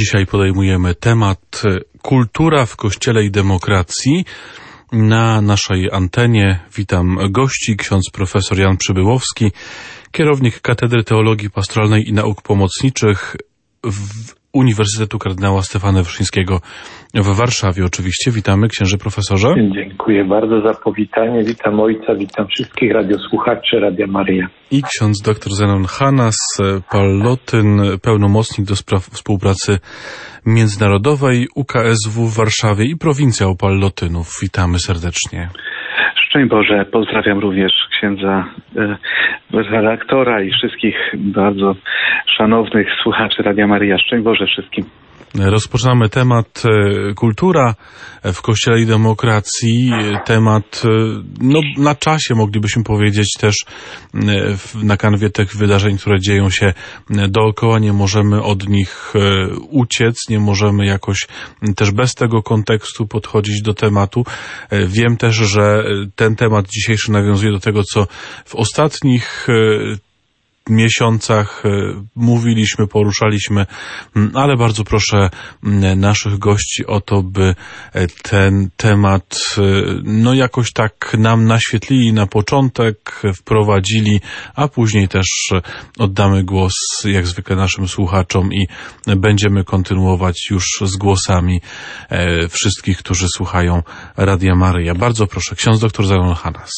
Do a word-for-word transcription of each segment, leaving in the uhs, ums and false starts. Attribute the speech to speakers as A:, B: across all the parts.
A: Dzisiaj podejmujemy temat kultura w Kościele i demokracji. Na naszej antenie witam gości, ksiądz profesor Jan Przybyłowski, kierownik Katedry Teologii Pastoralnej i Nauk Pomocniczych w Uniwersytetu Kardynała Stefana Wyszyńskiego w Warszawie. Oczywiście witamy, księże profesorze.
B: Dziękuję bardzo za powitanie. Witam ojca, witam wszystkich radiosłuchaczy Radia Maryja.
A: I ksiądz dr Zenon Hanas, Pallotyn, pełnomocnik do spraw współpracy międzynarodowej U K S W w Warszawie i prowincjał Pallotynów. Witamy serdecznie.
B: Szczęść Boże, pozdrawiam również księdza e, redaktora i wszystkich bardzo szanownych słuchaczy Radia Maryja. Szczęść Boże wszystkim.
A: Rozpoczynamy temat kultura w Kościele i demokracji. Temat no, na czasie, moglibyśmy powiedzieć, też na kanwie tych wydarzeń, które dzieją się dookoła. Nie możemy od nich uciec, nie możemy jakoś też bez tego kontekstu podchodzić do tematu. Wiem też, że ten temat dzisiejszy nawiązuje do tego, co w ostatnich miesiącach mówiliśmy, poruszaliśmy, ale bardzo proszę naszych gości o to, by ten temat no jakoś tak nam naświetlili na początek, wprowadzili, a później też oddamy głos jak zwykle naszym słuchaczom i będziemy kontynuować już z głosami wszystkich, którzy słuchają Radia Maryja. Bardzo proszę, ksiądz dr Zenon Hanas.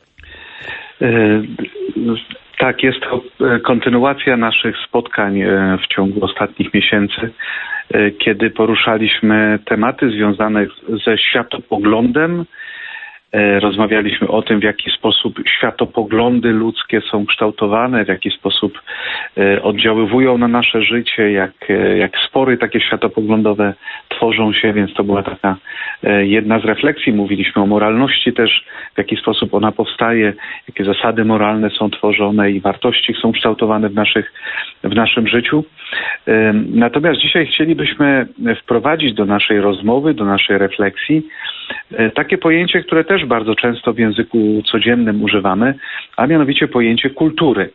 B: Tak, jest to kontynuacja naszych spotkań w ciągu ostatnich miesięcy, kiedy poruszaliśmy tematy związane ze światopoglądem. Rozmawialiśmy o tym, w jaki sposób światopoglądy ludzkie są kształtowane, w jaki sposób oddziaływują na nasze życie, jak, jak spory takie światopoglądowe tworzą się, więc to była taka jedna z refleksji. Mówiliśmy o moralności też, w jaki sposób ona powstaje, jakie zasady moralne są tworzone i wartości są kształtowane w, naszych, w naszym życiu. Natomiast dzisiaj chcielibyśmy wprowadzić do naszej rozmowy, do naszej refleksji takie pojęcie, które też bardzo często w języku codziennym używamy, a mianowicie pojęcie kultury.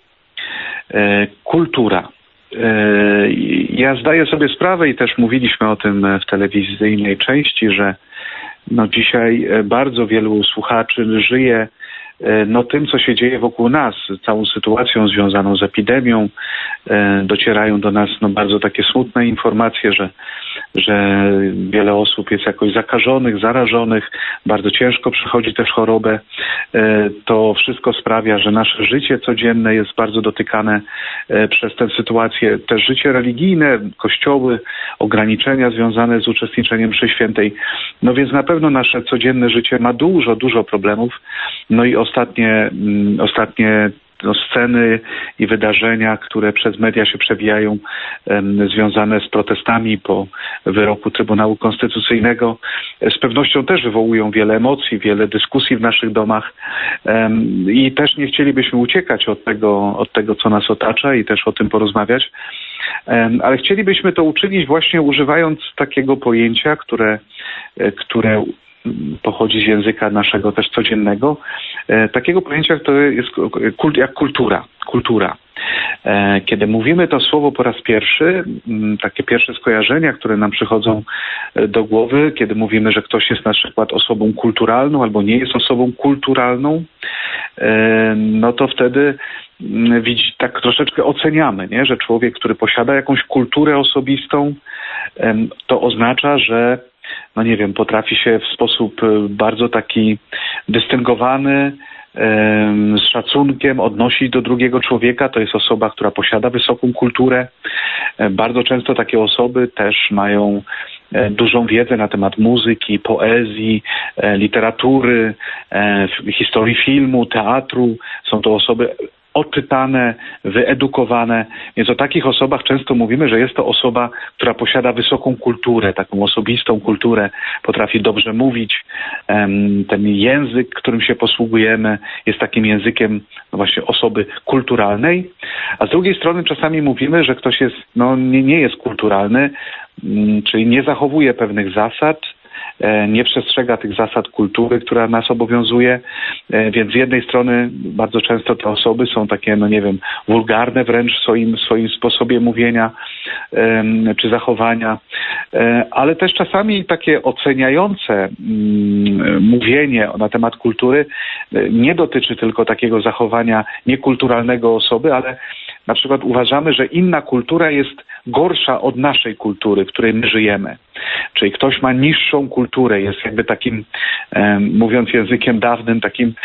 B: Kultura. Ja zdaję sobie sprawę i też mówiliśmy o tym w telewizyjnej części, że no dzisiaj bardzo wielu słuchaczy żyje no tym, co się dzieje wokół nas, całą sytuacją związaną z epidemią. Docierają do nas no bardzo takie smutne informacje, że, że wiele osób jest jakoś zakażonych, zarażonych, bardzo ciężko przechodzi też chorobę. To wszystko sprawia, że nasze życie codzienne jest bardzo dotykane przez tę sytuację. Też życie religijne, kościoły, ograniczenia związane z uczestniczeniem mszy świętej. No więc na pewno nasze codzienne życie ma dużo, dużo problemów. No i ostatnie, ostatnie no, sceny i wydarzenia, które przez media się przewijają, um, związane z protestami po wyroku Trybunału Konstytucyjnego, z pewnością też wywołują wiele emocji, wiele dyskusji w naszych domach um, i też nie chcielibyśmy uciekać od tego, od tego, co nas otacza i też o tym porozmawiać, um, ale chcielibyśmy to uczynić właśnie używając takiego pojęcia, które, które pochodzi z języka naszego też codziennego, e, takiego pojęcia, które jest kult, jak kultura. Kultura. E, kiedy mówimy to słowo po raz pierwszy, m, takie pierwsze skojarzenia, które nam przychodzą do głowy, kiedy mówimy, że ktoś jest na przykład osobą kulturalną albo nie jest osobą kulturalną, e, no to wtedy widzi, tak troszeczkę oceniamy, nie? Że człowiek, który posiada jakąś kulturę osobistą, e, to oznacza, że no nie wiem, potrafi się w sposób bardzo taki dystyngowany, z szacunkiem odnosić do drugiego człowieka. To jest osoba, która posiada wysoką kulturę. Bardzo często takie osoby też mają dużą wiedzę na temat muzyki, poezji, literatury, historii filmu, teatru. Są to osoby odczytane, wyedukowane. Więc o takich osobach często mówimy, że jest to osoba, która posiada wysoką kulturę, taką osobistą kulturę, potrafi dobrze mówić. Ten język, którym się posługujemy, jest takim językiem właśnie osoby kulturalnej. A z drugiej strony czasami mówimy, że ktoś jest, no, nie, nie jest kulturalny, czyli nie zachowuje pewnych zasad, nie przestrzega tych zasad kultury, która nas obowiązuje, więc z jednej strony bardzo często te osoby są takie, no nie wiem, wulgarne wręcz w swoim, swoim sposobie mówienia czy zachowania, ale też czasami takie oceniające mówienie na temat kultury nie dotyczy tylko takiego zachowania niekulturalnego osoby, ale na przykład uważamy, że inna kultura jest gorsza od naszej kultury, w której my żyjemy. Czyli ktoś ma niższą kulturę, jest jakby takim, e, mówiąc językiem dawnym, takim,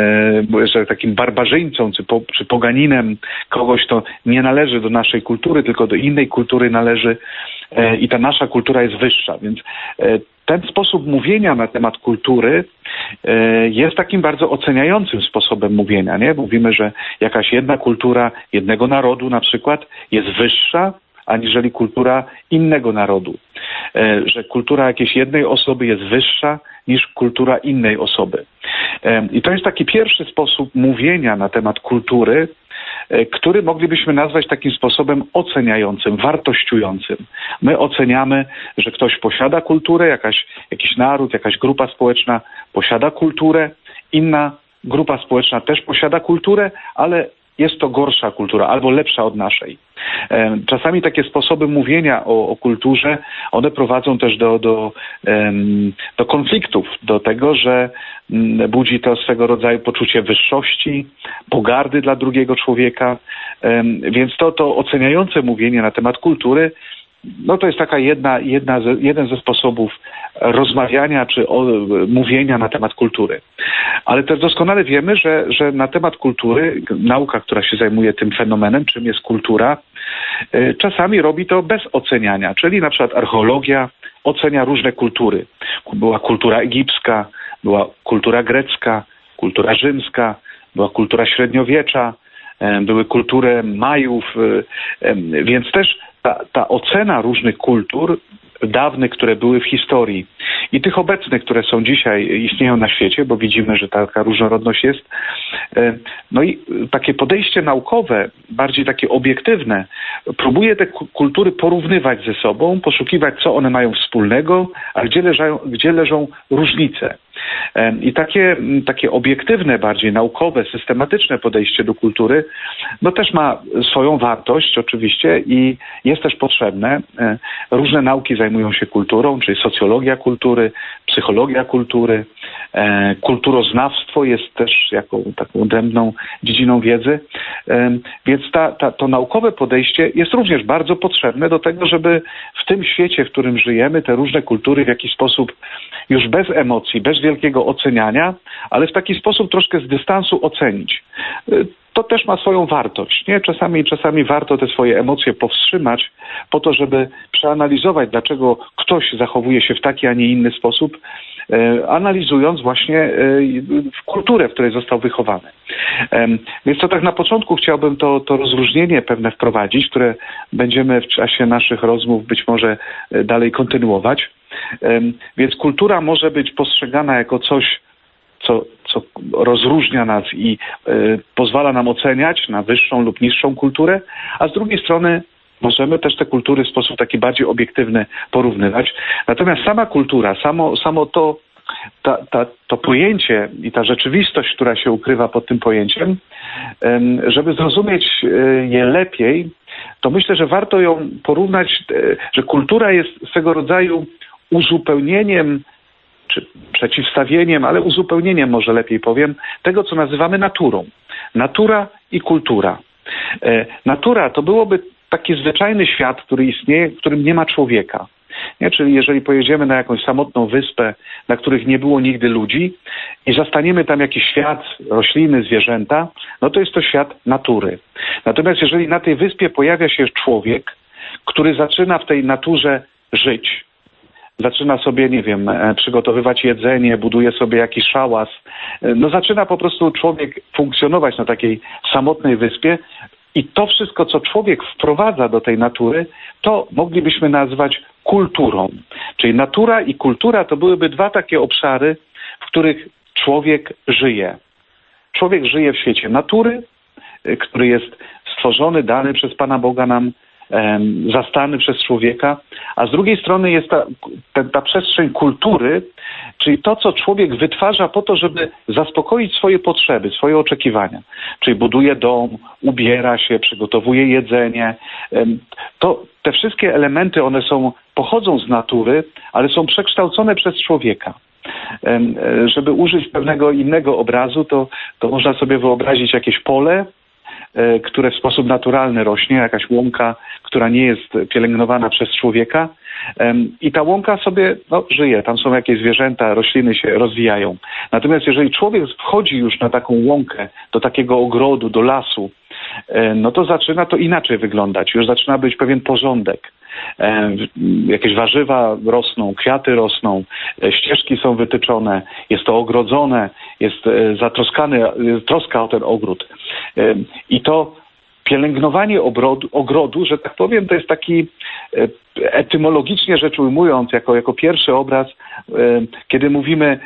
B: e, że takim barbarzyńcą czy, po, czy poganinem kogoś, kto nie należy do naszej kultury, tylko do innej kultury należy e, i ta nasza kultura jest wyższa. Więc e, ten sposób mówienia na temat kultury e, jest takim bardzo oceniającym sposobem mówienia, nie? Mówimy, że jakaś jedna kultura jednego narodu na przykład jest wyższa aniżeli kultura innego narodu. E, że kultura jakiejś jednej osoby jest wyższa niż kultura innej osoby. E, I to jest taki pierwszy sposób mówienia na temat kultury, e, który moglibyśmy nazwać takim sposobem oceniającym, wartościującym. My oceniamy, że ktoś posiada kulturę, jakaś, jakiś naród, jakaś grupa społeczna posiada kulturę, inna grupa społeczna też posiada kulturę, ale jest to gorsza kultura albo lepsza od naszej. Czasami takie sposoby mówienia o, o kulturze, one prowadzą też do, do, do konfliktów, do tego, że budzi to swego rodzaju poczucie wyższości, pogardy dla drugiego człowieka. Więc to, to oceniające mówienie na temat kultury, no to jest taka jedna, jedna, jeden ze sposobów rozmawiania czy o, mówienia na temat kultury. Ale też doskonale wiemy, że, że na temat kultury, nauka, która się zajmuje tym fenomenem, czym jest kultura, czasami robi to bez oceniania, czyli na przykład archeologia ocenia różne kultury. Była kultura egipska, była kultura grecka, kultura rzymska, była kultura średniowiecza, były kultury Majów, więc też ta, ta ocena różnych kultur dawnych, które były w historii i tych obecnych, które są dzisiaj, istnieją na świecie, bo widzimy, że taka różnorodność jest. No i takie podejście naukowe, bardziej takie obiektywne, próbuje te kultury porównywać ze sobą, poszukiwać, co one mają wspólnego, a gdzie leżą, gdzie leżą różnice. I takie, takie obiektywne, bardziej naukowe, systematyczne podejście do kultury, no też ma swoją wartość oczywiście i jest też potrzebne. Różne nauki zajmują się kulturą, czyli socjologia kultury, psychologia kultury, kulturoznawstwo jest też jaką, taką odrębną dziedziną wiedzy. Więc ta, ta, to naukowe podejście jest również bardzo potrzebne do tego, żeby w tym świecie, w którym żyjemy, te różne kultury w jakiś sposób już bez emocji, bez wielkiego oceniania, ale w taki sposób troszkę z dystansu ocenić. To też ma swoją wartość, nie? Czasami, czasami warto te swoje emocje powstrzymać po to, żeby przeanalizować, dlaczego ktoś zachowuje się w taki, a nie inny sposób, e, analizując właśnie e, kulturę, w której został wychowany. E, więc to tak na początku chciałbym to, to rozróżnienie pewne wprowadzić, które będziemy w czasie naszych rozmów być może dalej kontynuować. E, więc kultura może być postrzegana jako coś, co, co rozróżnia nas i y, pozwala nam oceniać na wyższą lub niższą kulturę, a z drugiej strony możemy też te kultury w sposób taki bardziej obiektywny porównywać. Natomiast sama kultura, samo, samo to, ta, ta, to pojęcie i ta rzeczywistość, która się ukrywa pod tym pojęciem, y, żeby zrozumieć y, je lepiej, to myślę, że warto ją porównać, y, że kultura jest swego rodzaju uzupełnieniem czy przeciwstawieniem, ale uzupełnieniem może lepiej powiem, tego, co nazywamy naturą. Natura i kultura. E, natura to byłoby taki zwyczajny świat, który istnieje, w którym nie ma człowieka. Nie? Czyli jeżeli pojedziemy na jakąś samotną wyspę, na których nie było nigdy ludzi i zastaniemy tam jakiś świat, rośliny, zwierzęta, no to jest to świat natury. Natomiast jeżeli na tej wyspie pojawia się człowiek, który zaczyna w tej naturze żyć, zaczyna sobie, nie wiem, przygotowywać jedzenie, buduje sobie jakiś szałas. No zaczyna po prostu człowiek funkcjonować na takiej samotnej wyspie i to wszystko, co człowiek wprowadza do tej natury, to moglibyśmy nazwać kulturą. Czyli natura i kultura to byłyby dwa takie obszary, w których człowiek żyje. Człowiek żyje w świecie natury, który jest stworzony, dany przez Pana Boga nam zastany przez człowieka, a z drugiej strony jest ta, ta, ta przestrzeń kultury, czyli to, co człowiek wytwarza po to, żeby zaspokoić swoje potrzeby, swoje oczekiwania. Czyli buduje dom, ubiera się, przygotowuje jedzenie. To, te wszystkie elementy, one są, pochodzą z natury, ale są przekształcone przez człowieka. Żeby użyć pewnego innego obrazu, to, to można sobie wyobrazić jakieś pole, które w sposób naturalny rośnie, jakaś łąka, która nie jest pielęgnowana przez człowieka i ta łąka sobie no, żyje, tam są jakieś zwierzęta, rośliny się rozwijają. Natomiast jeżeli człowiek wchodzi już na taką łąkę, do takiego ogrodu, do lasu, no to zaczyna to inaczej wyglądać, już zaczyna być pewien porządek. Jakieś warzywa rosną, kwiaty rosną, ścieżki są wytyczone, jest to ogrodzone, jest zatroskany, troska o ten ogród. I to pielęgnowanie ogrodu, ogrodu, że tak powiem, to jest taki etymologicznie rzecz ujmując, jako, jako pierwszy obraz, kiedy mówimy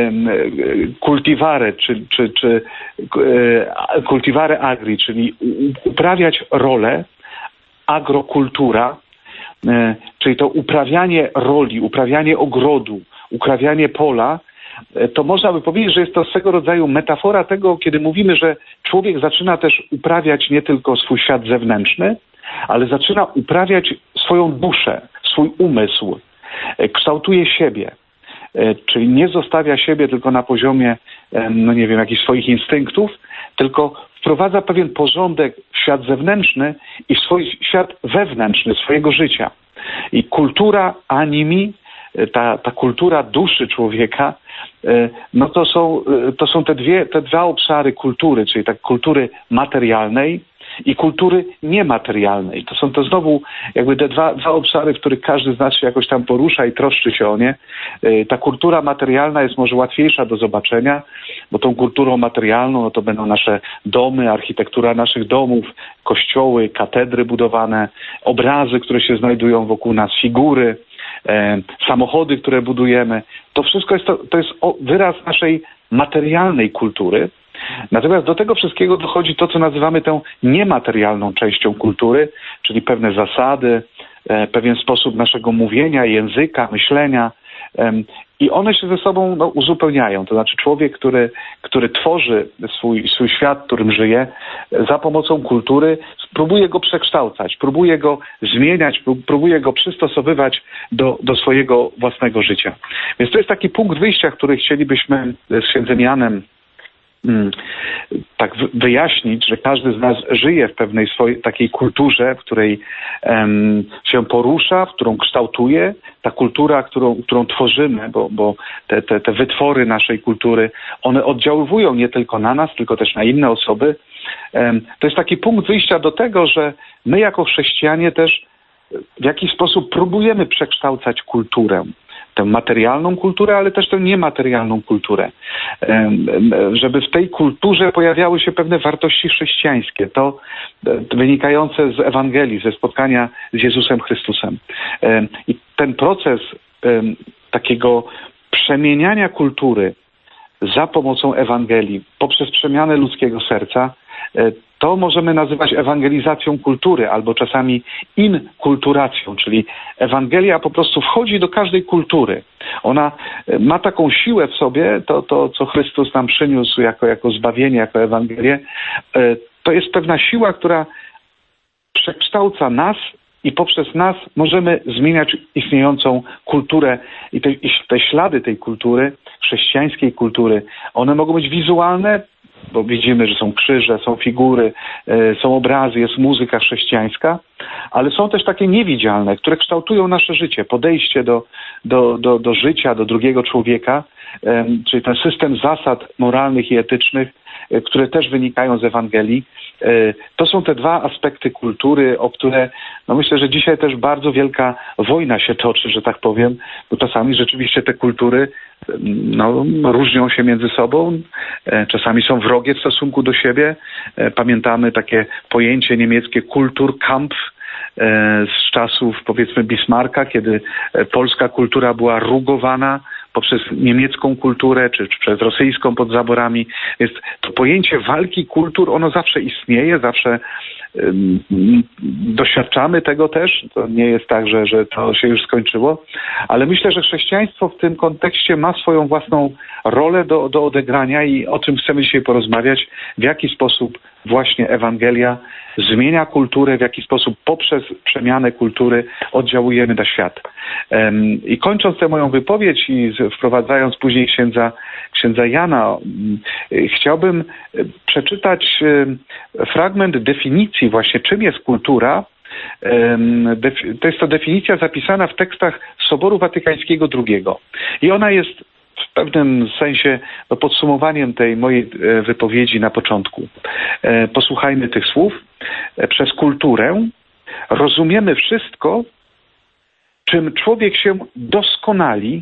B: cultivare, czy, czy, czy cultivare agri, czyli uprawiać rolę, agrokultura, czyli to uprawianie roli, uprawianie ogrodu, uprawianie pola, to można by powiedzieć, że jest to swego rodzaju metafora tego, kiedy mówimy, że człowiek zaczyna też uprawiać nie tylko swój świat zewnętrzny, ale zaczyna uprawiać swoją duszę, swój umysł, kształtuje siebie, czyli nie zostawia siebie tylko na poziomie, no nie wiem, jakichś swoich instynktów, tylko wprowadza pewien porządek w świat zewnętrzny i w swój świat wewnętrzny, swojego życia. I kultura animi, ta, ta kultura duszy człowieka, no to są, to są te, dwie, te dwa obszary kultury, czyli tak kultury materialnej i kultury niematerialnej. To są to znowu jakby te dwa, dwa obszary, w których każdy z nas się jakoś tam porusza i troszczy się o nie. Ta kultura materialna jest może łatwiejsza do zobaczenia, bo tą kulturą materialną no to będą nasze domy, architektura naszych domów, kościoły, katedry budowane, obrazy, które się znajdują wokół nas, figury, e, samochody, które budujemy. To wszystko jest, to, to jest wyraz naszej materialnej kultury. Natomiast do tego wszystkiego dochodzi to, co nazywamy tą niematerialną częścią kultury, czyli pewne zasady, e, pewien sposób naszego mówienia, języka, myślenia e, i one się ze sobą no, uzupełniają. To znaczy człowiek, który, który tworzy swój, swój świat, w którym żyje, za pomocą kultury próbuje go przekształcać, próbuje go zmieniać, próbuje go przystosowywać do, do swojego własnego życia. Więc to jest taki punkt wyjścia, który chcielibyśmy z księdzem Janem tak wyjaśnić, że każdy z nas żyje w pewnej swojej takiej kulturze, w której um, się porusza, w którą kształtuje. Ta kultura, którą, którą tworzymy, bo, bo te, te, te wytwory naszej kultury, one oddziaływują nie tylko na nas, tylko też na inne osoby. Um, to jest taki punkt wyjścia do tego, że my jako chrześcijanie też w jakiś sposób próbujemy przekształcać kulturę. Tę materialną kulturę, ale też tę niematerialną kulturę. Żeby w tej kulturze pojawiały się pewne wartości chrześcijańskie, to wynikające z Ewangelii, ze spotkania z Jezusem Chrystusem. I ten proces takiego przemieniania kultury za pomocą Ewangelii, poprzez przemianę ludzkiego serca, to możemy nazywać ewangelizacją kultury albo czasami inkulturacją, czyli Ewangelia po prostu wchodzi do każdej kultury. Ona ma taką siłę w sobie, to, to co Chrystus nam przyniósł jako, jako zbawienie, jako Ewangelię, to jest pewna siła, która przekształca nas i poprzez nas możemy zmieniać istniejącą kulturę i te, i te ślady tej kultury, chrześcijańskiej kultury, one mogą być wizualne, bo widzimy, że są krzyże, są figury, są obrazy, jest muzyka chrześcijańska, ale są też takie niewidzialne, które kształtują nasze życie, podejście do, do, do, do życia, do drugiego człowieka, czyli ten system zasad moralnych i etycznych, które też wynikają z Ewangelii. To są te dwa aspekty kultury, o które no myślę, że dzisiaj też bardzo wielka wojna się toczy, że tak powiem, bo czasami rzeczywiście te kultury no, różnią się między sobą, czasami są wrogie w stosunku do siebie. Pamiętamy takie pojęcie niemieckie Kulturkampf z czasów powiedzmy Bismarcka, kiedy polska kultura była rugowana poprzez niemiecką kulturę, czy, czy przez rosyjską pod zaborami. Więc to pojęcie walki kultur, ono zawsze istnieje, zawsze um, doświadczamy tego też. To nie jest tak, że, że to się już skończyło, ale myślę, że chrześcijaństwo w tym kontekście ma swoją własną rolę do, do odegrania i o czym chcemy dzisiaj porozmawiać, w jaki sposób właśnie Ewangelia zmienia kulturę, w jaki sposób poprzez przemianę kultury oddziałujemy na świat. Um, I kończąc tę moją wypowiedź i wprowadzając później księdza, księdza Jana, um, chciałbym przeczytać um, fragment definicji właśnie, czym jest kultura. Um, def- to jest to definicja zapisana w tekstach Soboru Watykańskiego drugiego. I ona jest w pewnym sensie no, podsumowaniem tej mojej e, wypowiedzi na początku. E, posłuchajmy tych słów. E, przez kulturę rozumiemy wszystko, czym człowiek się doskonali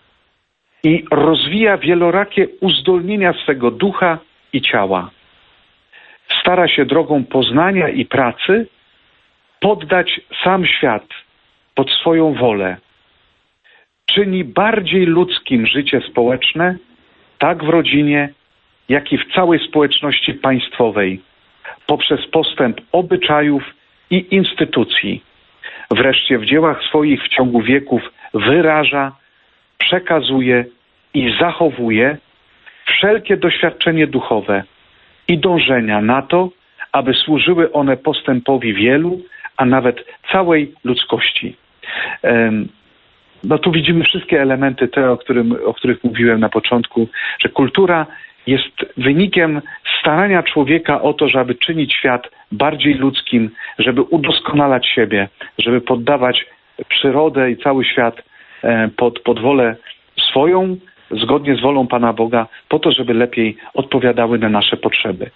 B: i rozwija wielorakie uzdolnienia swego ducha i ciała. Stara się drogą poznania i pracy poddać sam świat pod swoją wolę. Czyni bardziej ludzkim życie społeczne, tak w rodzinie, jak i w całej społeczności państwowej, poprzez postęp obyczajów i instytucji. Wreszcie w dziełach swoich w ciągu wieków wyraża, przekazuje i zachowuje wszelkie doświadczenie duchowe i dążenia na to, aby służyły one postępowi wielu, a nawet całej ludzkości. Um, No tu widzimy wszystkie elementy te, o, którym, o których mówiłem na początku, że kultura jest wynikiem starania człowieka o to, żeby czynić świat bardziej ludzkim, żeby udoskonalać siebie, żeby poddawać przyrodę i cały świat pod, pod wolę swoją, zgodnie z wolą Pana Boga, po to, żeby lepiej odpowiadały na nasze potrzeby.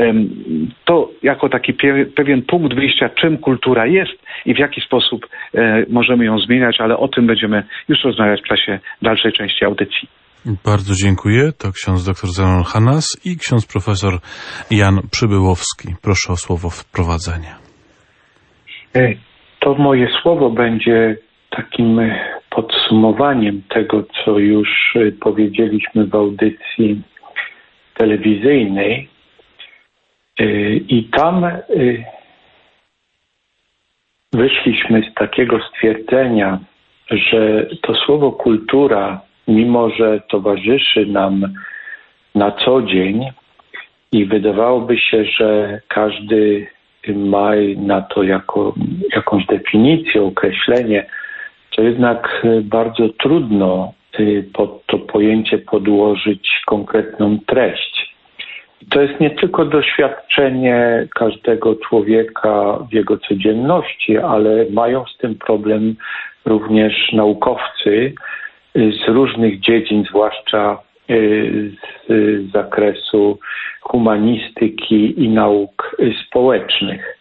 B: To jako taki pewien punkt wyjścia, czym kultura jest i w jaki sposób możemy ją zmieniać, ale o tym będziemy już rozmawiać w czasie dalszej części audycji.
A: Bardzo dziękuję. To ksiądz dr Zenon Hanas i ksiądz profesor Jan Przybyłowski. Proszę o słowo wprowadzenia.
C: To moje słowo będzie takim podsumowaniem tego, co już powiedzieliśmy w audycji telewizyjnej. I tam wyszliśmy z takiego stwierdzenia, że to słowo kultura, mimo że towarzyszy nam na co dzień i wydawałoby się, że każdy ma na to jako, jakąś definicję, określenie, to jednak bardzo trudno pod to pojęcie podłożyć konkretną treść. To jest nie tylko doświadczenie każdego człowieka w jego codzienności, ale mają z tym problem również naukowcy z różnych dziedzin, zwłaszcza z zakresu humanistyki i nauk społecznych.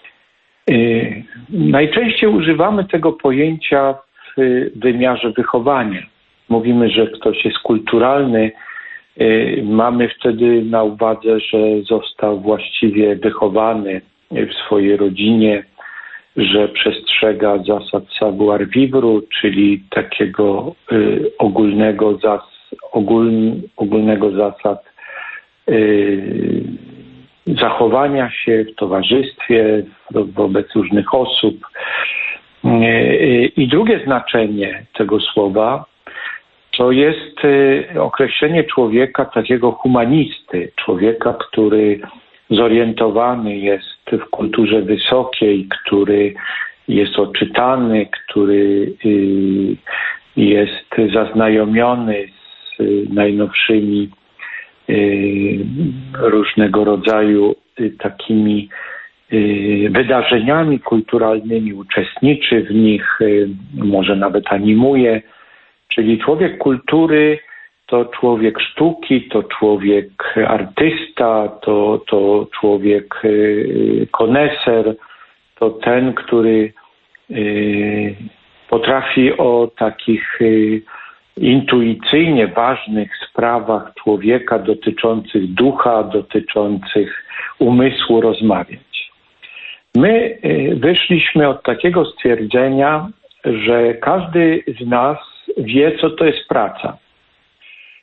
C: Najczęściej używamy tego pojęcia w wymiarze wychowania. Mówimy, że ktoś jest kulturalny, mamy wtedy na uwadze, że został właściwie wychowany w swojej rodzinie, że przestrzega zasad savoir vivre, czyli takiego ogólnego, zas, ogóln, ogólnego zasad zachowania się w towarzystwie wobec różnych osób. I drugie znaczenie tego słowa to jest określenie człowieka takiego humanisty, człowieka, który zorientowany jest w kulturze wysokiej, który jest oczytany, który jest zaznajomiony z najnowszymi różnego rodzaju takimi wydarzeniami kulturalnymi, uczestniczy w nich, może nawet animuje. Czyli człowiek kultury to człowiek sztuki, to człowiek artysta, to, to człowiek koneser, to ten, który potrafi o takich intuicyjnie ważnych sprawach człowieka dotyczących ducha, dotyczących umysłu rozmawiać. My wyszliśmy od takiego stwierdzenia, że każdy z nas wie, co to jest praca.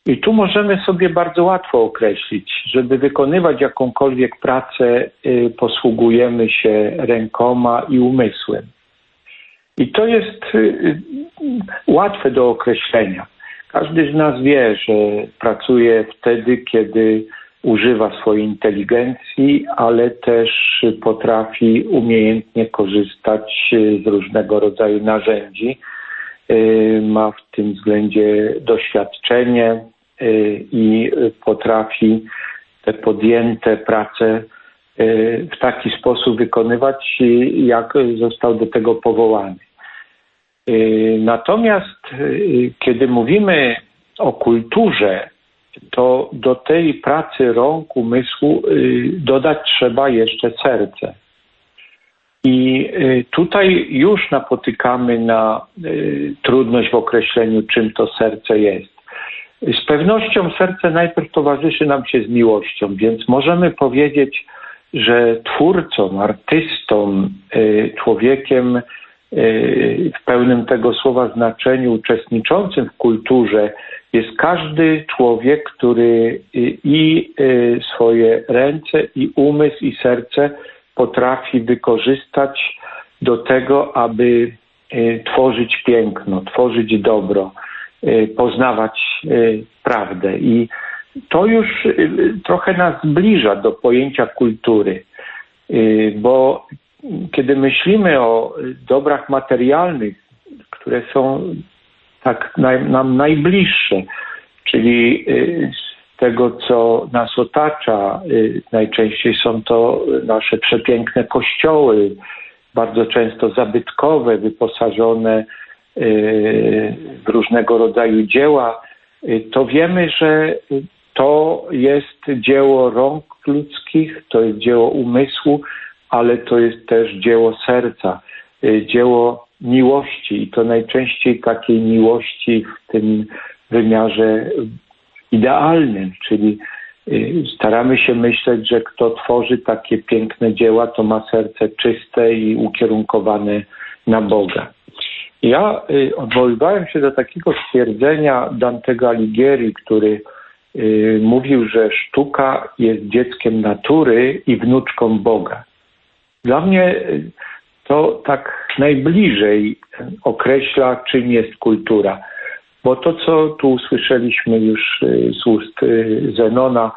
C: I tu możemy sobie bardzo łatwo określić, żeby wykonywać jakąkolwiek pracę, posługujemy się rękoma i umysłem. I to jest łatwe do określenia. Każdy z nas wie, że pracuje wtedy, kiedy używa swojej inteligencji, ale też potrafi umiejętnie korzystać z różnego rodzaju narzędzi. Ma w tym względzie doświadczenie i potrafi te podjęte prace w taki sposób wykonywać, jak został do tego powołany. Natomiast kiedy mówimy o kulturze, to do tej pracy rąk, umysłu dodać trzeba jeszcze serce. I tutaj już napotykamy na trudność w określeniu, czym to serce jest. Z pewnością serce najpierw towarzyszy nam się z miłością, więc możemy powiedzieć, że twórcą, artystą, człowiekiem w pełnym tego słowa znaczeniu, uczestniczącym w kulturze jest każdy człowiek, który i swoje ręce, i umysł, i serce potrafi wykorzystać do tego, aby tworzyć piękno, tworzyć dobro, poznawać prawdę. I to już trochę nas zbliża do pojęcia kultury, bo kiedy myślimy o dobrach materialnych, które są tak nam najbliższe, czyli z tego, co nas otacza, najczęściej są to nasze przepiękne kościoły, bardzo często zabytkowe, wyposażone w różnego rodzaju dzieła, to wiemy, że to jest dzieło rąk ludzkich, to jest dzieło umysłu, ale to jest też dzieło serca, dzieło miłości i to najczęściej takiej miłości w tym wymiarze idealnym, czyli staramy się myśleć, że kto tworzy takie piękne dzieła, to ma serce czyste i ukierunkowane na Boga. Ja odwoływałem się do takiego stwierdzenia Dantego Alighieri, który mówił, że sztuka jest dzieckiem natury i wnuczką Boga. Dla mnie to tak najbliżej określa, czym jest kultura. Bo to, co tu usłyszeliśmy już z ust Zenona,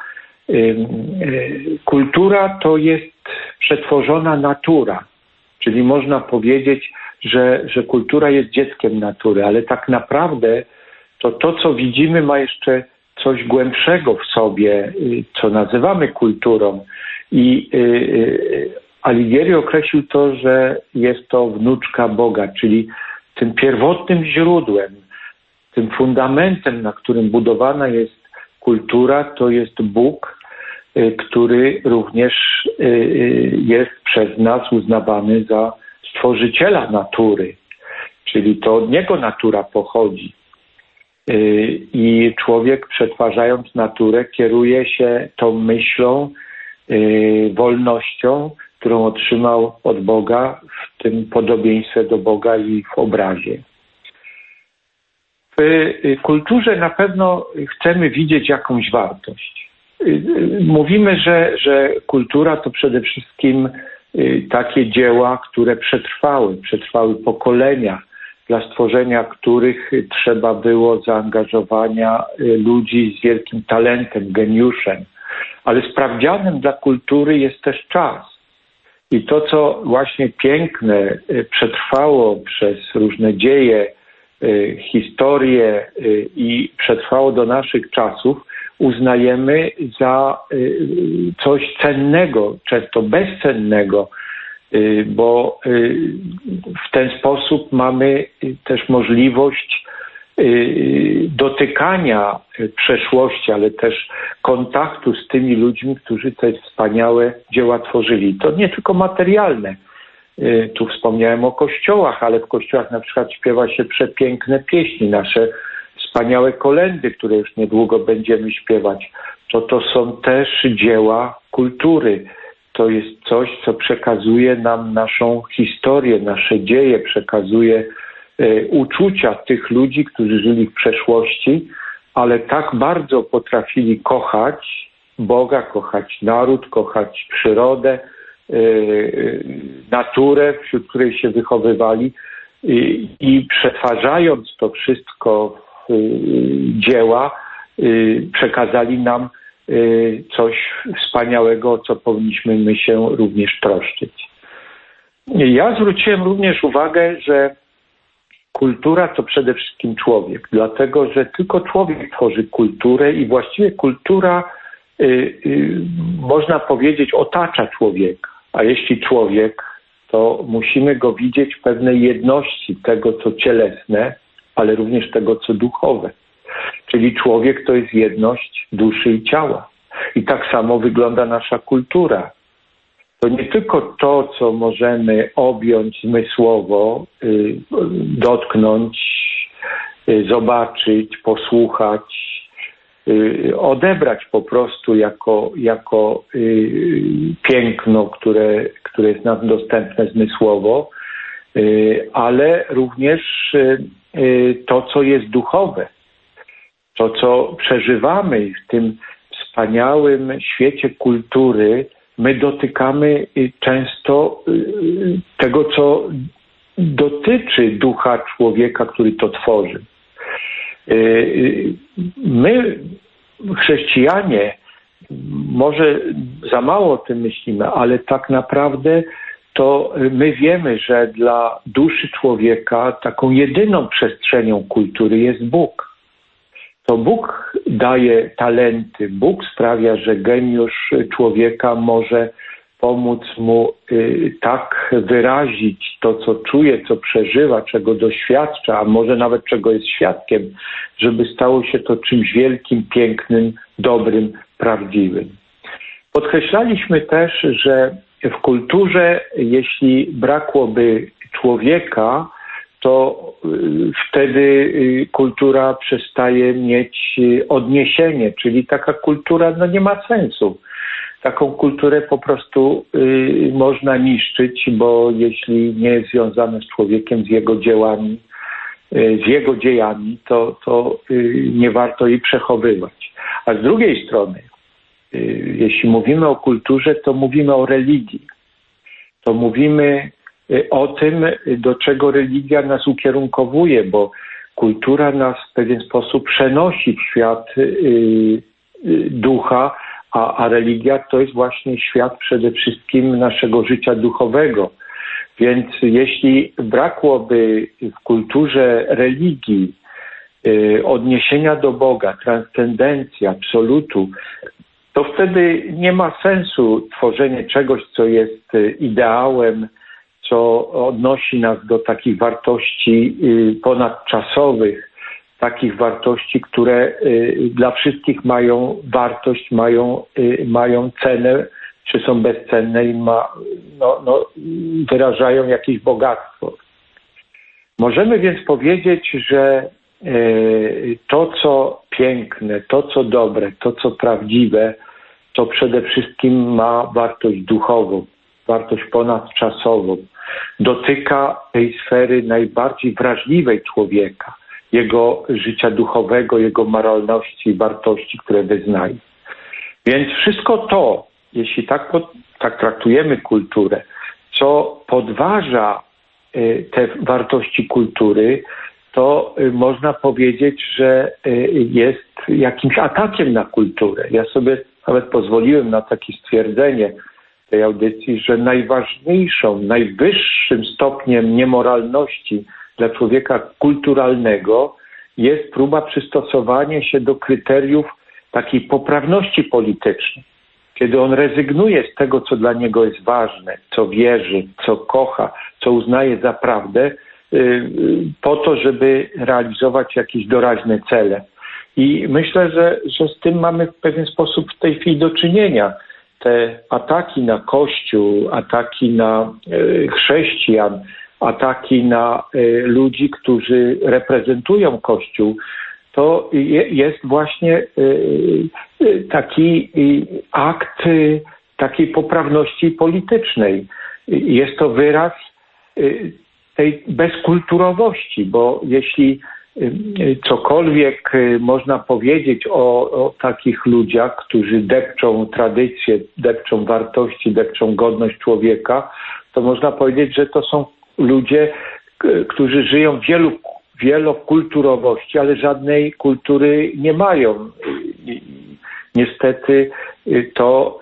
C: kultura to jest przetworzona natura. Czyli można powiedzieć, że, że kultura jest dzieckiem natury, ale tak naprawdę to to, co widzimy, ma jeszcze coś głębszego w sobie, co nazywamy kulturą. I Alighieri określił to, że jest to wnuczka Boga, czyli tym pierwotnym źródłem, tym fundamentem, na którym budowana jest kultura, to jest Bóg, który również jest przez nas uznawany za stworzyciela natury, czyli to od niego natura pochodzi. I człowiek, przetwarzając naturę, kieruje się tą myślą, wolnością, którą otrzymał od Boga, w tym podobieństwie do Boga i w obrazie. W kulturze na pewno chcemy widzieć jakąś wartość. Mówimy, że, że kultura to przede wszystkim takie dzieła, które przetrwały, przetrwały pokolenia, dla stworzenia których trzeba było zaangażowania ludzi z wielkim talentem, geniuszem. Ale sprawdzianem dla kultury jest też czas. I to, co właśnie piękne przetrwało przez różne dzieje, historie i przetrwało do naszych czasów, uznajemy za coś cennego, często bezcennego, bo w ten sposób mamy też możliwość dotykania przeszłości, ale też kontaktu z tymi ludźmi, którzy te wspaniałe dzieła tworzyli. To nie tylko materialne. Tu wspomniałem o kościołach, ale w kościołach na przykład śpiewa się przepiękne pieśni, nasze wspaniałe kolędy, które już niedługo będziemy śpiewać. To to są też dzieła kultury. To jest coś, co przekazuje nam naszą historię, nasze dzieje, przekazuje e, uczucia tych ludzi, którzy żyli w przeszłości, ale tak bardzo potrafili kochać Boga, kochać naród, kochać przyrodę, naturę, wśród której się wychowywali i, i przetwarzając to wszystko w dzieła, przekazali nam coś wspaniałego, o co powinniśmy my się również troszczyć. Ja zwróciłem również uwagę, że kultura to przede wszystkim człowiek, dlatego że tylko człowiek tworzy kulturę i właściwie kultura, y, y, można powiedzieć, otacza człowieka. A jeśli człowiek, to musimy go widzieć w pewnej jedności tego, co cielesne, ale również tego, co duchowe. Czyli człowiek to jest jedność duszy i ciała. I tak samo wygląda nasza kultura. To nie tylko to, co możemy objąć zmysłowo, y, dotknąć, y, zobaczyć, posłuchać, y, odebrać po prostu jako, jako y, piękno, które, które jest nam dostępne zmysłowo, y, ale również y, y, to, co jest duchowe. To, co przeżywamy w tym wspaniałym świecie kultury, my dotykamy często tego, co dotyczy ducha człowieka, który to tworzy. My, chrześcijanie, może za mało o tym myślimy, ale tak naprawdę to my wiemy, że dla duszy człowieka taką jedyną przestrzenią kultury jest Bóg. To Bóg daje talenty, Bóg sprawia, że geniusz człowieka może pomóc mu y, tak wyrazić to, co czuje, co przeżywa, czego doświadcza, a może nawet czego jest świadkiem, żeby stało się to czymś wielkim, pięknym, dobrym, prawdziwym. Podkreślaliśmy też, że w kulturze, jeśli brakłoby człowieka, to wtedy kultura przestaje mieć odniesienie, czyli taka kultura no nie ma sensu. Taką kulturę po prostu y, można niszczyć, bo jeśli nie jest związana z człowiekiem, z jego dziełami, y, z jego dziejami, to, to y, nie warto jej przechowywać. A z drugiej strony, y, jeśli mówimy o kulturze, to mówimy o religii. To mówimy o tym, do czego religia nas ukierunkowuje, bo kultura nas w pewien sposób przenosi w świat y, y, ducha, a, a religia to jest właśnie świat przede wszystkim naszego życia duchowego. Więc jeśli brakłoby w kulturze religii y, odniesienia do Boga, transcendencji, absolutu, to wtedy nie ma sensu tworzenie czegoś, co jest ideałem, co odnosi nas do takich wartości ponadczasowych, takich wartości, które dla wszystkich mają wartość, mają, mają cenę, czy są bezcenne i ma, no, no, wyrażają jakieś bogactwo. Możemy więc powiedzieć, że to, co piękne, to, co dobre, to, co prawdziwe, to przede wszystkim ma wartość duchową, wartość ponadczasową. Dotyka tej sfery najbardziej wrażliwej człowieka, jego życia duchowego, jego moralności i wartości, które wyznaje. Więc wszystko to, jeśli tak, tak traktujemy kulturę, co podważa te wartości kultury, to można powiedzieć, że jest jakimś atakiem na kulturę. Ja sobie nawet pozwoliłem na takie stwierdzenie tej audycji, że najważniejszą, najwyższym stopniem niemoralności dla człowieka kulturalnego jest próba przystosowania się do kryteriów takiej poprawności politycznej. Kiedy on rezygnuje z tego, co dla niego jest ważne, co wierzy, co kocha, co uznaje za prawdę, po to, żeby realizować jakieś doraźne cele. I myślę, że, że z tym mamy w pewien sposób w tej chwili do czynienia. Te ataki na Kościół, ataki na e, chrześcijan, ataki na e, ludzi, którzy reprezentują Kościół, to je, jest właśnie e, e, taki e, akt e, takiej poprawności politycznej. Jest to wyraz e, tej bezkulturowości, bo jeśli cokolwiek można powiedzieć o, o takich ludziach, którzy depczą tradycje, depczą wartości, depczą godność człowieka, to można powiedzieć, że to są ludzie, którzy żyją w wielu, wielokulturowości, ale żadnej kultury nie mają. Niestety to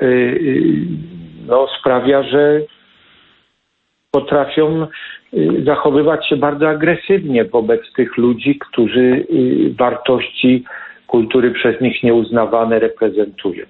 C: no, sprawia, że potrafią zachowywać się bardzo agresywnie wobec tych ludzi, którzy wartości kultury przez nich nieuznawane reprezentują.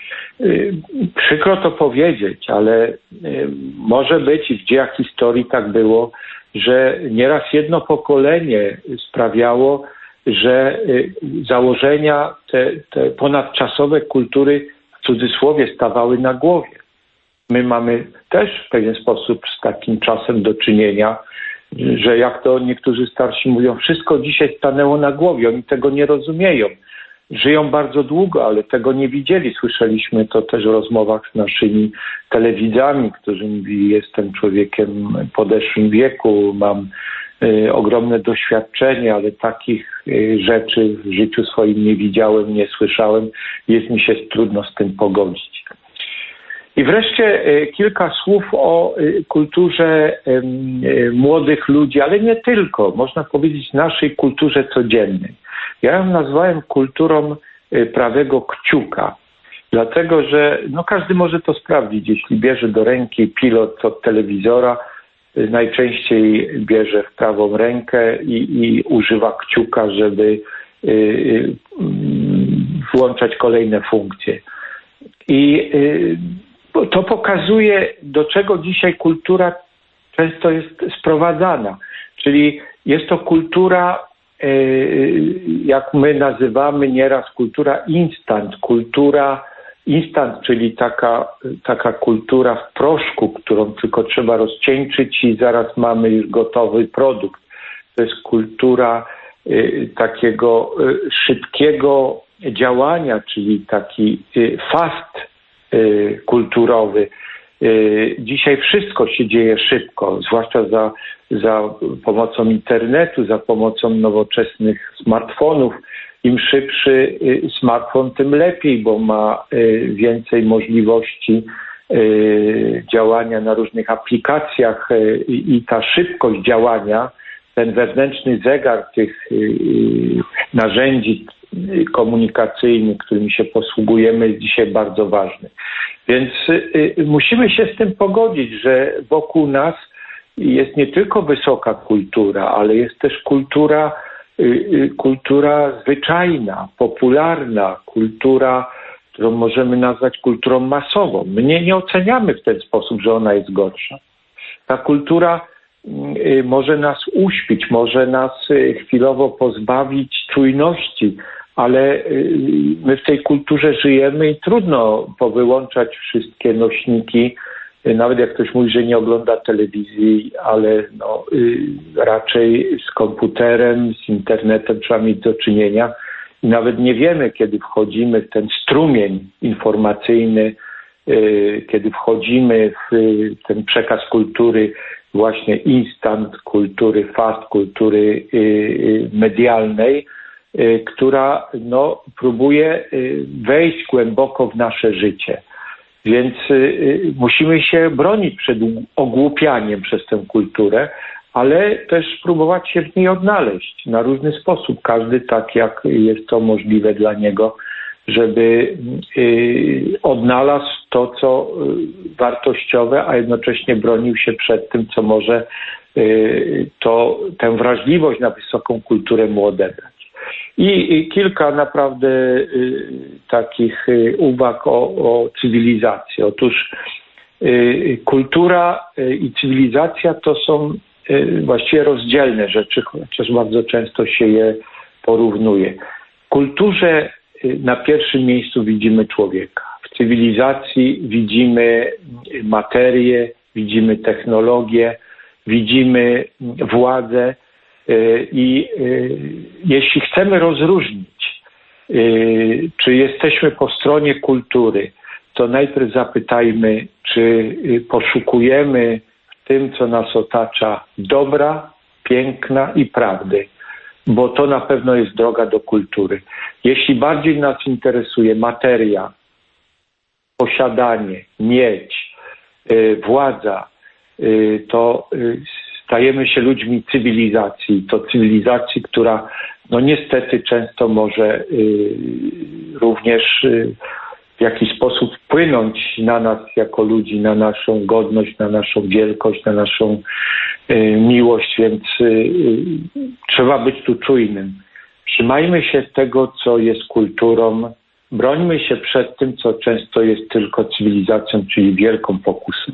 C: Przykro to powiedzieć, ale może być i w dziejach historii tak było, że nieraz jedno pokolenie sprawiało, że założenia te, te ponadczasowe kultury w cudzysłowie stawały na głowie. My mamy też w pewien sposób z takim czasem do czynienia, że jak to niektórzy starsi mówią, wszystko dzisiaj stanęło na głowie, oni tego nie rozumieją. Żyją bardzo długo, ale tego nie widzieli. Słyszeliśmy to też w rozmowach z naszymi telewidzami, którzy mówili, jestem człowiekiem w podeszłym wieku, mam y, ogromne doświadczenie, ale takich y, rzeczy w życiu swoim nie widziałem, nie słyszałem. Jest mi się trudno z tym pogodzić. I wreszcie y, kilka słów o y, kulturze y, y, młodych ludzi, ale nie tylko. Można powiedzieć naszej kulturze codziennej. Ja ją nazwałem kulturą prawego kciuka, dlatego że no każdy może to sprawdzić. Jeśli bierze do ręki pilot od telewizora, najczęściej bierze w prawą rękę i, i używa kciuka, żeby y, y, włączać kolejne funkcje. I y, to pokazuje, do czego dzisiaj kultura często jest sprowadzana. Czyli jest to kultura, jak my nazywamy nieraz, kultura instant, kultura instant, czyli taka, taka kultura w proszku, którą tylko trzeba rozcieńczyć i zaraz mamy już gotowy produkt. To jest kultura y, takiego y, szybkiego działania, czyli taki y, fast y, kulturowy. Dzisiaj wszystko się dzieje szybko, zwłaszcza za, za pomocą internetu, za pomocą nowoczesnych smartfonów. Im szybszy smartfon, tym lepiej, bo ma więcej możliwości działania na różnych aplikacjach i ta szybkość działania, ten wewnętrzny zegar tych narzędzi komunikacyjnych, którymi się posługujemy, jest dzisiaj bardzo ważny. Więc y, musimy się z tym pogodzić, że wokół nas jest nie tylko wysoka kultura, ale jest też kultura, y, y, kultura zwyczajna, popularna, kultura, którą możemy nazwać kulturą masową. My nie, nie oceniamy w ten sposób, że ona jest gorsza. Ta kultura y, może nas uśpić, może nas y, chwilowo pozbawić czujności, ale my w tej kulturze żyjemy i trudno powyłączać wszystkie nośniki. Nawet jak ktoś mówi, że nie ogląda telewizji, ale no, raczej z komputerem, z internetem trzeba mieć do czynienia. I nawet nie wiemy, kiedy wchodzimy w ten strumień informacyjny, kiedy wchodzimy w ten przekaz kultury właśnie instant, kultury fast, kultury medialnej, która no, próbuje wejść głęboko w nasze życie. Więc musimy się bronić przed ogłupianiem przez tę kulturę, ale też próbować się w niej odnaleźć na różny sposób. Każdy tak, jak jest to możliwe dla niego, żeby odnalazł to, co wartościowe, a jednocześnie bronił się przed tym, co może to, tę wrażliwość na wysoką kulturę mu odebrać. I, I kilka naprawdę y, takich y, uwag o, o cywilizacji. Otóż y, kultura y, i cywilizacja to są y, właściwie rozdzielne rzeczy, chociaż bardzo często się je porównuje. W kulturze y, na pierwszym miejscu widzimy człowieka. W cywilizacji widzimy materię, widzimy technologię, widzimy władzę. I jeśli chcemy rozróżnić, czy jesteśmy po stronie kultury, to najpierw zapytajmy, czy poszukujemy w tym, co nas otacza, dobra, piękna i prawdy. bo to na pewno jest droga do kultury. Jeśli bardziej nas interesuje materia, posiadanie, mieć, yy, władza, yy, to yy, stajemy się ludźmi cywilizacji. To cywilizacji, która no niestety często może yy, również yy, w jakiś sposób wpłynąć na nas jako ludzi, na naszą godność, na naszą wielkość, na naszą y, miłość, więc y, y, trzeba być tu czujnym. Trzymajmy się tego, co jest kulturą, brońmy się przed tym, co często jest tylko cywilizacją, czyli wielką pokusą.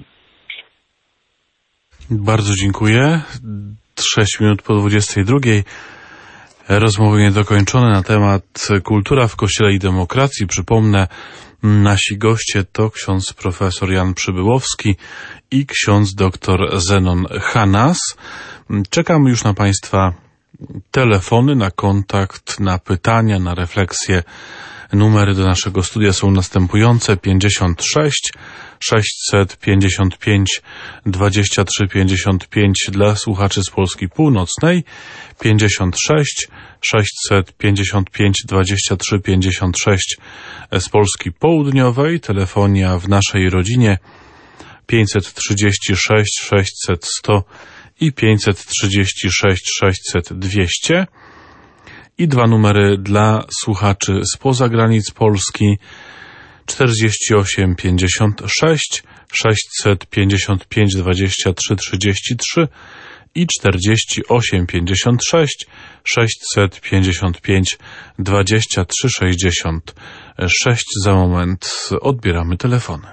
A: Bardzo dziękuję. Sześć minut po dwudziestej drugiej. Rozmowy niedokończone na temat kultura w Kościele i demokracji. Przypomnę, nasi goście to ksiądz profesor Jan Przybyłowski i ksiądz doktor Zenon Hanas. Czekam już na Państwa telefony, na kontakt, na pytania, na refleksje. Numery do naszego studia są następujące: pięćdziesiąt sześć sześćset pięćdziesiąt pięć dwadzieścia trzy pięćdziesiąt pięć dla słuchaczy z Polski Północnej, pięćdziesiąt sześć sześćset pięćdziesiąt pięć dwadzieścia trzy pięćdziesiąt sześć z Polski Południowej, telefonia w naszej rodzinie pięćset trzydzieści sześć sześćset sto i pięćset trzydzieści sześć sześćset dwieście. I dwa numery dla słuchaczy spoza granic Polski: czterdzieści osiem pięćdziesiąt sześć sześćset pięćdziesiąt pięć dwadzieścia trzy trzydzieści trzy i czterdzieści osiem pięćdziesiąt sześć sześćset pięćdziesiąt pięć dwadzieścia trzy sześćdziesiąt sześć. Za moment odbieramy telefony.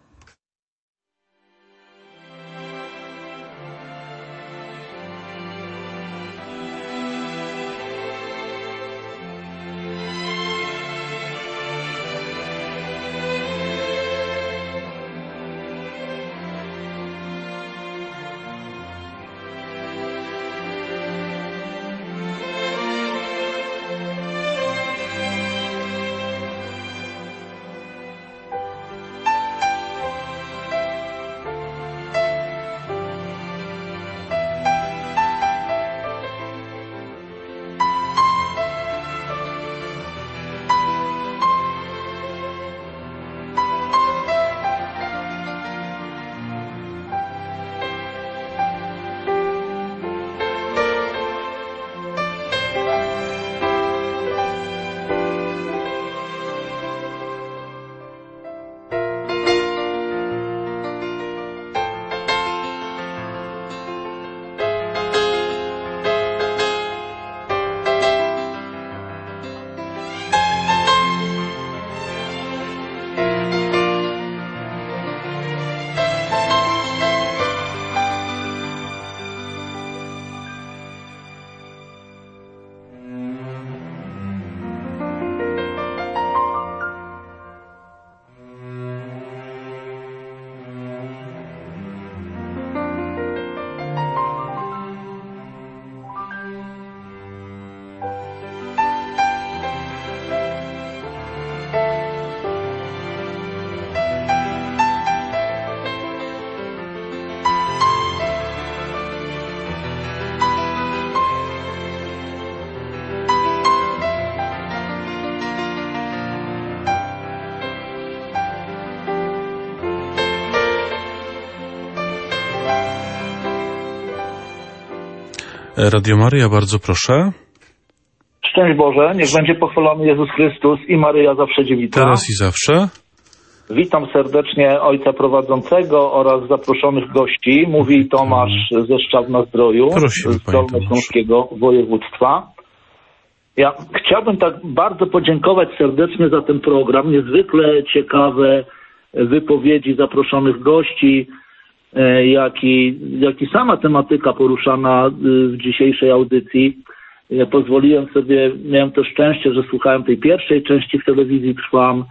A: Radio Maryja, bardzo proszę.
D: Szczęść Boże, niech będzie pochwalony Jezus Chrystus i Maryja zawsze dziewica.
A: Teraz i zawsze.
D: Witam serdecznie ojca prowadzącego oraz zaproszonych gości. Mówi Tomasz ze Szczawna-Zdroju, z Dolnośląskiego województwa. Ja chciałbym tak bardzo podziękować serdecznie za ten program. Niezwykle ciekawe wypowiedzi zaproszonych gości, jak i, jak i sama tematyka poruszana w dzisiejszej audycji. Ja pozwoliłem sobie, miałem to szczęście, że słuchałem tej pierwszej części w telewizji Trwam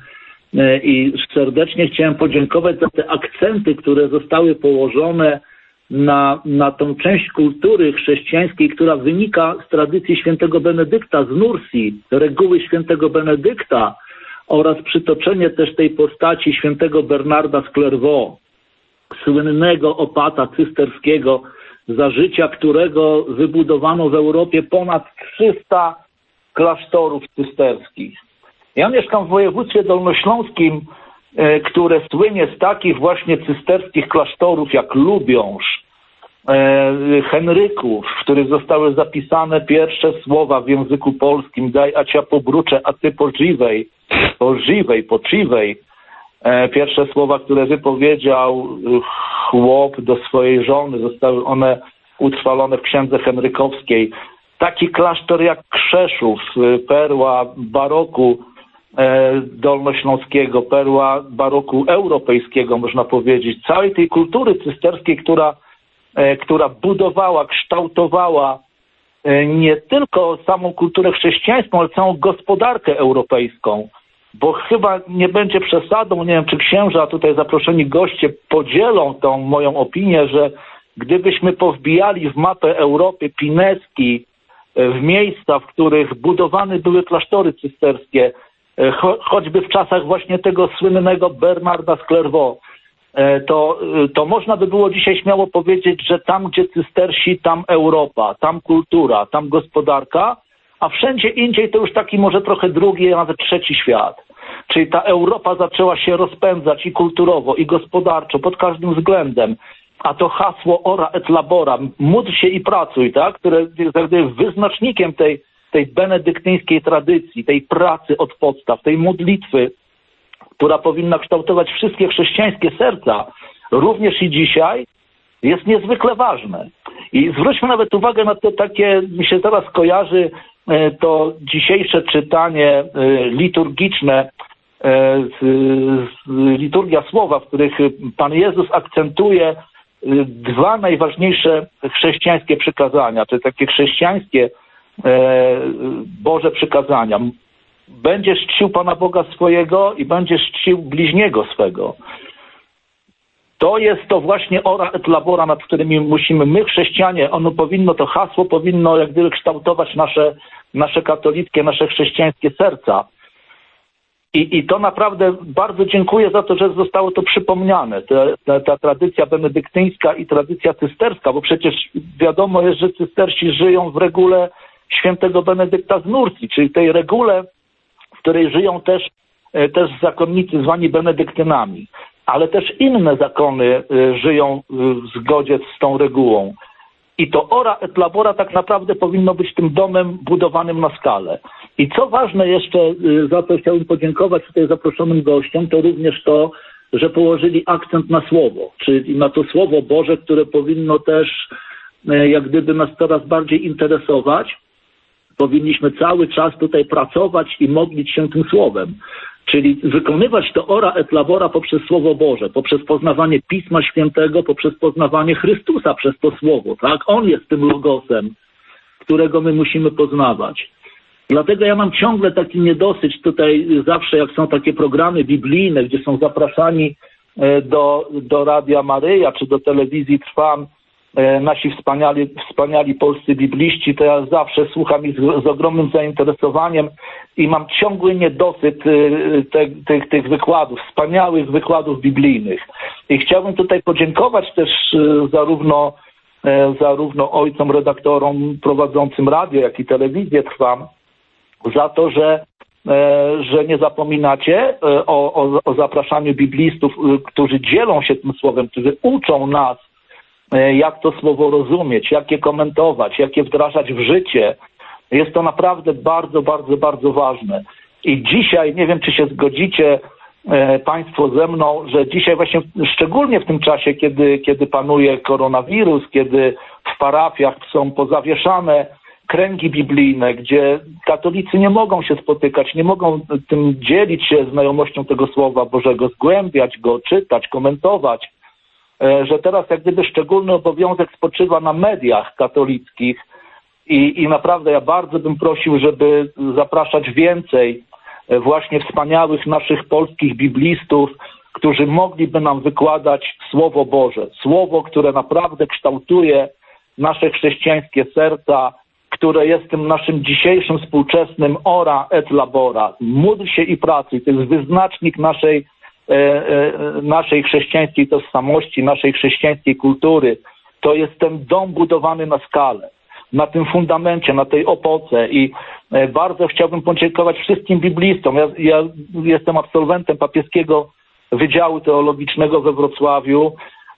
D: i serdecznie chciałem podziękować za te akcenty, które zostały położone na, na tą część kultury chrześcijańskiej, która wynika z tradycji świętego Benedykta z Nursji, reguły świętego Benedykta oraz przytoczenie też tej postaci świętego Bernarda z Clairvaux, słynnego opata cysterskiego, za życia którego wybudowano w Europie ponad trzysta klasztorów cysterskich. Ja mieszkam w województwie dolnośląskim, które słynie z takich właśnie cysterskich klasztorów jak Lubiąż, Henryków, w których zostały zapisane pierwsze słowa w języku polskim: daj a cia pobruczę, a ty pożywej, pożywej, poczywej. Pierwsze słowa, które wypowiedział chłop do swojej żony, zostały one utrwalone w księdze henrykowskiej. Taki klasztor jak Krzeszów, perła baroku dolnośląskiego, perła baroku europejskiego, można powiedzieć, całej tej kultury cysterskiej, która, która budowała, kształtowała nie tylko samą kulturę chrześcijańską, ale całą gospodarkę europejską. Bo chyba nie będzie przesadą, nie wiem, czy księża, tutaj zaproszeni goście podzielą tą moją opinię, że gdybyśmy powbijali w mapę Europy Pineski w miejsca, w których budowane były klasztory cysterskie, cho choćby w czasach właśnie tego słynnego Bernarda z Clairvaux, to, to można by było dzisiaj śmiało powiedzieć, że tam, gdzie cystersi, tam Europa, tam kultura, tam gospodarka, a wszędzie indziej to już taki może trochę drugi, a nawet trzeci świat. Czyli ta Europa zaczęła się rozpędzać i kulturowo, i gospodarczo, pod każdym względem. A to hasło ora et labora, módl się i pracuj, tak? Które jest wyznacznikiem tej, tej benedyktyńskiej tradycji, tej pracy od podstaw, tej modlitwy, która powinna kształtować wszystkie chrześcijańskie serca, również i dzisiaj, jest niezwykle ważne. I zwróćmy nawet uwagę na to takie, mi się teraz kojarzy to dzisiejsze czytanie liturgiczne, liturgia słowa, w których Pan Jezus akcentuje dwa najważniejsze chrześcijańskie przykazania, czy takie chrześcijańskie Boże przykazania. Będziesz czcił Pana Boga swojego i będziesz czcił bliźniego swego. To jest to właśnie ora et labora, nad którymi musimy my, chrześcijanie, ono powinno, to hasło powinno jak gdyby kształtować nasze, nasze katolickie, nasze chrześcijańskie serca. I, I to naprawdę bardzo dziękuję za to, że zostało to przypomniane. Ta, ta, ta tradycja benedyktyńska i tradycja cysterska, bo przecież wiadomo jest, że cystersi żyją w regule świętego Benedykta z Nurcji, czyli tej regule, w której żyją też, też zakonnicy zwani benedyktynami. Ale też inne zakony żyją w zgodzie z tą regułą. I to ora et labora tak naprawdę powinno być tym domem budowanym na skalę. I co ważne jeszcze, za to chciałbym podziękować tutaj zaproszonym gościom, to również to, że położyli akcent na słowo, czyli na to Słowo Boże, które powinno też jak gdyby nas coraz bardziej interesować. Powinniśmy cały czas tutaj pracować i modlić się tym Słowem. Czyli wykonywać to ora et labora poprzez Słowo Boże, poprzez poznawanie Pisma Świętego, poprzez poznawanie Chrystusa przez to Słowo, tak? On jest tym logosem, którego my musimy poznawać. Dlatego ja mam ciągle taki niedosyć tutaj zawsze, jak są takie programy biblijne, gdzie są zapraszani do, do Radia Maryja czy do telewizji Trwam nasi wspaniali, wspaniali polscy bibliści, to ja zawsze słucham ich z, z ogromnym zainteresowaniem i mam ciągły niedosyt te, tych, tych wykładów, wspaniałych wykładów biblijnych. I chciałbym tutaj podziękować też zarówno, zarówno ojcom redaktorom prowadzącym radio, jak i telewizję Trwam za to, że, że nie zapominacie o, o, o zapraszaniu biblistów, którzy dzielą się tym słowem, którzy uczą nas, jak to słowo rozumieć, jak je komentować, jak je wdrażać w życie. Jest to naprawdę bardzo, bardzo, bardzo ważne. I dzisiaj, nie wiem, czy się zgodzicie e, Państwo ze mną, że dzisiaj właśnie, szczególnie w tym czasie, kiedy, kiedy panuje koronawirus, kiedy w parafiach są pozawieszane kręgi biblijne, gdzie katolicy nie mogą się spotykać, nie mogą tym dzielić się znajomością tego Słowa Bożego, zgłębiać go, czytać, komentować, że teraz jak gdyby szczególny obowiązek spoczywa na mediach katolickich i, i naprawdę ja bardzo bym prosił, żeby zapraszać więcej właśnie wspaniałych naszych polskich biblistów, którzy mogliby nam wykładać Słowo Boże. Słowo, które naprawdę kształtuje nasze chrześcijańskie serca, które jest tym naszym dzisiejszym współczesnym ora et labora. Módl się i pracuj. To jest wyznacznik naszej naszej chrześcijańskiej tożsamości, naszej chrześcijańskiej kultury. to jest ten dom budowany na skalę, na tym fundamencie, na tej opoce i bardzo chciałbym podziękować wszystkim biblistom. Ja, ja jestem absolwentem papieskiego Wydziału Teologicznego we Wrocławiu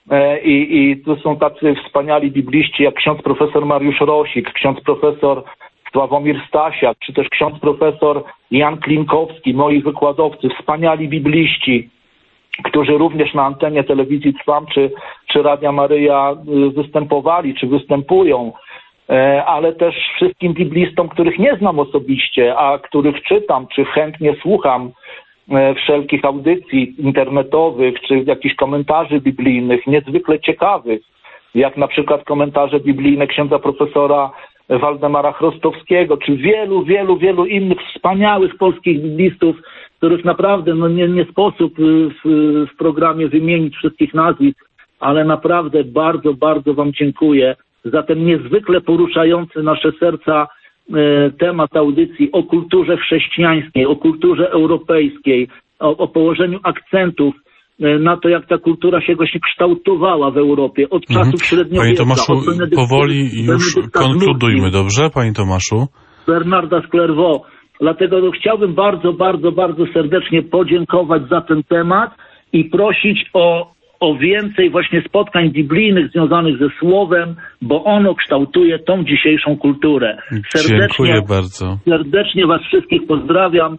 D: i, i tu są tacy wspaniali bibliści jak ksiądz profesor Mariusz Rosik, ksiądz profesor Sławomir Stasiak, czy też ksiądz profesor Jan Klinkowski, moi wykładowcy, wspaniali bibliści, którzy również na antenie telewizji Trwam czy, czy Radia Maryja występowali, czy występują, ale też wszystkim biblistom, których nie znam osobiście, a których czytam, czy chętnie słucham wszelkich audycji internetowych, czy jakichś komentarzy biblijnych, niezwykle ciekawych, jak na przykład komentarze biblijne księdza profesora Waldemara Chrostowskiego, czy wielu, wielu, wielu innych wspaniałych polskich biblistów, których naprawdę no nie, nie sposób w, w programie wymienić wszystkich nazwisk, ale naprawdę bardzo, bardzo wam dziękuję za ten niezwykle poruszający nasze serca e, temat audycji o kulturze chrześcijańskiej, o kulturze europejskiej, o, o położeniu akcentów e, na to, jak ta kultura się właśnie kształtowała w Europie od czasów mhm. średniowiecza.
A: Panie Tomaszu, powoli już konkludujmy, dobrze, Panie Tomaszu?
D: Bernarda z Clairvaux. Dlatego no, chciałbym bardzo, bardzo, bardzo serdecznie podziękować za ten temat i prosić o, o więcej właśnie spotkań biblijnych związanych ze Słowem, bo ono kształtuje tą dzisiejszą kulturę.
A: Serdecznie, dziękuję bardzo.
D: Serdecznie was wszystkich pozdrawiam.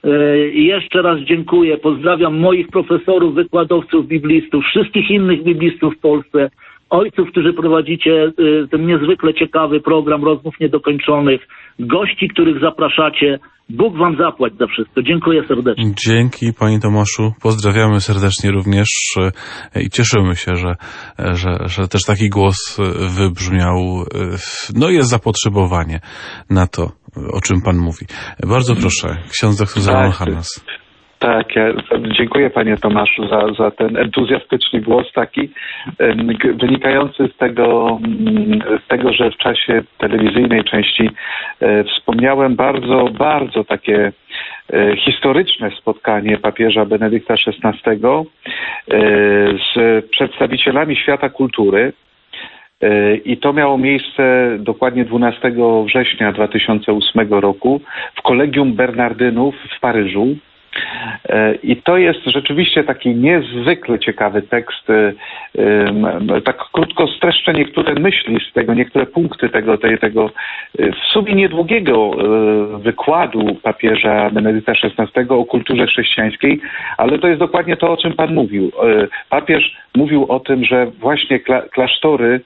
D: I jeszcze raz dziękuję. Pozdrawiam moich profesorów, wykładowców, biblistów, wszystkich innych biblistów w Polsce, ojców, którzy prowadzicie ten niezwykle ciekawy program Rozmów Niedokończonych, gości, których zapraszacie. Bóg wam zapłać za wszystko. Dziękuję serdecznie.
A: Dzięki, Panie Tomaszu. Pozdrawiamy serdecznie również i cieszymy się, że, że, że też taki głos wybrzmiał. No jest zapotrzebowanie na to, o czym Pan mówi. Bardzo proszę, ksiądz doktor Zalman Harnas.
B: Tak, ja dziękuję Panie Tomaszu za, za ten entuzjastyczny głos taki wynikający z tego, z tego, że w czasie telewizyjnej części wspomniałem bardzo, bardzo takie historyczne spotkanie papieża Benedykta szesnastego z przedstawicielami świata kultury. I to miało miejsce dokładnie dwunastego września dwa tysiące ósmego roku w Kolegium Bernardynów w Paryżu. I to jest rzeczywiście taki niezwykle ciekawy tekst. Tak krótko streszczę niektóre myśli z tego, niektóre punkty tego, tej, tego w sumie niedługiego wykładu papieża Benedykta szesnastego o kulturze chrześcijańskiej, ale to jest dokładnie to, o czym Pan mówił. Papież mówił o tym, że właśnie klasztory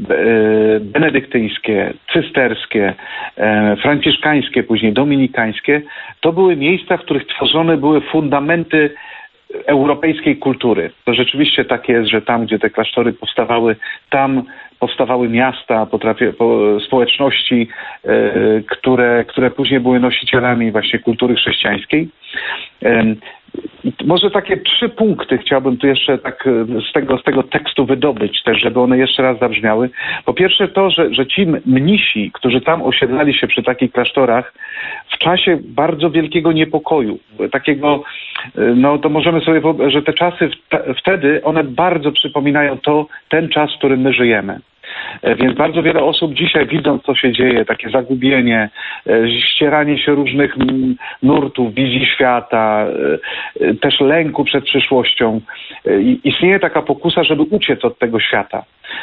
B: benedyktyńskie, cysterskie, franciszkańskie, później dominikańskie, to były miejsca, w których tworzone były fundamenty europejskiej kultury. To rzeczywiście tak jest, że tam, gdzie te klasztory powstawały, tam powstawały miasta, potrafię, po, społeczności, e, które, które później były nosicielami właśnie kultury chrześcijańskiej. E, Może takie trzy punkty chciałbym tu jeszcze tak z tego, z tego tekstu wydobyć też, żeby one jeszcze raz zabrzmiały. Po pierwsze to, że, że ci mnisi, którzy tam osiedlali się przy takich klasztorach w czasie bardzo wielkiego niepokoju, takiego, no to możemy sobie wyobrazić, że te czasy wtedy, one bardzo przypominają to, ten czas, w którym my żyjemy. Więc bardzo wiele osób dzisiaj, widząc co się dzieje, takie zagubienie, ścieranie się różnych nurtów, wizji świata, też lęku przed przyszłością, istnieje taka pokusa, żeby uciec od tego świata,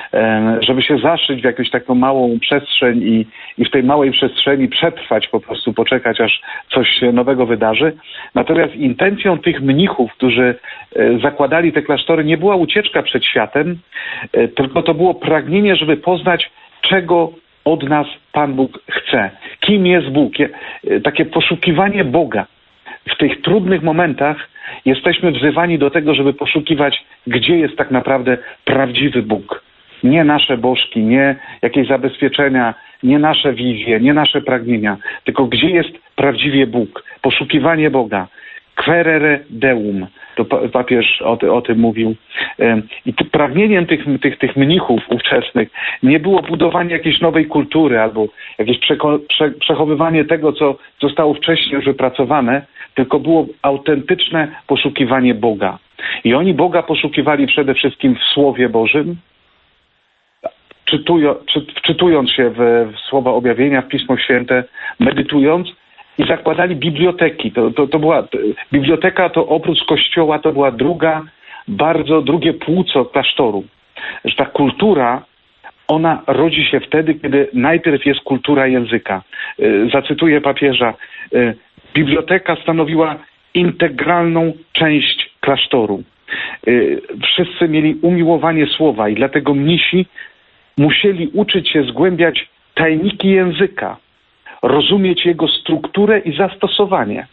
B: żeby się zaszyć w jakąś taką małą przestrzeń i, i w tej małej przestrzeni przetrwać, po prostu poczekać, aż coś się nowego wydarzy. Natomiast intencją tych mnichów, którzy zakładali te klasztory, nie była ucieczka przed światem, tylko to było pragnienie, żeby poznać, czego od nas Pan Bóg chce. Kim jest Bóg? Takie poszukiwanie Boga. W tych trudnych momentach jesteśmy wzywani do tego, żeby poszukiwać, gdzie jest tak naprawdę prawdziwy Bóg. Nie nasze bożki, nie jakieś zabezpieczenia, nie nasze wizje, nie nasze pragnienia, tylko gdzie jest prawdziwie Bóg. Poszukiwanie Boga. Quaerere Deum. To papież o, ty, o tym mówił. I ty, pragnieniem tych, tych, tych mnichów ówczesnych nie było budowanie jakiejś nowej kultury albo jakieś przeko, prze, przechowywanie tego, co zostało wcześniej już wypracowane, tylko było autentyczne poszukiwanie Boga. I oni Boga poszukiwali przede wszystkim w Słowie Bożym, wczytują, czy, wczytując się w, w słowa objawienia, w Pismo Święte, medytując i zakładali biblioteki. To, to, to była, biblioteka to oprócz kościoła to była druga, bardzo drugie płuco klasztoru. Że ta kultura, ona rodzi się wtedy, kiedy najpierw jest kultura języka. Zacytuję papieża. Biblioteka stanowiła integralną część klasztoru. Wszyscy mieli umiłowanie słowa i dlatego mnisi musieli uczyć się zgłębiać tajniki języka, rozumieć jego strukturę i zastosowanie.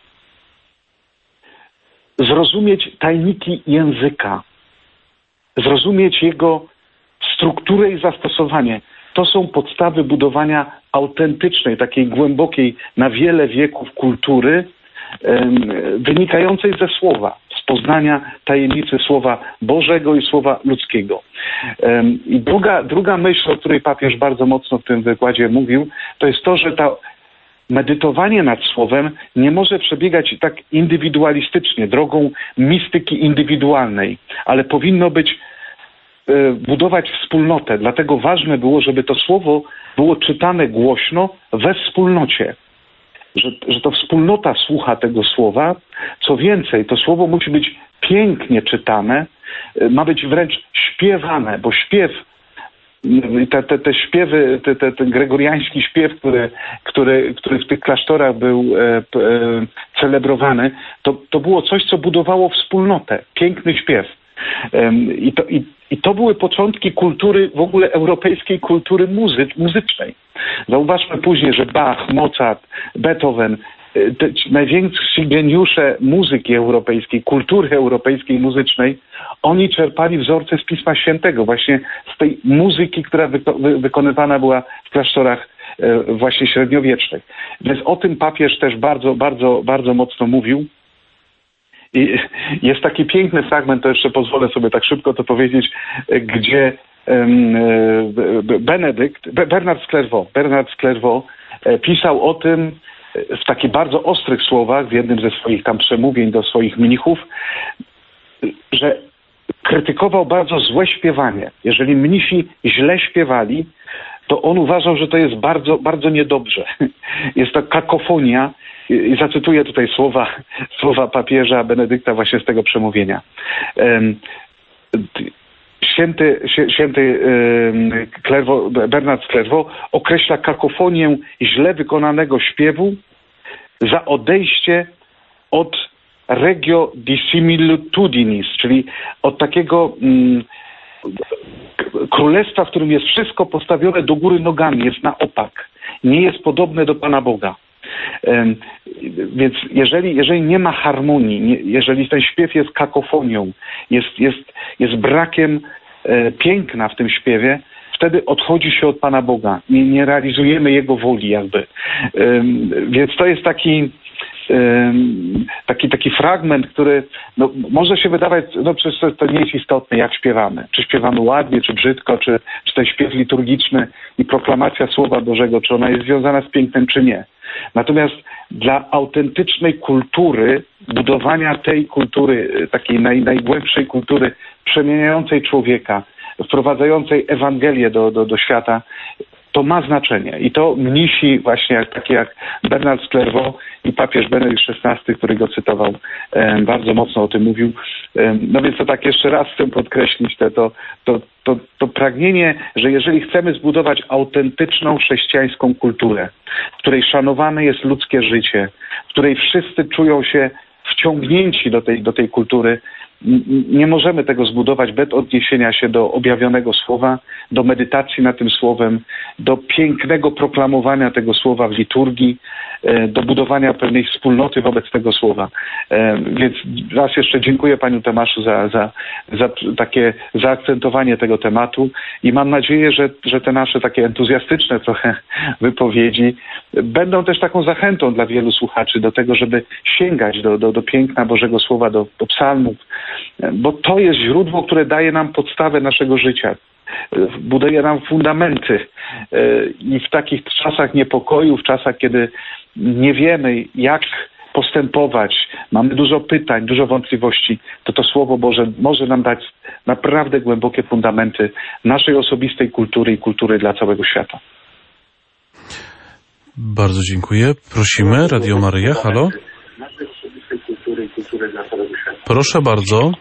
B: Zrozumieć tajniki języka, zrozumieć jego strukturę i zastosowanie. To są podstawy budowania autentycznej, takiej głębokiej na wiele wieków kultury, wynikającej ze słowa, z poznania tajemnicy Słowa Bożego i Słowa ludzkiego. I druga, druga myśl, o której papież bardzo mocno w tym wykładzie mówił, to jest to, że ta medytowanie nad Słowem nie może przebiegać tak indywidualistycznie, drogą mistyki indywidualnej, ale powinno być budować wspólnotę. Dlatego ważne było, żeby to Słowo było czytane głośno we wspólnocie. Że, że to wspólnota słucha tego słowa. Co więcej, to słowo musi być pięknie czytane, ma być wręcz śpiewane, bo śpiew, te, te, te śpiewy, te, te, ten gregoriański śpiew, który, który, który w tych klasztorach był e, e, celebrowany, to, to było coś, co budowało wspólnotę. Piękny śpiew. E, i, to, i, I to były początki kultury, w ogóle europejskiej kultury muzy, muzycznej. Zauważmy później, że Bach, Mozart, Beethoven, te najwięksi geniusze muzyki europejskiej, kultury europejskiej muzycznej, oni czerpali wzorce z Pisma Świętego, właśnie z tej muzyki, która wyko wykonywana była w klasztorach e, właśnie średniowiecznych. Więc o tym papież też bardzo, bardzo, bardzo mocno mówił. I jest taki piękny fragment, to jeszcze pozwolę sobie tak szybko to powiedzieć, gdzie Benedykt, Bernard z Clairvaux, Bernard z Clairvaux pisał o tym w takich bardzo ostrych słowach, w jednym ze swoich tam przemówień do swoich mnichów, że krytykował bardzo złe śpiewanie. Jeżeli mnisi źle śpiewali, to on uważał, że to jest bardzo, bardzo niedobrze. Jest to kakofonia. I zacytuję tutaj słowa, słowa papieża Benedykta właśnie z tego przemówienia. Święty, święty Clairvaux, Bernard z Clairvaux określa kakofonię źle wykonanego śpiewu za odejście od regio dissimilitudinis, czyli od takiego mm, królestwa, w którym jest wszystko postawione do góry nogami, jest na opak, nie jest podobne do Pana Boga. Um, więc jeżeli, jeżeli nie ma harmonii, nie, jeżeli ten śpiew jest kakofonią, jest, jest, jest brakiem e, piękna w tym śpiewie, wtedy odchodzi się od Pana Boga. Nie, nie realizujemy Jego woli jakby. Um, więc to jest taki Taki, taki fragment, który no, może się wydawać, no przecież to, to nie jest istotne, jak śpiewamy. Czy śpiewamy ładnie, czy brzydko, czy, czy ten śpiew liturgiczny i proklamacja Słowa Bożego, czy ona jest związana z pięknem, czy nie. Natomiast dla autentycznej kultury, budowania tej kultury, takiej naj, najgłębszej kultury, przemieniającej człowieka, wprowadzającej Ewangelię do, do, do świata, to ma znaczenie. I to mnisi właśnie jak, takie jak Bernard z Clairvaux i papież Benedykt szesnasty, który go cytował, e, bardzo mocno o tym mówił. E, no więc to tak jeszcze raz chcę podkreślić te, to, to, to, to pragnienie, że jeżeli chcemy zbudować autentyczną chrześcijańską kulturę, w której szanowane jest ludzkie życie, w której wszyscy czują się wciągnięci do tej, do tej kultury, nie możemy tego zbudować bez odniesienia się do objawionego słowa, do medytacji nad tym słowem, do pięknego proklamowania tego słowa w liturgii, do budowania pewnej wspólnoty wobec tego słowa. Więc raz jeszcze dziękuję Panu Tomaszu za, za, za takie zaakcentowanie tego tematu i mam nadzieję, że, że te nasze takie entuzjastyczne trochę wypowiedzi będą też taką zachętą dla wielu słuchaczy do tego, żeby sięgać do, do, do piękna Bożego Słowa, do, do psalmów, bo to jest źródło, które daje nam podstawę naszego życia. Buduje nam fundamenty i w takich czasach niepokoju, w czasach, kiedy nie wiemy, jak postępować, mamy dużo pytań, dużo wątpliwości, to to Słowo Boże może nam dać naprawdę głębokie fundamenty naszej osobistej kultury i kultury dla całego świata.
A: Bardzo dziękuję. Prosimy, Radio Maryja, halo. Proszę bardzo.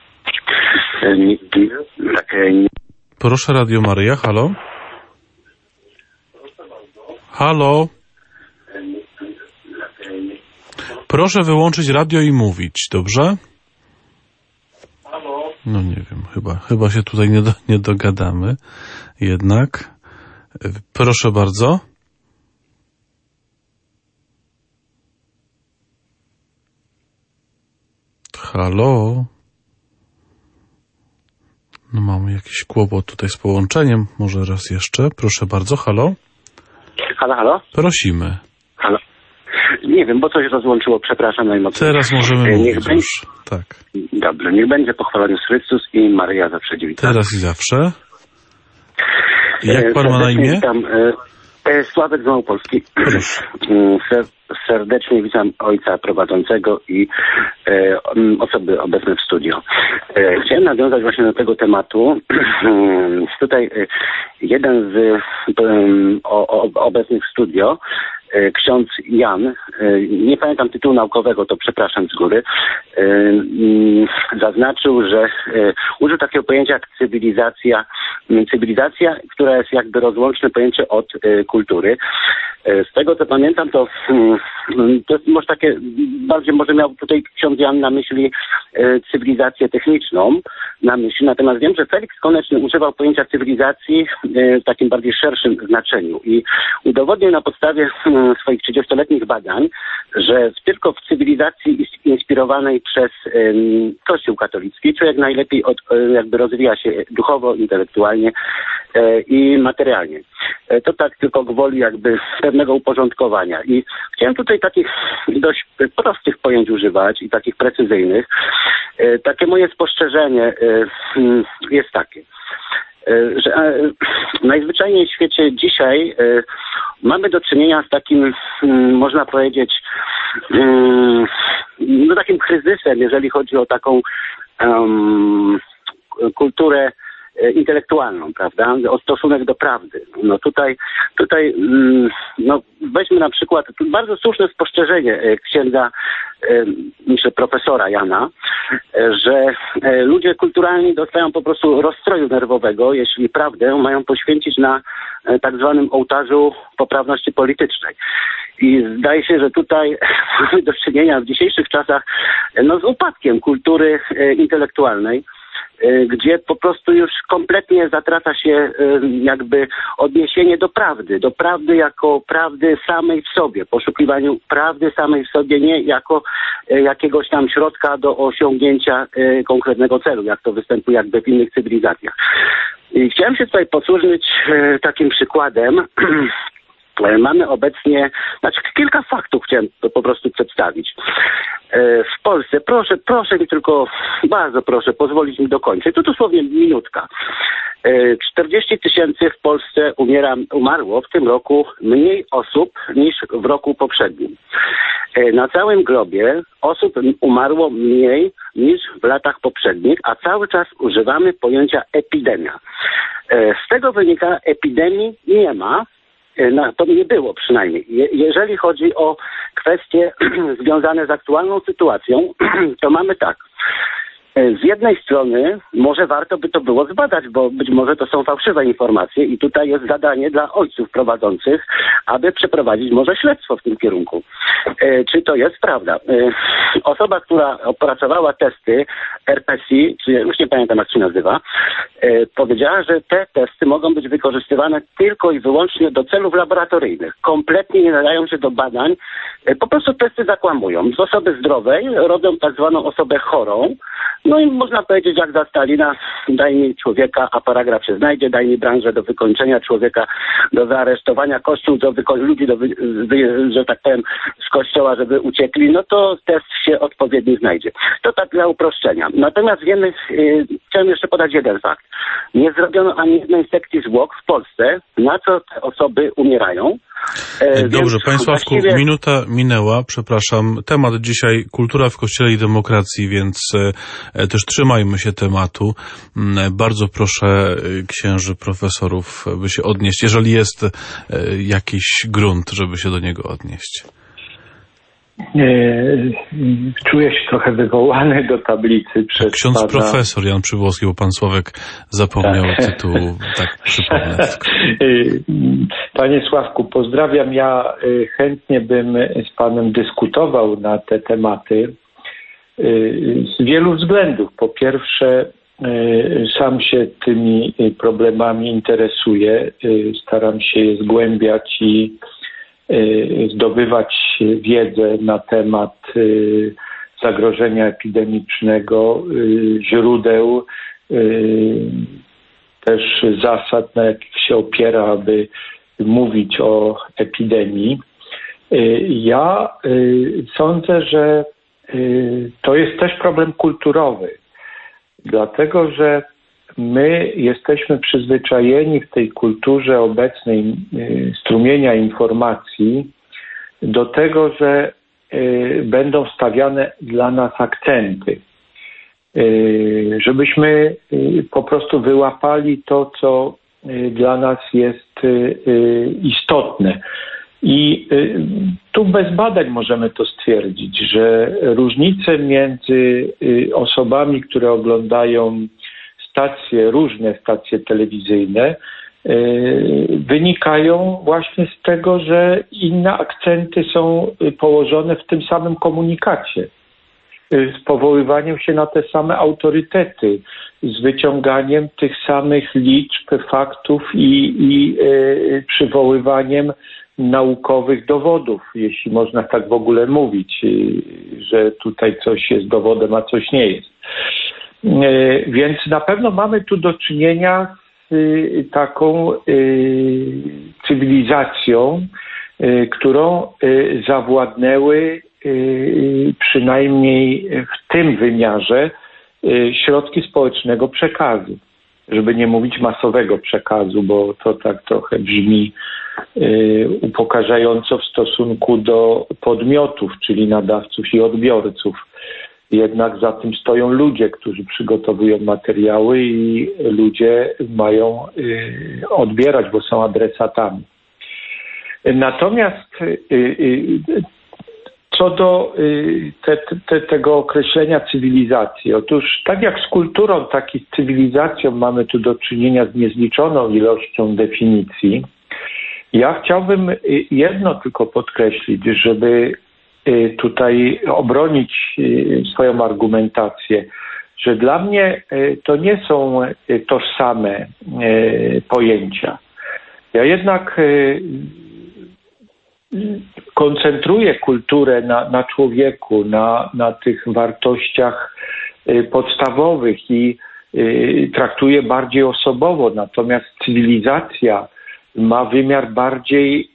A: Proszę, Radio Maryja, halo. Halo. Proszę wyłączyć radio i mówić, dobrze? No nie wiem, chyba, chyba się tutaj nie, do, nie dogadamy jednak. Proszę bardzo. Halo? No mamy jakiś kłopot tutaj z połączeniem. Może raz jeszcze. Proszę bardzo, halo?
E: Halo, halo?
A: Prosimy.
E: Halo. Nie wiem, bo coś rozłączyło, przepraszam najmocniej.
A: Teraz możemy
E: niech
A: mówić
E: będzie...
A: już. Tak.
E: Dobrze, niech będzie pochwalony Chrystus i Maryja zawsze dziewica.
A: Teraz i zawsze. Jak pan ma na imię?
E: Witam, e, Sławek z Małopolski. Serdecznie witam ojca prowadzącego i e, osoby obecne w studio. E, chciałem nawiązać właśnie do tego tematu. Tutaj e, jeden z e, o, o, obecnych w studio, e, ksiądz Jan, e, nie pamiętam tytułu naukowego, to przepraszam z góry, e, m, zaznaczył, że e, użył takiego pojęcia jak cywilizacja, cywilizacja, która jest jakby rozłączne pojęcie od e, kultury. E, z tego co pamiętam, to to jest może takie, bardziej może miał tutaj ksiądz Jan na myśli e, cywilizację techniczną, na myśli, natomiast wiem, że Felix Koneczny używał pojęcia cywilizacji e, w takim bardziej szerszym znaczeniu i udowodnił na podstawie e, swoich trzydziestoletnich badań, że tylko w cywilizacji inspirowanej przez e, Kościół katolicki człowiek najlepiej od, e, jakby rozwija się duchowo, intelektualnie e, i materialnie. E, to tak tylko gwoli jakby pewnego uporządkowania i chciałem tutaj takich dość prostych pojęć używać i takich precyzyjnych. E, takie moje spostrzeżenie e, jest takie, e, że e, najzwyczajniej w świecie dzisiaj e, mamy do czynienia z takim, m, można powiedzieć, m, no takim kryzysem, jeżeli chodzi o taką um, kulturę intelektualną, prawda? O stosunek do prawdy. No tutaj, tutaj no weźmy na przykład bardzo słuszne spostrzeżenie księdza, myślę, profesora Jana, że ludzie kulturalni dostają po prostu rozstroju nerwowego, jeśli prawdę mają poświęcić na tak zwanym ołtarzu poprawności politycznej. I zdaje się, że tutaj mamy do czynienia w dzisiejszych czasach no, z upadkiem kultury intelektualnej, gdzie po prostu już kompletnie zatraca się jakby odniesienie do prawdy, do prawdy jako prawdy samej w sobie, poszukiwaniu prawdy samej w sobie, nie jako jakiegoś tam środka do osiągnięcia konkretnego celu, jak to występuje jakby w innych cywilizacjach. I chciałem się tutaj posłużyć takim przykładem. Mamy obecnie, znaczy kilka faktów chciałem to po prostu przedstawić. W Polsce, proszę, proszę mi tylko, bardzo proszę, pozwolić mi dokończyć, to dosłownie minutka. czterdzieści tysięcy w Polsce umiera, umarło w tym roku mniej osób niż w roku poprzednim. Na całym globie osób umarło mniej niż w latach poprzednich, a cały czas używamy pojęcia epidemia. Z tego wynika, epidemii nie ma. No, to nie było przynajmniej. Je, jeżeli chodzi o kwestie związane z aktualną sytuacją, to mamy tak. Z jednej strony może warto by to było zbadać, bo być może to są fałszywe informacje i tutaj jest zadanie dla ojców prowadzących, aby przeprowadzić może śledztwo w tym kierunku. E, czy to jest prawda? E, osoba, która opracowała testy R P C, czy już nie pamiętam jak się nazywa, e, powiedziała, że te testy mogą być wykorzystywane tylko i wyłącznie do celów laboratoryjnych. Kompletnie nie nadają się do badań. E, po prostu testy zakłamują. Z osoby zdrowej robią tak zwaną osobę chorą. No i można powiedzieć, jak za Stalina, daj mi człowieka, a paragraf się znajdzie, daj mi branżę do wykończenia, człowieka do zaaresztowania, kościół do wyko- ludzi, do wy- wy- że tak powiem, z kościoła, żeby uciekli, no to test się odpowiedni znajdzie. To tak dla uproszczenia. Natomiast wiemy, yy, chciałem jeszcze podać jeden fakt. Nie zrobiono ani jednej sekcji zwłok w Polsce, na co te osoby umierają,
A: Dobrze, Panie Sławku, właściwie... minuta minęła, przepraszam. Temat dzisiaj kultura w Kościele i demokracji, więc też trzymajmy się tematu. Bardzo proszę księży, profesorów, by się odnieść, jeżeli jest jakiś grunt, żeby się do niego odnieść.
C: Czuję się trochę wywołany do tablicy przez
A: Ksiądz
C: pana...
A: profesor Jan Przybłowski, bo pan Sławek zapomniał tak. tytułu. Tak, przypomnę.
C: Panie Sławku, pozdrawiam. Ja chętnie bym z panem dyskutował na te tematy z wielu względów. Po pierwsze, sam się tymi problemami interesuję. Staram się je zgłębiać i zdobywać wiedzę na temat zagrożenia epidemicznego, źródeł, też zasad, na jakich się opiera, aby mówić o epidemii. Ja sądzę, że to jest też problem kulturowy, dlatego że my jesteśmy przyzwyczajeni w tej kulturze obecnej strumienia informacji do tego, że będą stawiane dla nas akcenty, żebyśmy po prostu wyłapali to, co dla nas jest istotne. I tu bez badań możemy to stwierdzić, że różnice między osobami, które oglądają stacje, różne stacje telewizyjne, wynikają właśnie z tego, że inne akcenty są położone w tym samym komunikacie, z powoływaniem się na te same autorytety, z wyciąganiem tych samych liczb, faktów i, i e, przywoływaniem naukowych dowodów, jeśli można tak w ogóle mówić, że tutaj coś jest dowodem, a coś nie jest. Więc na pewno mamy tu do czynienia z taką cywilizacją, którą zawładnęły przynajmniej w tym wymiarze środki społecznego przekazu. Żeby nie mówić masowego przekazu, bo to tak trochę brzmi upokarzająco w stosunku do podmiotów, czyli nadawców i odbiorców. Jednak za tym stoją ludzie, którzy przygotowują materiały i ludzie mają odbierać, bo są adresatami. Natomiast co do te, te, tego określenia cywilizacji, otóż tak jak z kulturą, tak i z cywilizacją mamy tu do czynienia z niezliczoną ilością definicji. Ja chciałbym jedno tylko podkreślić, żeby tutaj obronić swoją argumentację, że dla mnie to nie są tożsame pojęcia. Ja jednak koncentruję kulturę na, na człowieku, na, na tych wartościach podstawowych i traktuję bardziej osobowo, natomiast cywilizacja ma wymiar bardziej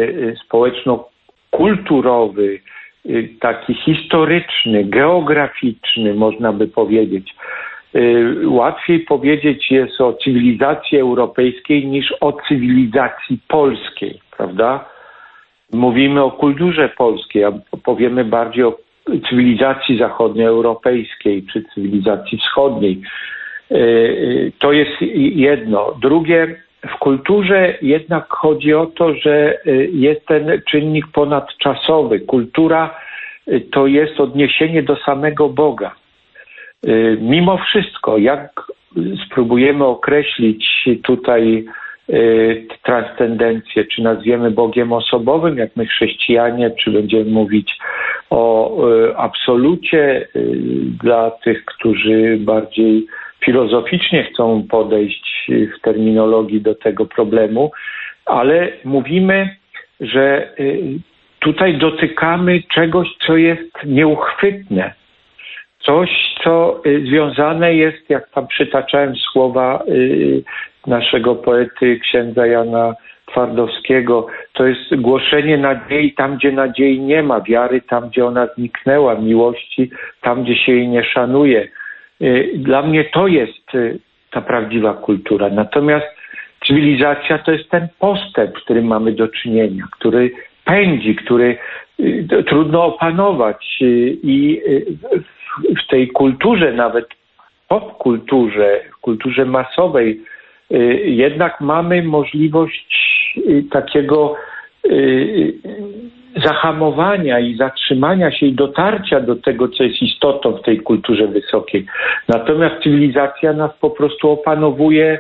C: społeczno-kulturowy, taki historyczny, geograficzny, można by powiedzieć. Łatwiej powiedzieć jest o cywilizacji europejskiej niż o cywilizacji polskiej, prawda? Mówimy o kulturze polskiej, a powiemy bardziej o cywilizacji zachodnioeuropejskiej czy cywilizacji wschodniej. To jest jedno. Drugie, w kulturze jednak chodzi o to, że jest ten czynnik ponadczasowy. Kultura to jest odniesienie do samego Boga. Mimo wszystko, jak spróbujemy określić tutaj transcendencję, czy nazwiemy Bogiem osobowym, jak my chrześcijanie, czy będziemy mówić o absolucie dla tych, którzy bardziej filozoficznie chcą podejść w terminologii do tego problemu, ale mówimy, że tutaj dotykamy czegoś, co jest nieuchwytne. Coś, co związane jest, jak tam przytaczałem słowa naszego poety, księdza Jana Twardowskiego, to jest głoszenie nadziei tam, gdzie nadziei nie ma, wiary tam, gdzie ona zniknęła, miłości tam, gdzie się jej nie szanuje. Dla mnie to jest ta prawdziwa kultura. Natomiast cywilizacja to jest ten postęp, z którym mamy do czynienia, który pędzi, który y, trudno opanować y, i y, w, w tej kulturze, nawet popkulturze, w kulturze masowej, y, jednak mamy możliwość y, takiego y, zahamowania i zatrzymania się i dotarcia do tego, co jest istotą w tej kulturze wysokiej. Natomiast cywilizacja nas po prostu opanowuje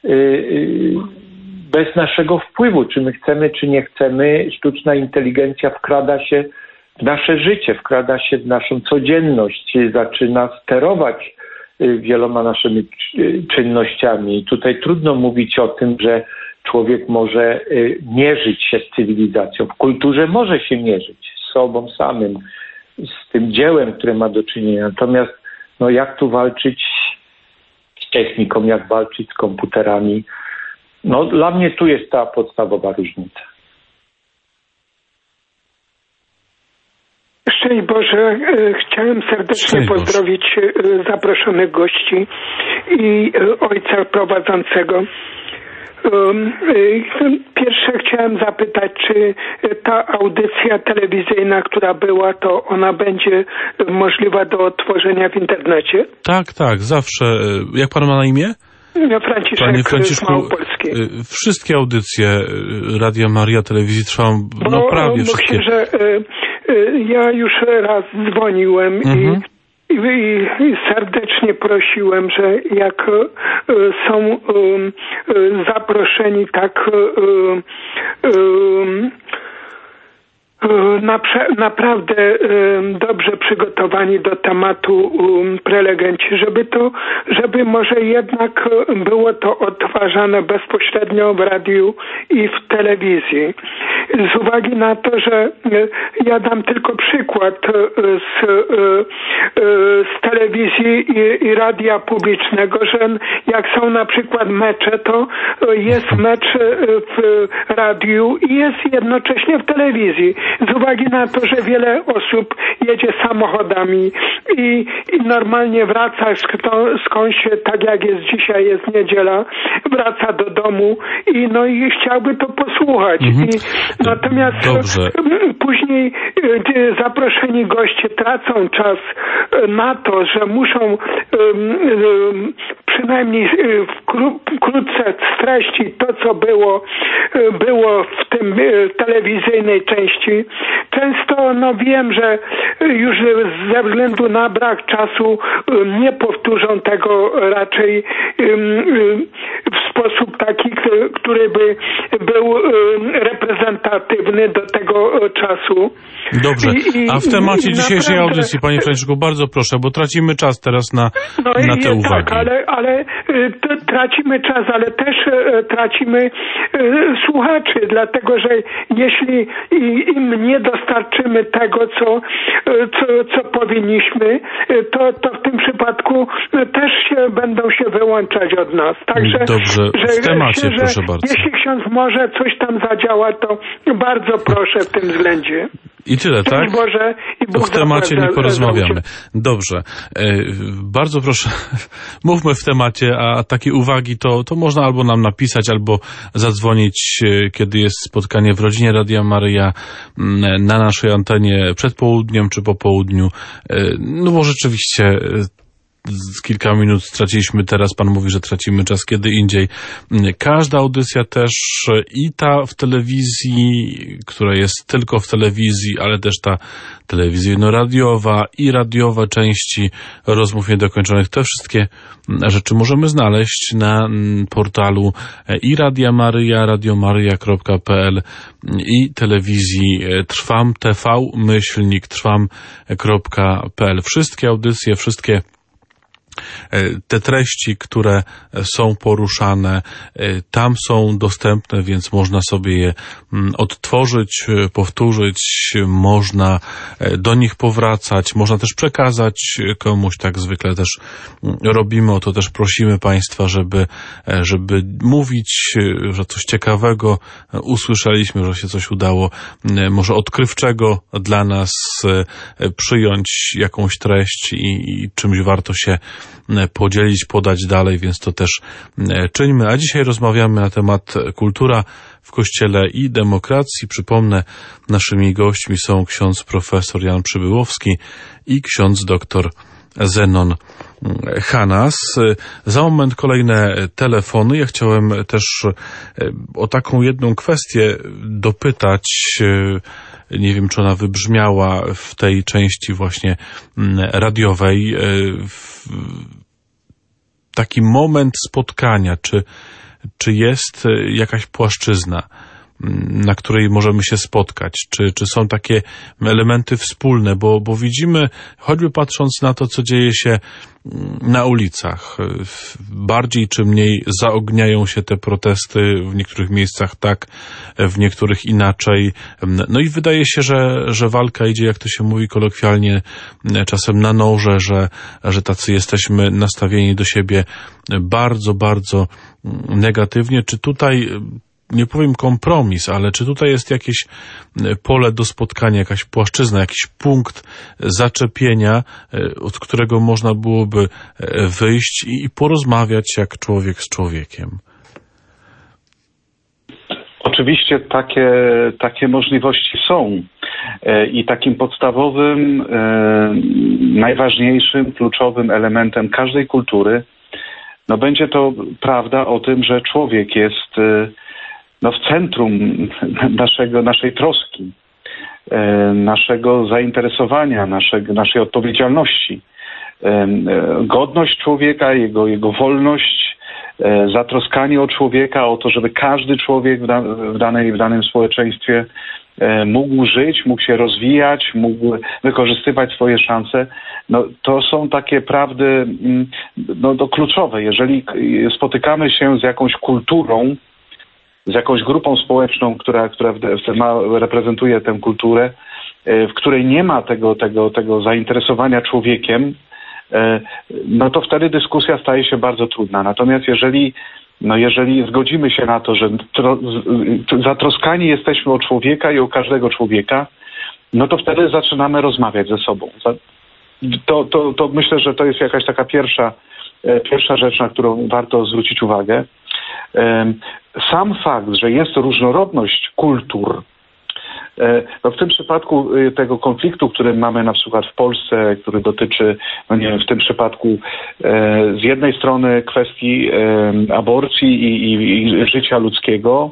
C: bez naszego wpływu. Czy my chcemy, czy nie chcemy, sztuczna inteligencja wkrada się w nasze życie, wkrada się w naszą codzienność, zaczyna sterować wieloma naszymi czynnościami. I tutaj trudno mówić o tym, że człowiek może mierzyć się z cywilizacją. W kulturze może się mierzyć z sobą samym, z tym dziełem, które ma do czynienia. Natomiast no, jak tu walczyć z techniką, jak walczyć z komputerami? No, dla mnie tu jest ta podstawowa różnica.
F: Szczęść Boże, chciałem serdecznie
A: Szczęść
F: pozdrowić Boże. zaproszonych gości i ojca prowadzącego. Pierwsze chciałem zapytać, czy ta audycja telewizyjna, która była, to ona będzie możliwa do odtworzenia w internecie?
A: Tak, tak, zawsze. Jak pan ma na imię?
F: Franciszek
A: Panie Franciszku,
F: z Małopolskiej.
A: Wszystkie audycje Radia Maria Telewizji trwają, no prawie
F: bo
A: wszystkie.
F: Bo że ja już raz dzwoniłem mhm. i I, I serdecznie prosiłem, że jak y, są y, y, zaproszeni tak y, y, y, Naprze- naprawdę y, dobrze przygotowani do tematu y, prelegenci, żeby to, żeby może jednak było to odtwarzane bezpośrednio w radiu i w telewizji. Z uwagi na to, że y, ja dam tylko przykład y, z, y, y, z telewizji i, i radia publicznego, że jak są na przykład mecze, to jest mecz w radiu i jest jednocześnie w telewizji. Z uwagi na to, że wiele osób jedzie samochodami i, i normalnie wraca skądś, tak jak jest dzisiaj, jest niedziela, wraca do domu i no i chciałby to posłuchać. Mhm. I, natomiast Dobrze. później zaproszeni goście tracą czas na to, że muszą um, um, przynajmniej wkrótce streścić to, co było, było w tym telewizyjnej części. Często no wiem, że już ze względu na brak czasu nie powtórzą tego raczej w sposób taki, który by był reprezentatywny do tego czasu.
A: Dobrze, a w temacie I, dzisiejszej naprawdę... audycji, panie Franciszku, bardzo proszę, bo tracimy czas teraz na, no na te uwagi.
F: Tak, ale, ale tracimy czas, ale też tracimy słuchaczy, dlatego że jeśli im nie dostarczymy tego, co, co, co powinniśmy, to, to w tym przypadku też się, będą się wyłączać od nas. Także,
A: Dobrze,
F: że,
A: w temacie,
F: że,
A: proszę bardzo.
F: Jeśli ksiądz może coś tam zadziała, to bardzo proszę w tym względzie.
A: I tyle, tak?
F: Boże, i Bóg
A: w temacie nie porozmawiamy. Dobrze. E, bardzo proszę, mówmy w temacie, a takie uwagi to, to można albo nam napisać, albo zadzwonić, kiedy jest spotkanie w rodzinie Radia Maryja na naszej antenie przed południem czy po południu. E, no bo rzeczywiście z kilka minut straciliśmy teraz, pan mówi, że tracimy czas kiedy indziej. Każda audycja też i ta w telewizji, która jest tylko w telewizji, ale też ta telewizyjno-radiowa i radiowe części rozmów niedokończonych, te wszystkie rzeczy możemy znaleźć na portalu i Radia Maryja, radiomaryja kropka p l i telewizji Trwam T V, myślnik trwam kropka p l. Wszystkie audycje, wszystkie te treści, które są poruszane, tam są dostępne, więc można sobie je odtworzyć, powtórzyć, można do nich powracać, można też przekazać komuś, tak zwykle też robimy, o to też prosimy Państwa, żeby, żeby mówić, że coś ciekawego usłyszeliśmy, że się coś udało, może odkrywczego dla nas przyjąć jakąś treść i, i czymś warto się podzielić, podać dalej, więc to też czyńmy. A dzisiaj rozmawiamy na temat kultura w Kościele i demokracji. Przypomnę, naszymi gośćmi są ksiądz profesor Jan Przybyłowski i ksiądz doktor Zenon Hanas. Za moment kolejne telefony. Ja chciałem też o taką jedną kwestię dopytać. Nie wiem, czy ona wybrzmiała w tej części właśnie radiowej. Taki moment spotkania, czy, czy jest jakaś płaszczyzna, na której możemy się spotkać? Czy, czy są takie elementy wspólne? Bo, bo widzimy, choćby patrząc na to, co dzieje się na ulicach, bardziej czy mniej zaogniają się te protesty, w niektórych miejscach tak, w niektórych inaczej. No i wydaje się, że, że walka idzie, jak to się mówi kolokwialnie, czasem na noże, że, że tacy jesteśmy nastawieni do siebie bardzo, bardzo negatywnie. Czy tutaj, nie powiem kompromis, ale czy tutaj jest jakieś pole do spotkania, jakaś płaszczyzna, jakiś punkt zaczepienia, od którego można byłoby wyjść i porozmawiać jak człowiek z człowiekiem?
B: Oczywiście takie, takie możliwości są i takim podstawowym, najważniejszym, kluczowym elementem każdej kultury no będzie to prawda o tym, że człowiek jest no, w centrum naszego, naszej troski, naszego zainteresowania, naszego, naszej odpowiedzialności. Godność człowieka, jego, jego wolność, zatroskanie o człowieka, o to, żeby każdy człowiek w, da, w, danej, w danym społeczeństwie mógł żyć, mógł się rozwijać, mógł wykorzystywać swoje szanse. No, to są takie prawdy no, to kluczowe. Jeżeli spotykamy się z jakąś kulturą, z jakąś grupą społeczną, która, która ma, reprezentuje tę kulturę, w której nie ma tego, tego, tego zainteresowania człowiekiem, no to wtedy dyskusja staje się bardzo trudna. Natomiast jeżeli, no jeżeli zgodzimy się na to, że tro, zatroskani jesteśmy o człowieka i o każdego człowieka, no to wtedy zaczynamy rozmawiać ze sobą. To, to, to myślę, że to jest jakaś taka pierwsza, pierwsza rzecz, na którą warto zwrócić uwagę. Sam fakt, że jest różnorodność kultur, no w tym przypadku tego konfliktu, który mamy na przykład w Polsce, który dotyczy, no nie wiem, w tym przypadku z jednej strony kwestii aborcji i, i, i życia ludzkiego,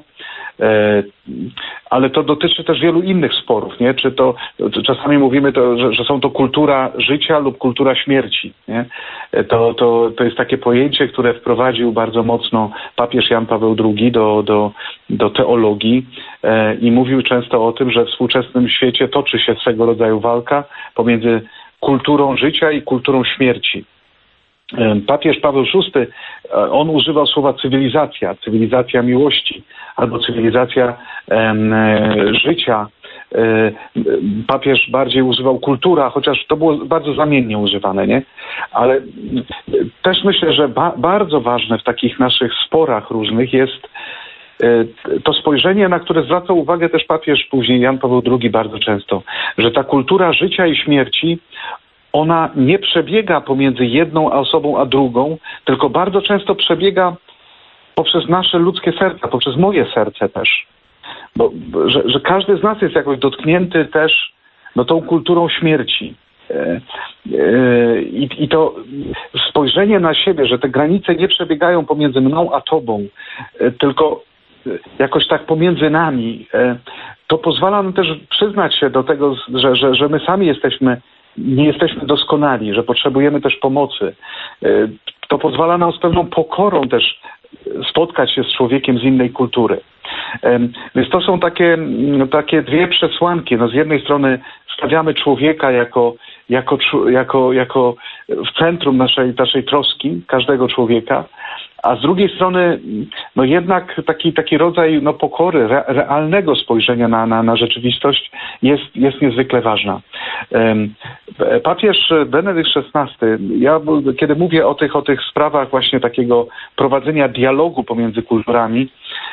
B: ale to dotyczy też wielu innych sporów, nie? Czy to, czasami mówimy, to, że, że są to kultura życia lub kultura śmierci, nie? To, to, to jest takie pojęcie, które wprowadził bardzo mocno papież Jan Paweł drugi do, do, do teologii e, i mówił często o tym, że w współczesnym świecie toczy się swego rodzaju walka pomiędzy kulturą życia i kulturą śmierci. Papież Paweł szósty, on używał słowa cywilizacja, cywilizacja miłości albo cywilizacja em, życia. Papież bardziej używał kultura, chociaż to było bardzo zamiennie używane, nie? Ale też myślę, że ba- bardzo ważne w takich naszych sporach różnych jest to spojrzenie, na które zwracał uwagę też papież później Jan Paweł drugi bardzo często, że ta kultura życia i śmierci, ona nie przebiega pomiędzy jedną osobą a drugą, tylko bardzo często przebiega poprzez nasze ludzkie serca, poprzez moje serce też. Bo, że, że każdy z nas jest jakoś dotknięty też no, tą kulturą śmierci. E, e, i, I to spojrzenie na siebie, że te granice nie przebiegają pomiędzy mną a tobą, e, tylko jakoś tak pomiędzy nami, e, to pozwala nam też przyznać się do tego, że, że, że my sami jesteśmy nie jesteśmy doskonali, że potrzebujemy też pomocy. To pozwala nam z pewną pokorą też spotkać się z człowiekiem z innej kultury. Więc to są takie, takie dwie przesłanki. No z jednej strony stawiamy człowieka jako, jako, jako, jako w centrum naszej, naszej troski, każdego człowieka, a z drugiej strony no jednak taki, taki rodzaj no, pokory, re, realnego spojrzenia na, na, na rzeczywistość jest, jest niezwykle ważna. Papież Benedykt szesnasty, ja kiedy mówię o tych, o tych sprawach właśnie takiego prowadzenia dialogu pomiędzy kulturami,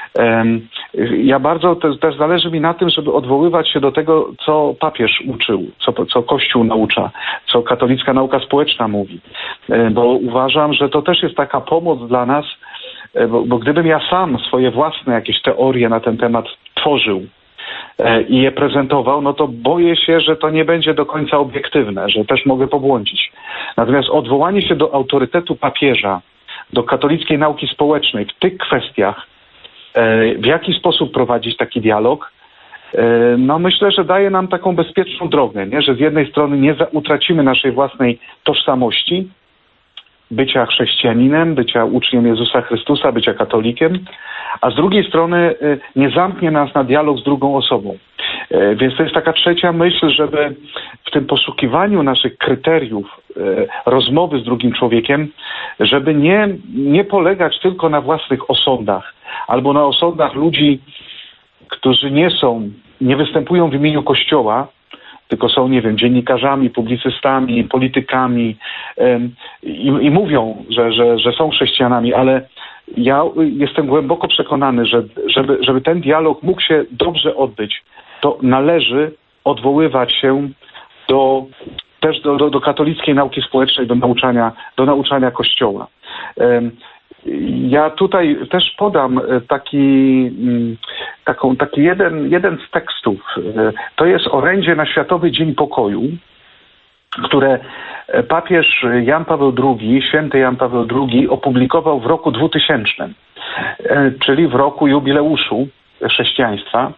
B: ja bardzo też, też zależy mi na tym, żeby odwoływać się do tego, co papież uczył, co, co Kościół naucza, co katolicka nauka społeczna mówi. Bo uważam, że to też jest taka pomoc dla nas, bo, bo gdybym ja sam swoje własne jakieś teorie na ten temat tworzył i je prezentował, no to boję się, że to nie będzie do końca obiektywne, że też mogę pobłądzić. Natomiast odwołanie się do autorytetu papieża, do katolickiej nauki społecznej w tych kwestiach, w jaki sposób prowadzić taki dialog, no myślę, że daje nam taką bezpieczną drogę, nie? Że z jednej strony nie utracimy naszej własnej tożsamości, bycia chrześcijaninem, bycia uczniem Jezusa Chrystusa, bycia katolikiem, a z drugiej strony nie zamknie nas na dialog z drugą osobą. Więc to jest taka trzecia myśl, żeby w tym poszukiwaniu naszych kryteriów rozmowy z drugim człowiekiem, żeby nie, nie polegać tylko na własnych osądach albo na osądach ludzi, którzy nie są, nie występują w imieniu Kościoła, tylko są, nie wiem, dziennikarzami, publicystami, politykami ym, i, i mówią, że, że, że są chrześcijanami, ale ja jestem głęboko przekonany, że żeby, żeby ten dialog mógł się dobrze odbyć, to należy odwoływać się do, też do, do, do katolickiej nauki społecznej, do nauczania, do nauczania Kościoła. Ym, Ja tutaj też podam taki, taką, taki jeden, jeden z tekstów. To jest orędzie na Światowy Dzień Pokoju, które papież Jan Paweł drugi, święty Jan Paweł drugi opublikował w roku dwutysięcznym, czyli w roku jubileuszu chrześcijaństwa.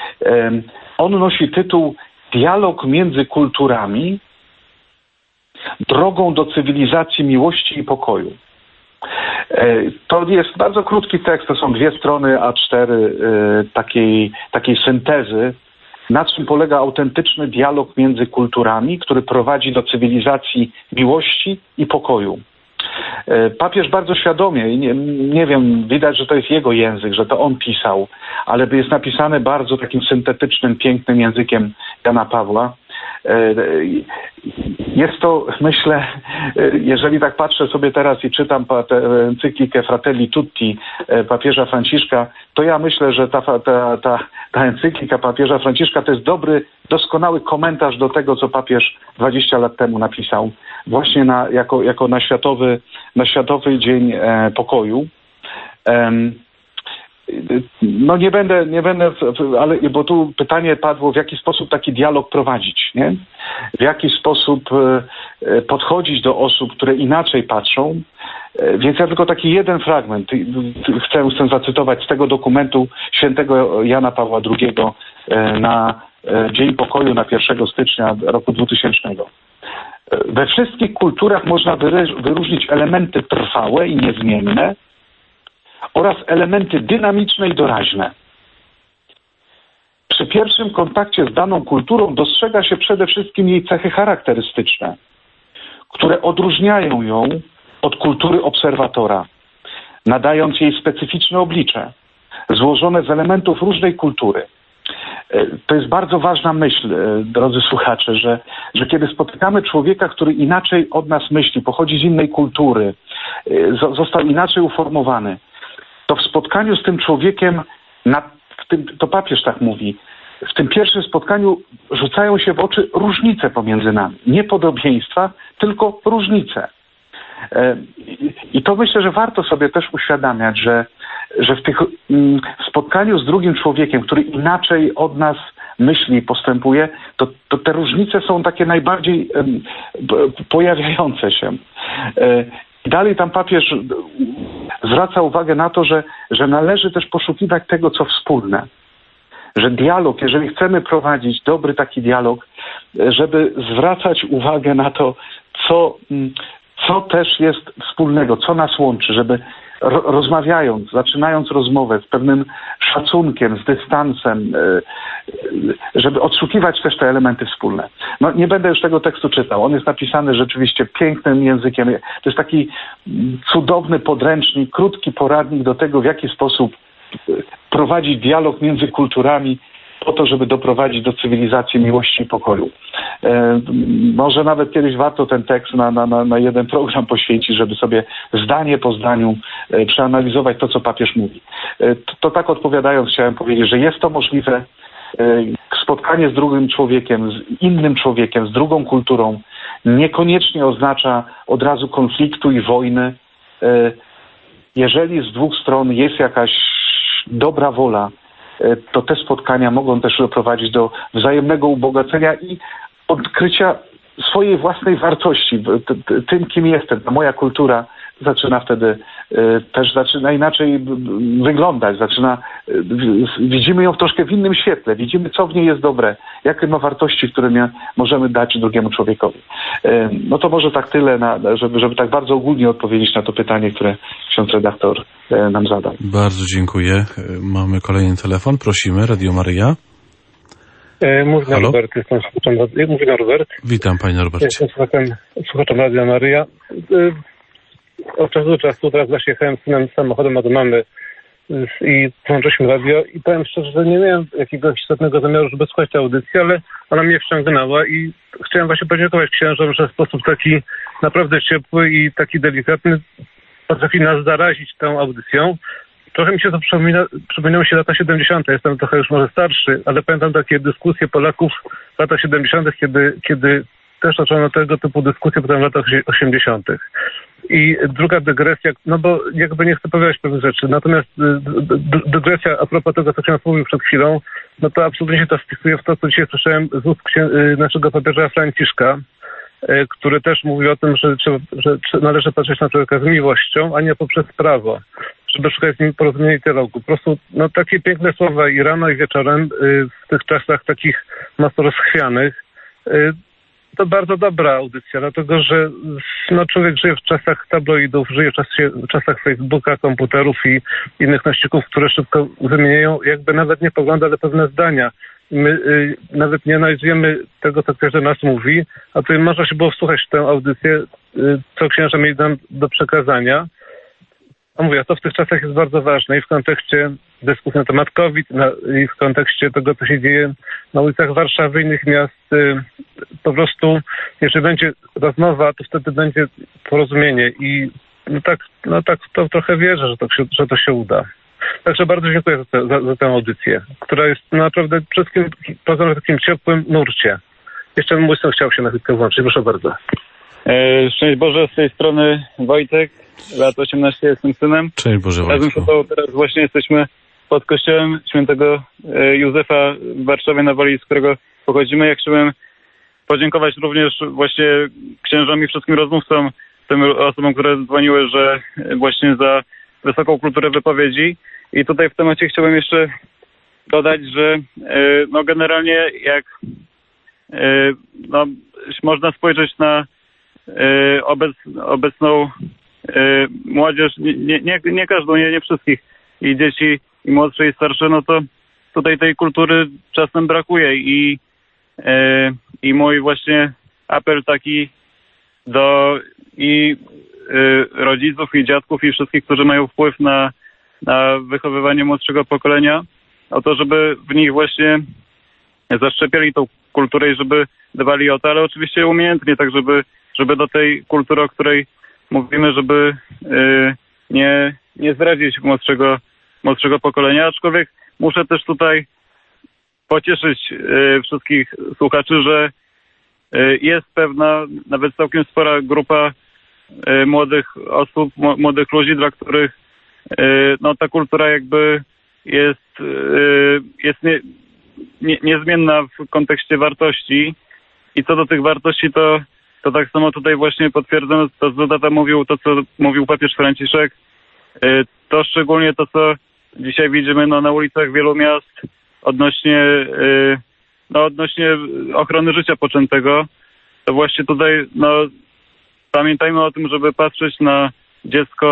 B: On nosi tytuł Dialog między kulturami, drogą do cywilizacji miłości i pokoju. To jest bardzo krótki tekst, to są dwie strony A cztery takiej, takiej syntezy, na czym polega autentyczny dialog między kulturami, który prowadzi do cywilizacji miłości i pokoju. Papież bardzo świadomie, nie, nie wiem, widać, że to jest jego język, że to on pisał, ale jest napisane bardzo takim syntetycznym, pięknym językiem Jana Pawła. Jest to, myślę, jeżeli tak patrzę sobie teraz i czytam encyklikę Fratelli Tutti papieża Franciszka, to ja myślę, że ta, ta, ta, ta encyklika papieża Franciszka to jest dobry, doskonały komentarz do tego, co papież dwadzieścia lat temu napisał, właśnie na, jako, jako na, światowy, na Światowy Dzień Pokoju. No nie będę, nie będę, ale bo tu pytanie padło, w jaki sposób taki dialog prowadzić, nie? W jaki sposób podchodzić do osób, które inaczej patrzą. Więc ja tylko taki jeden fragment chcę, chcę zacytować z tego dokumentu świętego Jana Pawła drugiego na Dzień Pokoju na pierwszego stycznia roku dwutysięcznego. We wszystkich kulturach można wyróżnić elementy trwałe i niezmienne oraz elementy dynamiczne i doraźne. Przy pierwszym kontakcie z daną kulturą dostrzega się przede wszystkim jej cechy charakterystyczne, które odróżniają ją od kultury obserwatora, nadając jej specyficzne oblicze, złożone z elementów różnej kultury. To jest bardzo ważna myśl, drodzy słuchacze, że, że kiedy spotykamy człowieka, który inaczej od nas myśli, pochodzi z innej kultury, został inaczej uformowany, to w spotkaniu z tym człowiekiem, na, w tym, to papież tak mówi, w tym pierwszym spotkaniu rzucają się w oczy różnice pomiędzy nami. Nie podobieństwa, tylko różnice. I to myślę, że warto sobie też uświadamiać, że, że w tych w spotkaniu z drugim człowiekiem, który inaczej od nas myśli i postępuje, to, to te różnice są takie najbardziej pojawiające się. I dalej tam papież zwraca uwagę na to, że, że należy też poszukiwać tego, co wspólne. Że dialog, jeżeli chcemy prowadzić dobry taki dialog, żeby zwracać uwagę na to, co, co też jest wspólnego, co nas łączy, żeby ro, rozmawiając, zaczynając rozmowę z pewnym szacunkiem, z dystansem, żeby odszukiwać też te elementy wspólne. No nie będę już tego tekstu czytał. On jest napisany rzeczywiście pięknym językiem. To jest taki cudowny podręcznik, krótki poradnik do tego, w jaki sposób prowadzić dialog między kulturami po to, żeby doprowadzić do cywilizacji, miłości i pokoju. E, może nawet kiedyś warto ten tekst na, na, na jeden program poświęcić, żeby sobie zdanie po zdaniu e, przeanalizować to, co papież mówi. E, to, to tak odpowiadając chciałem powiedzieć, że jest to możliwe. E, spotkanie z drugim człowiekiem, z innym człowiekiem, z drugą kulturą niekoniecznie oznacza od razu konfliktu i wojny. E, jeżeli z dwóch stron jest jakaś dobra wola, to te spotkania mogą też doprowadzić do wzajemnego ubogacenia i odkrycia swojej własnej wartości, tym, kim jestem. Ta moja kultura zaczyna wtedy też zaczyna inaczej wyglądać, zaczyna, widzimy ją troszkę w innym świetle, widzimy, co w niej jest dobre, jakie ma wartości, które możemy dać drugiemu człowiekowi. No to może tak tyle, na, żeby, żeby tak bardzo ogólnie odpowiedzieć na to pytanie, które ksiądz redaktor nam zadał.
A: Bardzo dziękuję. Mamy kolejny telefon, prosimy, Radio Maryja.
G: Mówi Norbert, jestem słuchaczem, mówi Norbert.
A: Witam, panie Norbercie.
G: Jestem słuchaczem, słuchaczem Radia Maryja. Od czasu do czasu teraz właśnie jechałem synem samochodem od mamy i włączyliśmy radio i powiem szczerze, że nie miałem jakiegoś istotnego zamiaru, żeby słuchać tej audycji, ale ona mnie wciągnęła i chciałem właśnie podziękować księżom, że w sposób taki naprawdę ciepły i taki delikatny potrafi nas zarazić tą audycją. Trochę mi się to przypomina, przypominały się lata siedemdziesiąte. Jestem trochę już może starszy, ale pamiętam takie dyskusje Polaków w latach siedemdziesiątych, kiedy, kiedy też toczono tego typu dyskusje potem w latach osiemdziesiątych. I druga dygresja, no bo jakby nie chcę powiedzieć pewnych rzeczy, natomiast dygresja a propos tego, co ksiądz mówił przed chwilą, no to absolutnie się to wpisuje w to, co dzisiaj słyszałem z ust naszego papieża Franciszka, który też mówi o tym, że, trzeba, że należy patrzeć na człowieka z miłością, a nie poprzez prawo, żeby szukać z nim porozumienia i dialogu. Po prostu no, takie piękne słowa i rano, i wieczorem w tych czasach takich mocno rozchwianych. To bardzo dobra audycja, dlatego że no, człowiek żyje w czasach tabloidów, żyje w, czasie, w czasach Facebooka, komputerów i innych nośników, które szybko wymieniają jakby nawet nie poglądy, ale pewne zdania. My y, nawet nie analizujemy tego, co każdy nas mówi, a tutaj można się było wsłuchać w tę audycję, y, co księża mieli nam do przekazania. A mówię, to w tych czasach jest bardzo ważne i w kontekście dyskusji na temat COVID na, i w kontekście tego, co się dzieje na ulicach Warszawy i innych miast. Y, po prostu, jeżeli będzie rozmowa, to wtedy będzie porozumienie i no tak, no tak to trochę wierzę, że to się, że to się uda. Także bardzo dziękuję za, te, za, za tę audycję, która jest naprawdę wszystkim poza na takim ciepłym nurcie. Jeszcze mój syn chciał się na chwilkę włączyć, proszę bardzo.
H: E, szczęść Boże, z tej strony Wojtek, lat osiemnaście, jestem synem.
A: Cześć Boże,
H: Razem z tobą teraz właśnie jesteśmy pod kościołem świętego Józefa w Warszawie na Woli, z którego pochodzimy. Ja chciałem podziękować również właśnie księżom i wszystkim rozmówcom, tym osobom, które dzwoniły, że właśnie za wysoką kulturę wypowiedzi. I tutaj w temacie chciałbym jeszcze dodać, że no generalnie jak no, można spojrzeć na obec, obecną młodzież, nie, nie, nie każdą, nie, nie wszystkich, i dzieci, i młodsze, i starsze, no to tutaj tej kultury czasem brakuje i, i mój właśnie apel taki do i rodziców, i dziadków, i wszystkich, którzy mają wpływ na, na wychowywanie młodszego pokolenia, o to, żeby w nich właśnie zaszczepiali tą kulturę i żeby dbali o to, ale oczywiście umiejętnie, tak żeby, żeby do tej kultury, o której mówimy, żeby yy, nie, nie zdradzić młodszego, młodszego pokolenia, aczkolwiek muszę też tutaj pocieszyć yy, wszystkich słuchaczy, że yy, jest pewna, nawet całkiem spora grupa yy, młodych osób, m- młodych ludzi, dla których yy, no, ta kultura jakby jest, yy, jest nie, nie, niezmienna w kontekście wartości i co do tych wartości, to to tak samo tutaj właśnie potwierdzam to, co Data mówił, to, co mówił papież Franciszek. To szczególnie to, co dzisiaj widzimy no, na ulicach wielu miast odnośnie, no, odnośnie ochrony życia poczętego. To właśnie tutaj no, pamiętajmy o tym, żeby patrzeć na dziecko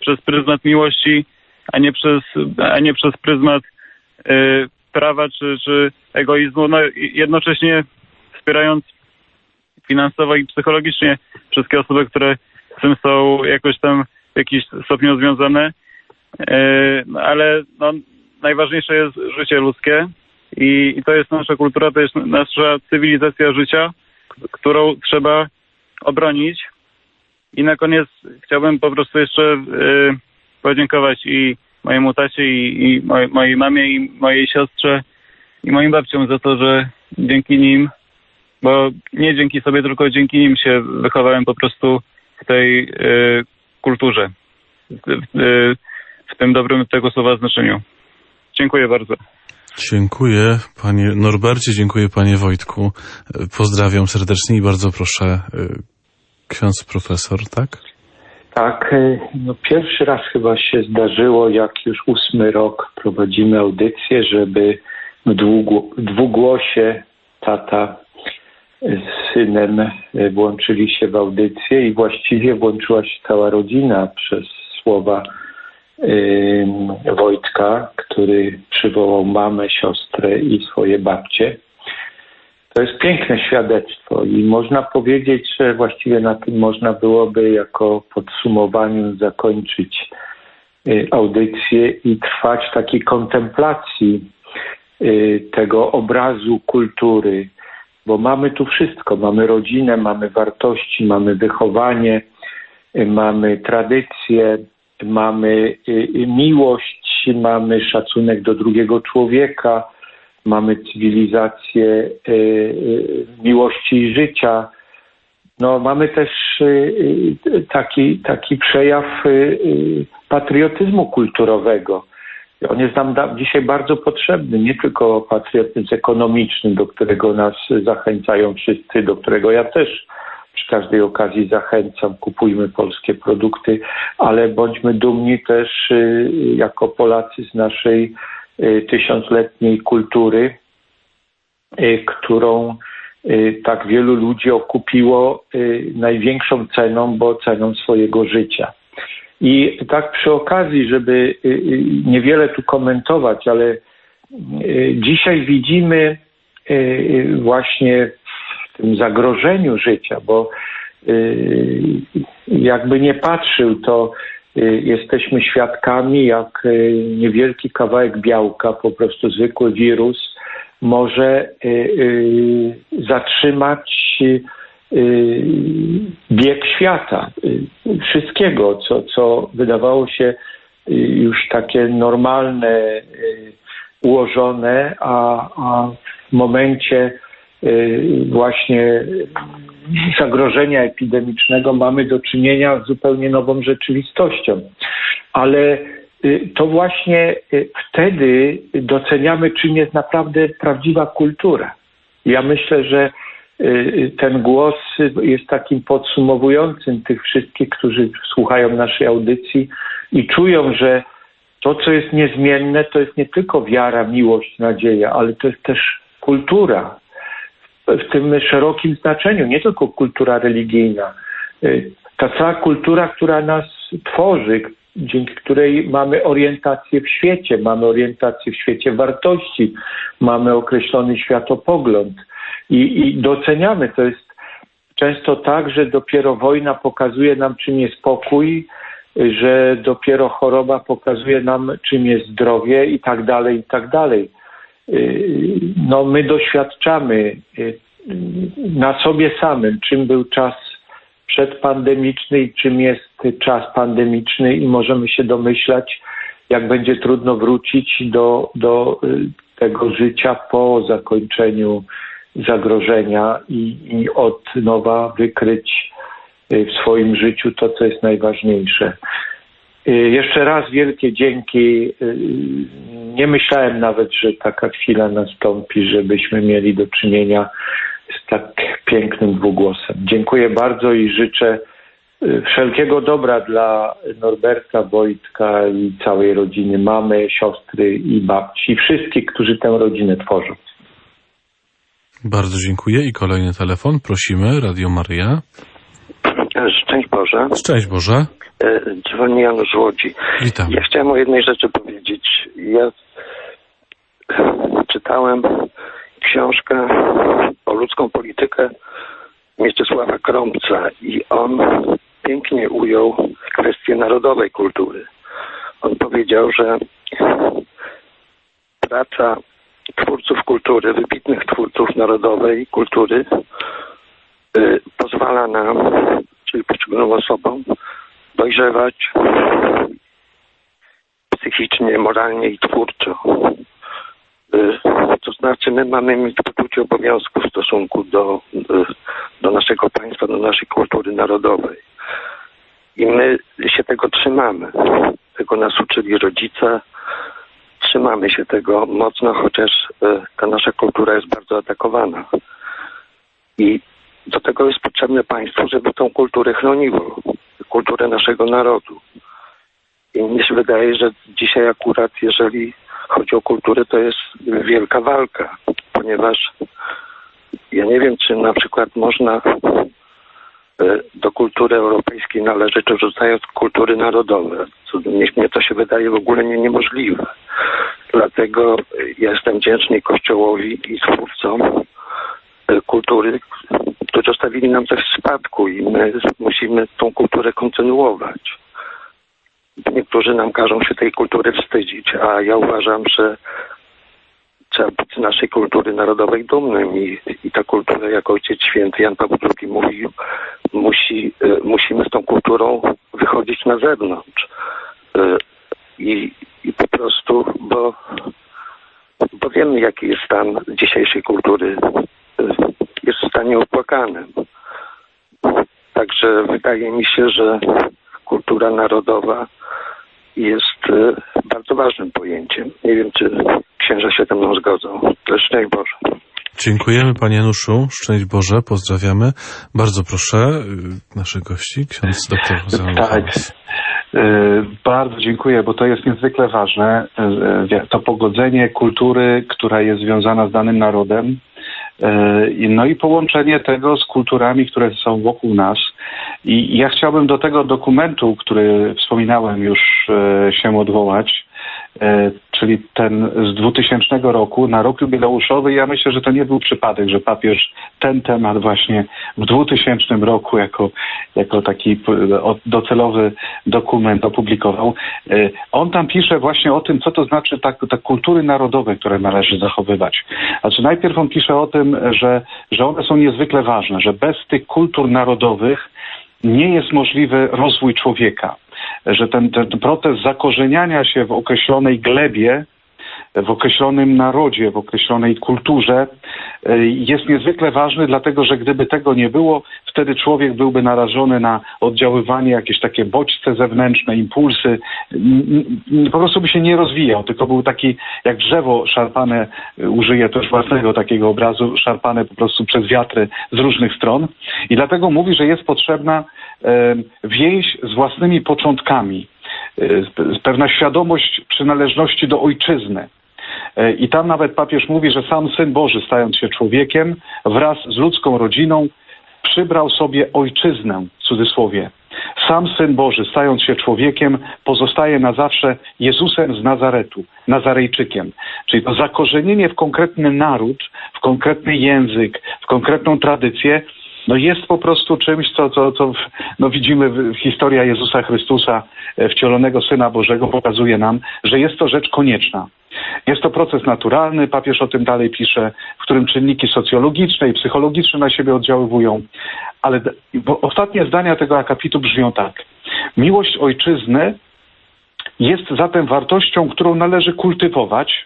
H: przez pryzmat miłości, a nie przez, a nie przez pryzmat y, prawa czy, czy egoizmu, no jednocześnie wspierając finansowo i psychologicznie wszystkie osoby, które z tym są jakoś tam w jakiś stopniu związane, y, ale no, najważniejsze jest życie ludzkie i, i to jest nasza kultura, to jest nasza cywilizacja życia, którą trzeba obronić. I na koniec chciałbym po prostu jeszcze y, podziękować i mojemu tacie, i, i moj, mojej mamie, i mojej siostrze, i moim babciom za to, że dzięki nim, bo nie dzięki sobie, tylko dzięki nim się wychowałem po prostu w tej y, kulturze, w, y, w tym dobrym tego słowa znaczeniu. Dziękuję bardzo.
A: Dziękuję panie Norbercie, dziękuję panie Wojtku. Pozdrawiam serdecznie i bardzo proszę, ksiądz profesor, tak?
C: Tak, no pierwszy raz chyba się zdarzyło, jak już ósmy rok prowadzimy audycję, żeby w dwugłosie tata z synem włączyli się w audycję i właściwie włączyła się cała rodzina przez słowa Wojtka, który przywołał mamę, siostrę i swoje babcie. To jest piękne świadectwo i można powiedzieć, że właściwie na tym można byłoby jako podsumowaniu zakończyć audycję i trwać w takiej kontemplacji tego obrazu kultury, bo mamy tu wszystko. Mamy rodzinę, mamy wartości, mamy wychowanie, mamy tradycje, mamy miłość, mamy szacunek do drugiego człowieka, mamy cywilizację miłości i życia. No, mamy też taki, taki przejaw patriotyzmu kulturowego. On jest nam dzisiaj bardzo potrzebny, nie tylko patriotyzm ekonomiczny, do którego nas zachęcają wszyscy, do którego ja też przy każdej okazji zachęcam, kupujmy polskie produkty, ale bądźmy dumni też jako Polacy z naszej tysiącletniej kultury, którą tak wielu ludzi okupiło największą ceną, bo ceną swojego życia. I tak przy okazji, żeby niewiele tu komentować, ale dzisiaj widzimy właśnie w tym zagrożeniu życia, bo jakby nie patrzył, to jesteśmy świadkami, jak niewielki kawałek białka, po prostu zwykły wirus, może zatrzymać bieg świata, wszystkiego, co, co wydawało się już takie normalne, ułożone, a, a w momencie właśnie zagrożenia epidemicznego mamy do czynienia z zupełnie nową rzeczywistością. Ale to właśnie wtedy doceniamy, czym jest naprawdę prawdziwa kultura. Ja myślę, że ten głos jest takim podsumowującym tych wszystkich, którzy słuchają naszej audycji i czują, że to, co jest niezmienne, to jest nie tylko wiara, miłość, nadzieja, ale to jest też kultura w tym szerokim znaczeniu, nie tylko kultura religijna. Ta cała kultura, która nas tworzy, dzięki której mamy orientację w świecie, mamy orientację w świecie wartości, mamy określony światopogląd i, i doceniamy. To jest często tak, że dopiero wojna pokazuje nam, czym jest pokój, że dopiero choroba pokazuje nam, czym jest zdrowie i tak dalej, i tak dalej. No, my doświadczamy na sobie samym, czym był czas przedpandemiczny i czym jest czas pandemiczny i możemy się domyślać, jak będzie trudno wrócić do, do tego życia po zakończeniu zagrożenia i, i od nowa wykryć w swoim życiu to, co jest najważniejsze. Jeszcze raz wielkie dzięki. Nie myślałem nawet, że taka chwila nastąpi, żebyśmy mieli do czynienia z tak pięknym dwugłosem. Dziękuję bardzo i życzę wszelkiego dobra dla Norberta, Wojtka i całej rodziny, mamy, siostry i babci, i wszystkich, którzy tę rodzinę tworzą.
A: Bardzo dziękuję i kolejny telefon. Prosimy, Radio Maryja.
I: Szczęść Boże.
A: Szczęść Boże.
I: Dzwoni Janusz z Łodzi.
A: Witam.
I: Ja chciałem o jednej rzeczy powiedzieć. Ja czytałem książkę o ludzką politykę Mieczysława Krąbca i on pięknie ujął kwestię narodowej kultury. On powiedział, że praca twórców kultury, wybitnych twórców narodowej kultury y, pozwala nam, czyli poszczególnym osobom, dojrzewać psychicznie, moralnie i twórczo. Y, to znaczy my mamy mieć poczucie obowiązku w stosunku do, y, do naszego państwa, do naszej kultury narodowej. I my się tego trzymamy. Tego nas uczyli rodzice. Trzymamy się tego mocno, chociaż y, ta nasza kultura jest bardzo atakowana. I do tego jest potrzebne państwo, żeby tą kulturę chroniło. Kulturę naszego narodu. I mnie się wydaje, że dzisiaj akurat, jeżeli chodzi o kulturę, to jest wielka walka, ponieważ ja nie wiem, czy na przykład można do kultury europejskiej należeć, czy rzucając kultury narodowe. Mnie to się wydaje w ogóle nie, niemożliwe. Dlatego ja jestem wdzięczny Kościołowi i twórcom kultury, którzy zostawili nam coś w spadku i my musimy tą kulturę kontynuować. Niektórzy nam każą się tej kultury wstydzić, a ja uważam, że trzeba być z naszej kultury narodowej dumnym i, i ta kultura, jak Ojciec Święty Jan Paweł drugi mówił, musi, y, musimy z tą kulturą wychodzić na zewnątrz. Y, i, I po prostu, bo, bo wiemy, jaki jest stan dzisiejszej kultury. Y, jest w stanie opłakanym. Także wydaje mi się, że kultura narodowa jest y, bardzo ważnym pojęciem. Nie wiem, czy księża się ze mną zgodzą. To szczęść Boże.
A: Dziękujemy Panie Januszu. Szczęść Boże. Pozdrawiamy. Bardzo proszę y, naszych gości. Ksiądz doktor Jose.
B: Tak. Y, bardzo dziękuję, bo to jest niezwykle ważne. Y, to pogodzenie kultury, która jest związana z danym narodem, no i połączenie tego z kulturami, które są wokół nas. I ja chciałbym do tego dokumentu, który wspominałem już, się odwołać, czyli ten z dwutysięcznego roku, na rok jubileuszowy. Ja myślę, że to nie był przypadek, że papież ten temat właśnie w dwutysięcznym roku jako, jako taki docelowy dokument opublikował. On tam pisze właśnie o tym, co to znaczy tak, tak kultury narodowe, które należy zachowywać. Znaczy najpierw on pisze o tym, że, że one są niezwykle ważne, że bez tych kultur narodowych nie jest możliwy rozwój człowieka. Że ten, ten proces zakorzeniania się w określonej glebie, w określonym narodzie, w określonej kulturze jest niezwykle ważny, dlatego że gdyby tego nie było, wtedy człowiek byłby narażony na oddziaływanie, jakieś takie bodźce zewnętrzne, impulsy. Po prostu by się nie rozwijał, tylko był taki jak drzewo szarpane, użyję też własnego takiego obrazu, szarpane po prostu przez wiatry z różnych stron. I dlatego mówi, że jest potrzebna więź z własnymi początkami, pewna świadomość przynależności do ojczyzny. I tam nawet papież mówi, że sam Syn Boży, stając się człowiekiem, wraz z ludzką rodziną przybrał sobie ojczyznę, w cudzysłowie. Sam Syn Boży, stając się człowiekiem, pozostaje na zawsze Jezusem z Nazaretu, Nazarejczykiem. Czyli to zakorzenienie w konkretny naród, w konkretny język, w konkretną tradycję, no jest po prostu czymś, co, co, co no widzimy, historia Jezusa Chrystusa, wcielonego Syna Bożego, pokazuje nam, że jest to rzecz konieczna. Jest to proces naturalny, papież o tym dalej pisze, w którym czynniki socjologiczne i psychologiczne na siebie oddziaływują. Ale ostatnie zdania tego akapitu brzmią tak. Miłość ojczyzny jest zatem wartością, którą należy kultywować,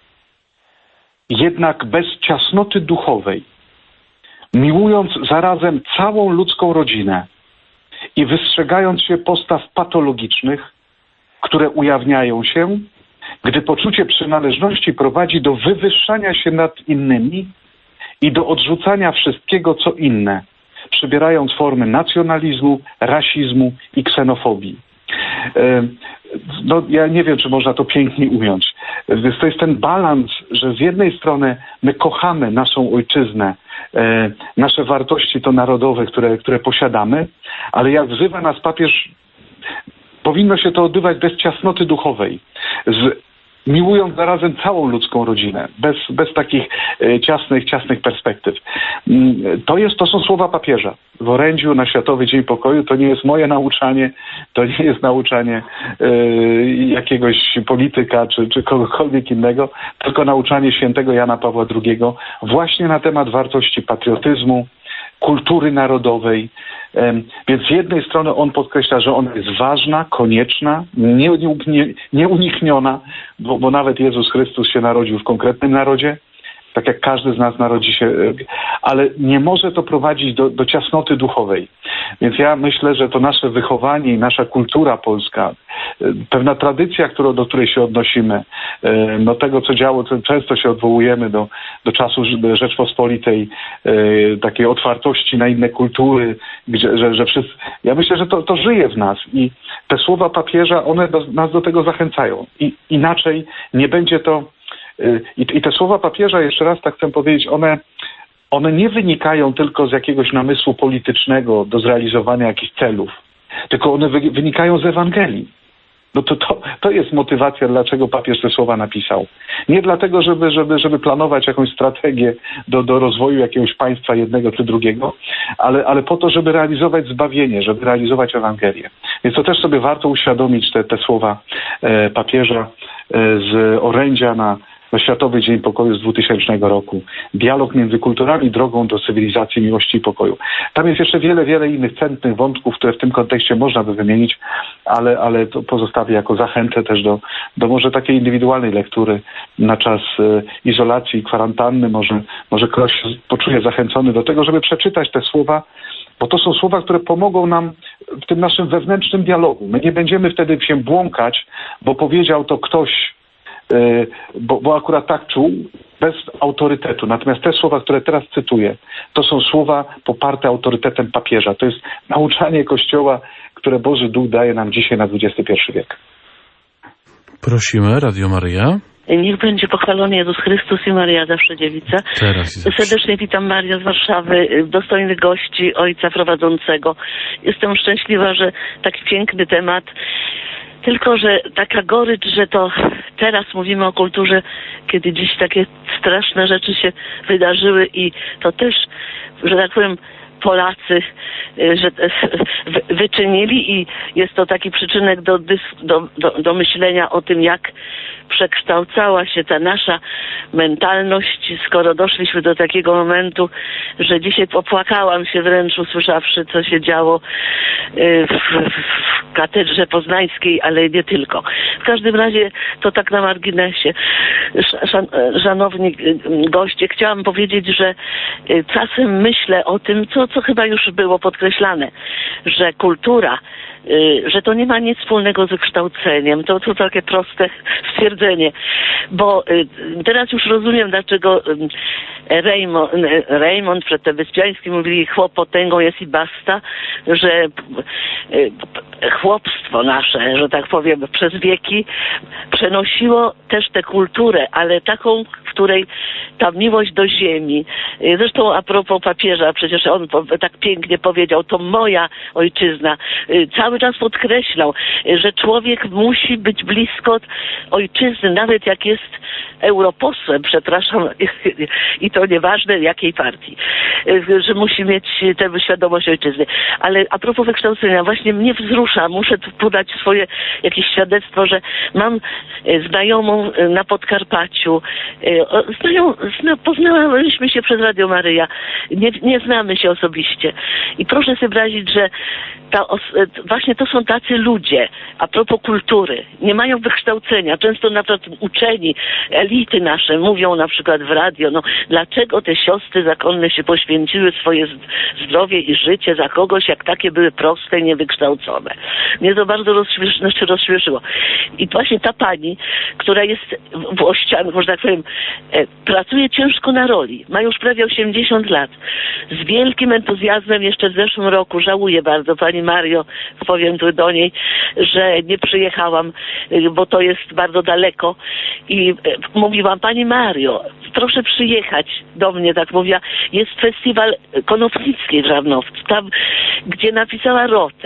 B: jednak bez ciasnoty duchowej, miłując zarazem całą ludzką rodzinę i wystrzegając się postaw patologicznych, które ujawniają się, gdy poczucie przynależności prowadzi do wywyższania się nad innymi i do odrzucania wszystkiego, co inne, przybierając formy nacjonalizmu, rasizmu i ksenofobii. No, ja nie wiem, czy można to pięknie ująć. To jest ten balans, że z jednej strony my kochamy naszą ojczyznę, nasze wartości to narodowe, które, które posiadamy, ale jak wzywa nas papież powinno się to odbywać bez ciasnoty duchowej, z miłując zarazem całą ludzką rodzinę, bez, bez takich e, ciasnych, ciasnych perspektyw. To, jest, to są słowa papieża. W orędziu na Światowy Dzień Pokoju to nie jest moje nauczanie, to nie jest nauczanie e, jakiegoś polityka czy, czy kogokolwiek innego, tylko nauczanie świętego Jana Pawła drugiego właśnie na temat wartości patriotyzmu, kultury narodowej. Więc z jednej strony on podkreśla, że ona jest ważna, konieczna, nie, nie, nieunikniona, bo, bo nawet Jezus Chrystus się narodził w konkretnym narodzie, tak jak każdy z nas narodzi się, ale nie może to prowadzić do, do ciasnoty duchowej. Więc ja myślę, że to nasze wychowanie i nasza kultura polska, pewna tradycja, którą, do której się odnosimy, do tego, co działo, często się odwołujemy do, do czasu Rzeczpospolitej, takiej otwartości na inne kultury, gdzie, że, że wszyscy, ja myślę, że to, to żyje w nas i te słowa papieża, one do, nas do tego zachęcają. I inaczej nie będzie to I, I te słowa papieża, jeszcze raz tak chcę powiedzieć, one, one nie wynikają tylko z jakiegoś namysłu politycznego do zrealizowania jakichś celów, tylko one wy, wynikają z Ewangelii. No to, to, to jest motywacja, dlaczego papież te słowa napisał. Nie dlatego, żeby, żeby, żeby planować jakąś strategię do, do rozwoju jakiegoś państwa jednego czy drugiego, ale, ale po to, żeby realizować zbawienie, żeby realizować Ewangelię. Więc to też sobie warto uświadomić te, te słowa e, papieża e, z orędzia na na Światowy Dzień Pokoju z dwutysięcznego roku. Dialog między kulturami, drogą do cywilizacji, miłości i pokoju. Tam jest jeszcze wiele, wiele innych centnych wątków, które w tym kontekście można by wymienić, ale, ale to pozostawię jako zachętę też do, do może takiej indywidualnej lektury na czas e, izolacji i kwarantanny. Może, może ktoś poczuje zachęcony do tego, żeby przeczytać te słowa, bo to są słowa, które pomogą nam w tym naszym wewnętrznym dialogu. My nie będziemy wtedy się błąkać, bo powiedział to ktoś, Bo, bo akurat tak czuł, bez autorytetu. Natomiast te słowa, które teraz cytuję, to są słowa poparte autorytetem papieża. To jest nauczanie Kościoła, które Boży Duch daje nam dzisiaj na dwudziesty pierwszy wiek.
A: Prosimy, Radio Maryja.
J: Niech będzie pochwalony Jezus Chrystus i Maryja zawsze dziewica.
A: Teraz i zawsze.
J: Serdecznie witam Marię z Warszawy, dostojnych gości, ojca prowadzącego. Jestem szczęśliwa, że taki piękny temat. Tylko że taka gorycz, że to teraz mówimy o kulturze, kiedy dziś takie straszne rzeczy się wydarzyły i to też, że tak powiem, Polacy że wyczynili i jest to taki przyczynek do, do, do, do myślenia o tym, jak przekształcała się ta nasza mentalność, skoro doszliśmy do takiego momentu, że dzisiaj popłakałam się wręcz usłyszawszy, co się działo w, w katedrze poznańskiej, ale nie tylko. W każdym razie to tak na marginesie. Szan, szanowni goście, chciałam powiedzieć, że czasem myślę o tym, co, co chyba już było podkreślane, że kultura, że to nie ma nic wspólnego z wykształceniem. To, to takie proste stwierdzenie. Bo teraz już rozumiem, dlaczego Raymond, Raymond Przedwyspiański mówili, chłop potęgą jest i basta, że chłopstwo nasze, że tak powiem, przez wieki przenosiło też tę kulturę, ale taką, w której ta miłość do ziemi. Zresztą a propos papieża, przecież on tak pięknie powiedział, to moja ojczyzna. Cały czas podkreślał, że człowiek musi być blisko ojczyzny, nawet jak jest europosłem, przepraszam, i to nieważne jakiej partii, że musi mieć tę świadomość ojczyzny. Ale a propos wykształcenia, właśnie mnie wzrusza, muszę tu podać swoje jakieś świadectwo, że mam znajomą na Podkarpaciu, znają, zna, poznaliśmy się przez Radio Maryja, nie, nie znamy się osobiście i proszę sobie wyobrazić, że ta os- właśnie to są tacy ludzie, a propos kultury, nie mają wykształcenia, często na przykład uczeni, elity nasze mówią na przykład w radio, no dlaczego te siostry zakonne się poświęciły swoje zdrowie i życie za kogoś, jak takie były proste i niewykształcone. Mnie to bardzo rozśmiesz- znaczy rozśmieszyło. I właśnie ta pani, która jest włościanką, że tak powiem, e, pracuje ciężko na roli, ma już prawie osiemdziesiąt lat, z wielkim entuzjazmem jeszcze w zeszłym roku, żałuję bardzo, pani Mario, powiem tu do niej, że nie przyjechałam, bo to jest bardzo daleko i mówiłam, pani Mario, proszę przyjechać do mnie, tak mówiła, jest festiwal Konopnickiej w Żarnowcu, tam, gdzie napisała Rotę,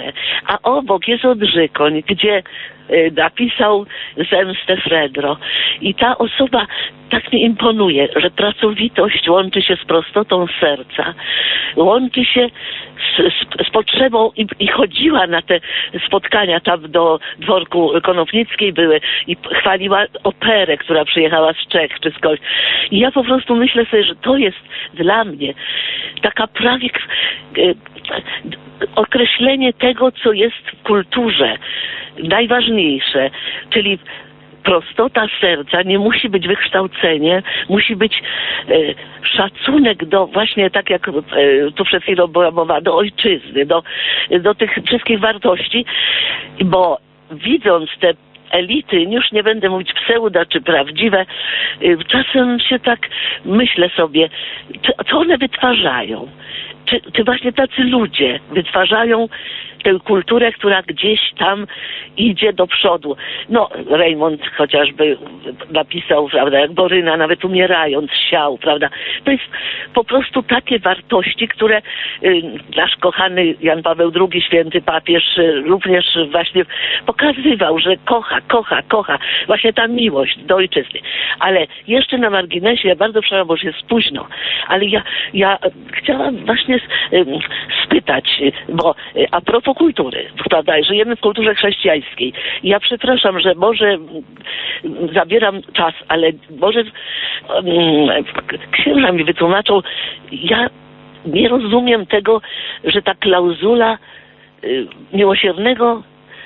J: a obok jest Odrzykoń, gdzie napisał Zemstę Fredro. I ta osoba tak mi imponuje, że pracowitość łączy się z prostotą serca, łączy się z, z, z potrzebą i, i chodziła na te spotkania tam do dworku Konopnickiej były i chwaliła operę, która przyjechała z Czech czy skądś. I ja po prostu myślę sobie, że to jest dla mnie taka prawie e, określenie tego, co jest w kulturze najważniejsze, czyli prostota serca, nie musi być wykształcenie, musi być e, szacunek do, właśnie tak jak e, tu przed chwilą była mowa, do ojczyzny, do, do tych wszystkich wartości, bo widząc te elity, już nie będę mówić pseudo czy prawdziwe, czasem się tak myślę sobie, co one wytwarzają. Czy, czy właśnie tacy ludzie wytwarzają tę kulturę, która gdzieś tam idzie do przodu. No, Reymont chociażby napisał, prawda, jak Boryna nawet umierając siał, prawda. To jest po prostu takie wartości, które y, nasz kochany Jan Paweł drugi, święty papież, y, również właśnie pokazywał, że kocha, kocha, kocha. Właśnie ta miłość do ojczyzny. Ale jeszcze na marginesie, ja bardzo przepraszam, bo już jest późno, ale ja, ja chciałam właśnie y, spytać, bo y, a propos kultury, prawda, żyjemy w kulturze chrześcijańskiej. Ja przepraszam, że może zabieram czas, ale może um, księża mi wytłumaczą, ja nie rozumiem tego, że ta klauzula y, miłosiernego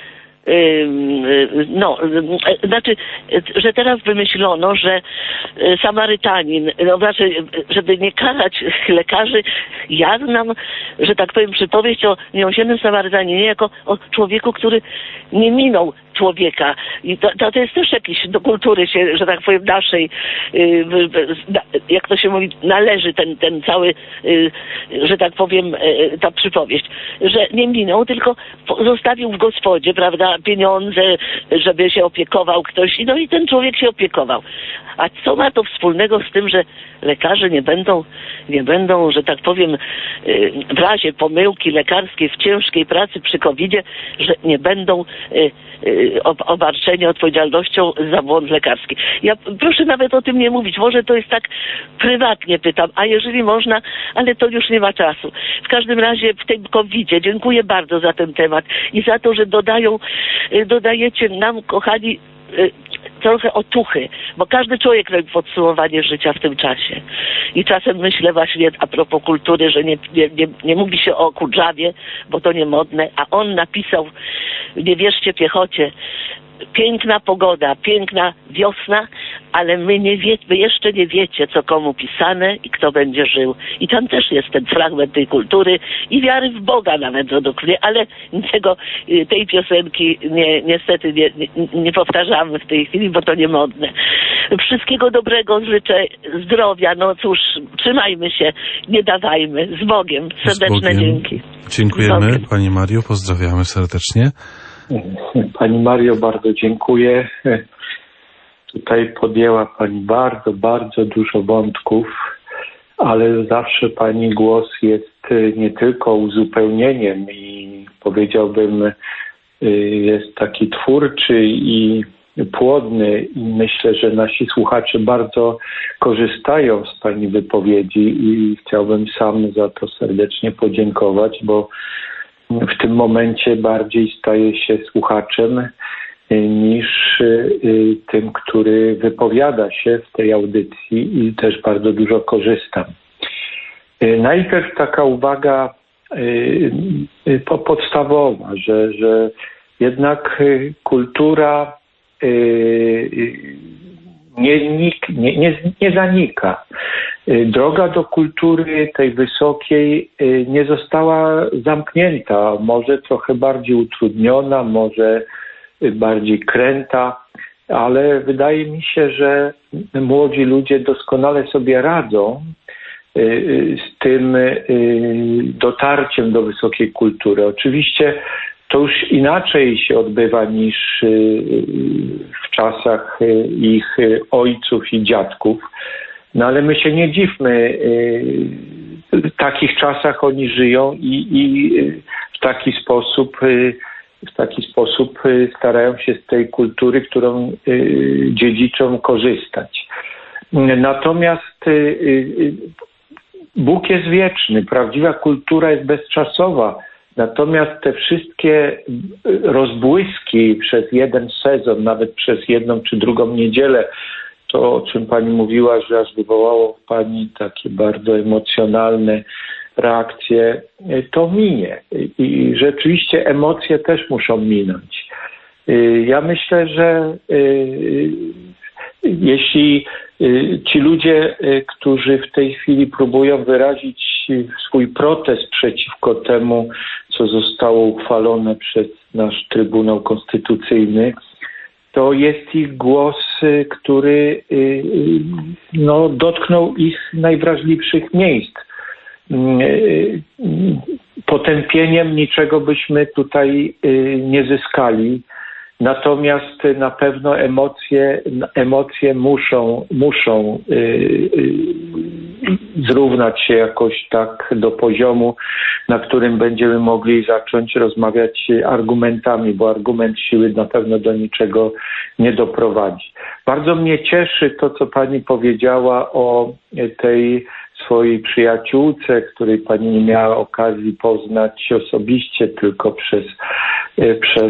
J: no, znaczy, że teraz wymyślono, że Samarytanin, no znaczy, żeby nie karać lekarzy, ja znam, że tak powiem, przypowieść o miłosiernym Samarytaninie jako o człowieku, który nie minął człowieka. I to, to, to jest też jakiś do kultury się, że tak powiem, naszej, jak to się mówi, należy ten, ten cały, że tak powiem, ta przypowieść, że nie minął, tylko zostawił w gospodzie, prawda, pieniądze, żeby się opiekował ktoś, no i ten człowiek się opiekował. A co ma to wspólnego z tym, że lekarze nie będą, nie będą, że tak powiem, w razie pomyłki lekarskiej w ciężkiej pracy przy kowidzie, że nie będą obarczeni odpowiedzialnością za błąd lekarski. Ja proszę nawet o tym nie mówić, może to jest tak prywatnie pytam, a jeżeli można, ale to już nie ma czasu. W każdym razie w tym kowidzie dziękuję bardzo za ten temat i za to, że dodają, dodajecie nam, kochani, trochę otuchy, bo każdy człowiek robi podsumowanie życia w tym czasie. I czasem myślę właśnie a propos kultury, że nie, nie, nie, nie mówi się o Kudrzawie, bo to nie modne, a on napisał, nie wierzcie piechocie, piękna pogoda, piękna wiosna, ale my nie wie, wy jeszcze nie wiecie, co komu pisane i kto będzie żył. I tam też jest ten fragment tej kultury i wiary w Boga nawet według mnie, ale tego, tej piosenki nie, niestety nie, nie, nie powtarzamy w tej chwili, bo to nie modne. Wszystkiego dobrego życzę, zdrowia, no cóż, trzymajmy się, nie dawajmy. Z Bogiem. Serdeczne
A: Z Bogiem.
J: Dzięki.
A: Dziękujemy Pani Mario, pozdrawiamy serdecznie.
C: Pani Mario, bardzo dziękuję. Tutaj podjęła Pani bardzo, bardzo dużo wątków, ale zawsze Pani głos jest nie tylko uzupełnieniem i powiedziałbym, jest taki twórczy i płodny i myślę, że nasi słuchacze bardzo korzystają z Pani wypowiedzi i chciałbym sam za to serdecznie podziękować, bo w tym momencie bardziej staję się słuchaczem niż tym, który wypowiada się w tej audycji i też bardzo dużo korzystam. Najpierw taka uwaga podstawowa, że, że jednak kultura nie, nie, nie, nie zanika. Droga do kultury tej wysokiej nie została zamknięta, może trochę bardziej utrudniona, może bardziej kręta, ale wydaje mi się, że młodzi ludzie doskonale sobie radzą z tym dotarciem do wysokiej kultury. Oczywiście to już inaczej się odbywa niż w czasach ich ojców i dziadków. No ale my się nie dziwmy, w takich czasach oni żyją i, i w taki sposób w taki sposób starają się z tej kultury, którą dziedziczą, korzystać. Natomiast Bóg jest wieczny, prawdziwa kultura jest bezczasowa. Natomiast te wszystkie rozbłyski przez jeden sezon, nawet przez jedną czy drugą niedzielę, to o czym pani mówiła, że aż wywołało w pani takie bardzo emocjonalne reakcje, to minie. I rzeczywiście emocje też muszą minąć. Ja myślę, że jeśli ci ludzie, którzy w tej chwili próbują wyrazić swój protest przeciwko temu, co zostało uchwalone przez nasz Trybunał Konstytucyjny, to jest ich głos, który no, dotknął ich najwrażliwszych miejsc. Potępieniem niczego byśmy tutaj nie zyskali. Natomiast na pewno emocje, emocje muszą, muszą yy, yy, zrównać się jakoś tak do poziomu, na którym będziemy mogli zacząć rozmawiać argumentami, bo argument siły na pewno do niczego nie doprowadzi. Bardzo mnie cieszy to, co pani powiedziała o tej swojej przyjaciółce, której pani nie miała okazji poznać osobiście, tylko przez, przez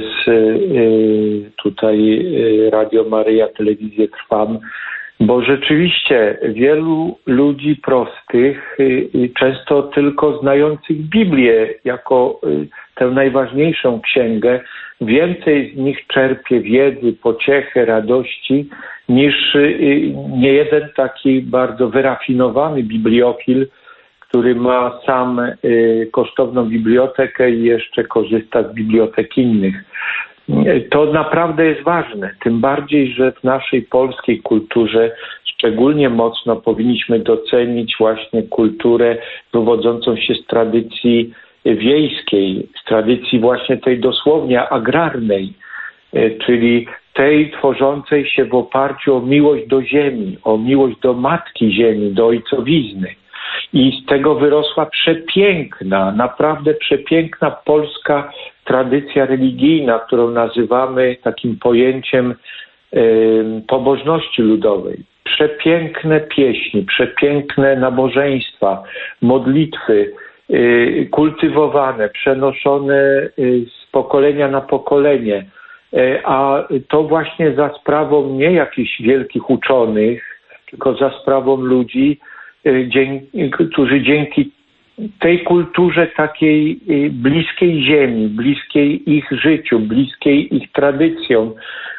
C: tutaj Radio Maryja, Telewizję Trwam, bo rzeczywiście wielu ludzi prostych, często tylko znających Biblię jako tę najważniejszą księgę, więcej z nich czerpie wiedzy, pociechy, radości niż niejeden taki bardzo wyrafinowany bibliofil, który ma sam kosztowną bibliotekę i jeszcze korzysta z bibliotek innych. To naprawdę jest ważne, tym bardziej, że w naszej polskiej kulturze szczególnie mocno powinniśmy docenić właśnie kulturę wywodzącą się z tradycji wiejskiej, z tradycji właśnie tej dosłownie agrarnej, czyli tej tworzącej się w oparciu o miłość do ziemi, o miłość do matki ziemi, do ojcowizny. I z tego wyrosła przepiękna, naprawdę przepiękna polska tradycja religijna, którą nazywamy takim pojęciem y, pobożności ludowej. Przepiękne pieśni, przepiękne nabożeństwa, modlitwy, y, kultywowane, przenoszone y, z pokolenia na pokolenie. Y, a to właśnie za sprawą nie jakichś wielkich uczonych, tylko za sprawą ludzi, Dzięki, którzy dzięki tej kulturze takiej bliskiej ziemi, bliskiej ich życiu, bliskiej ich tradycjom,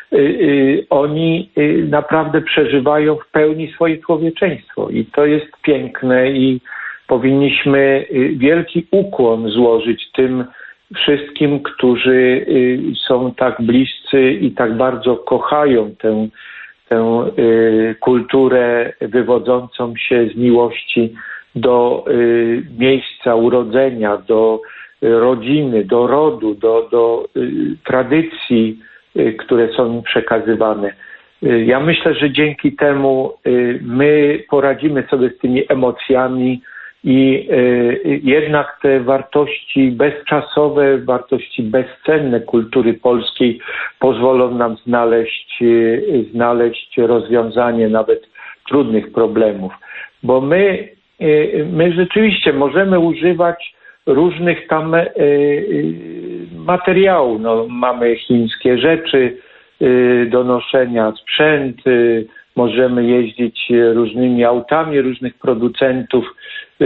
C: oni naprawdę przeżywają w pełni swoje człowieczeństwo. I to jest piękne i powinniśmy wielki ukłon złożyć tym wszystkim, którzy są tak bliscy i tak bardzo kochają tę tę y, kulturę wywodzącą się z miłości do y, miejsca urodzenia, do y, rodziny, do rodu, do, do y, tradycji, y, które są im przekazywane. Y, ja myślę, że dzięki temu y, my poradzimy sobie z tymi emocjami i y, jednak te wartości bezczasowe, wartości bezcenne kultury polskiej pozwolą nam znaleźć, y, znaleźć rozwiązanie nawet trudnych problemów. Bo my, y, my rzeczywiście możemy używać różnych tam y, y, materiałów. No, mamy chińskie rzeczy y, do noszenia, sprzęt, y, możemy jeździć różnymi autami różnych producentów,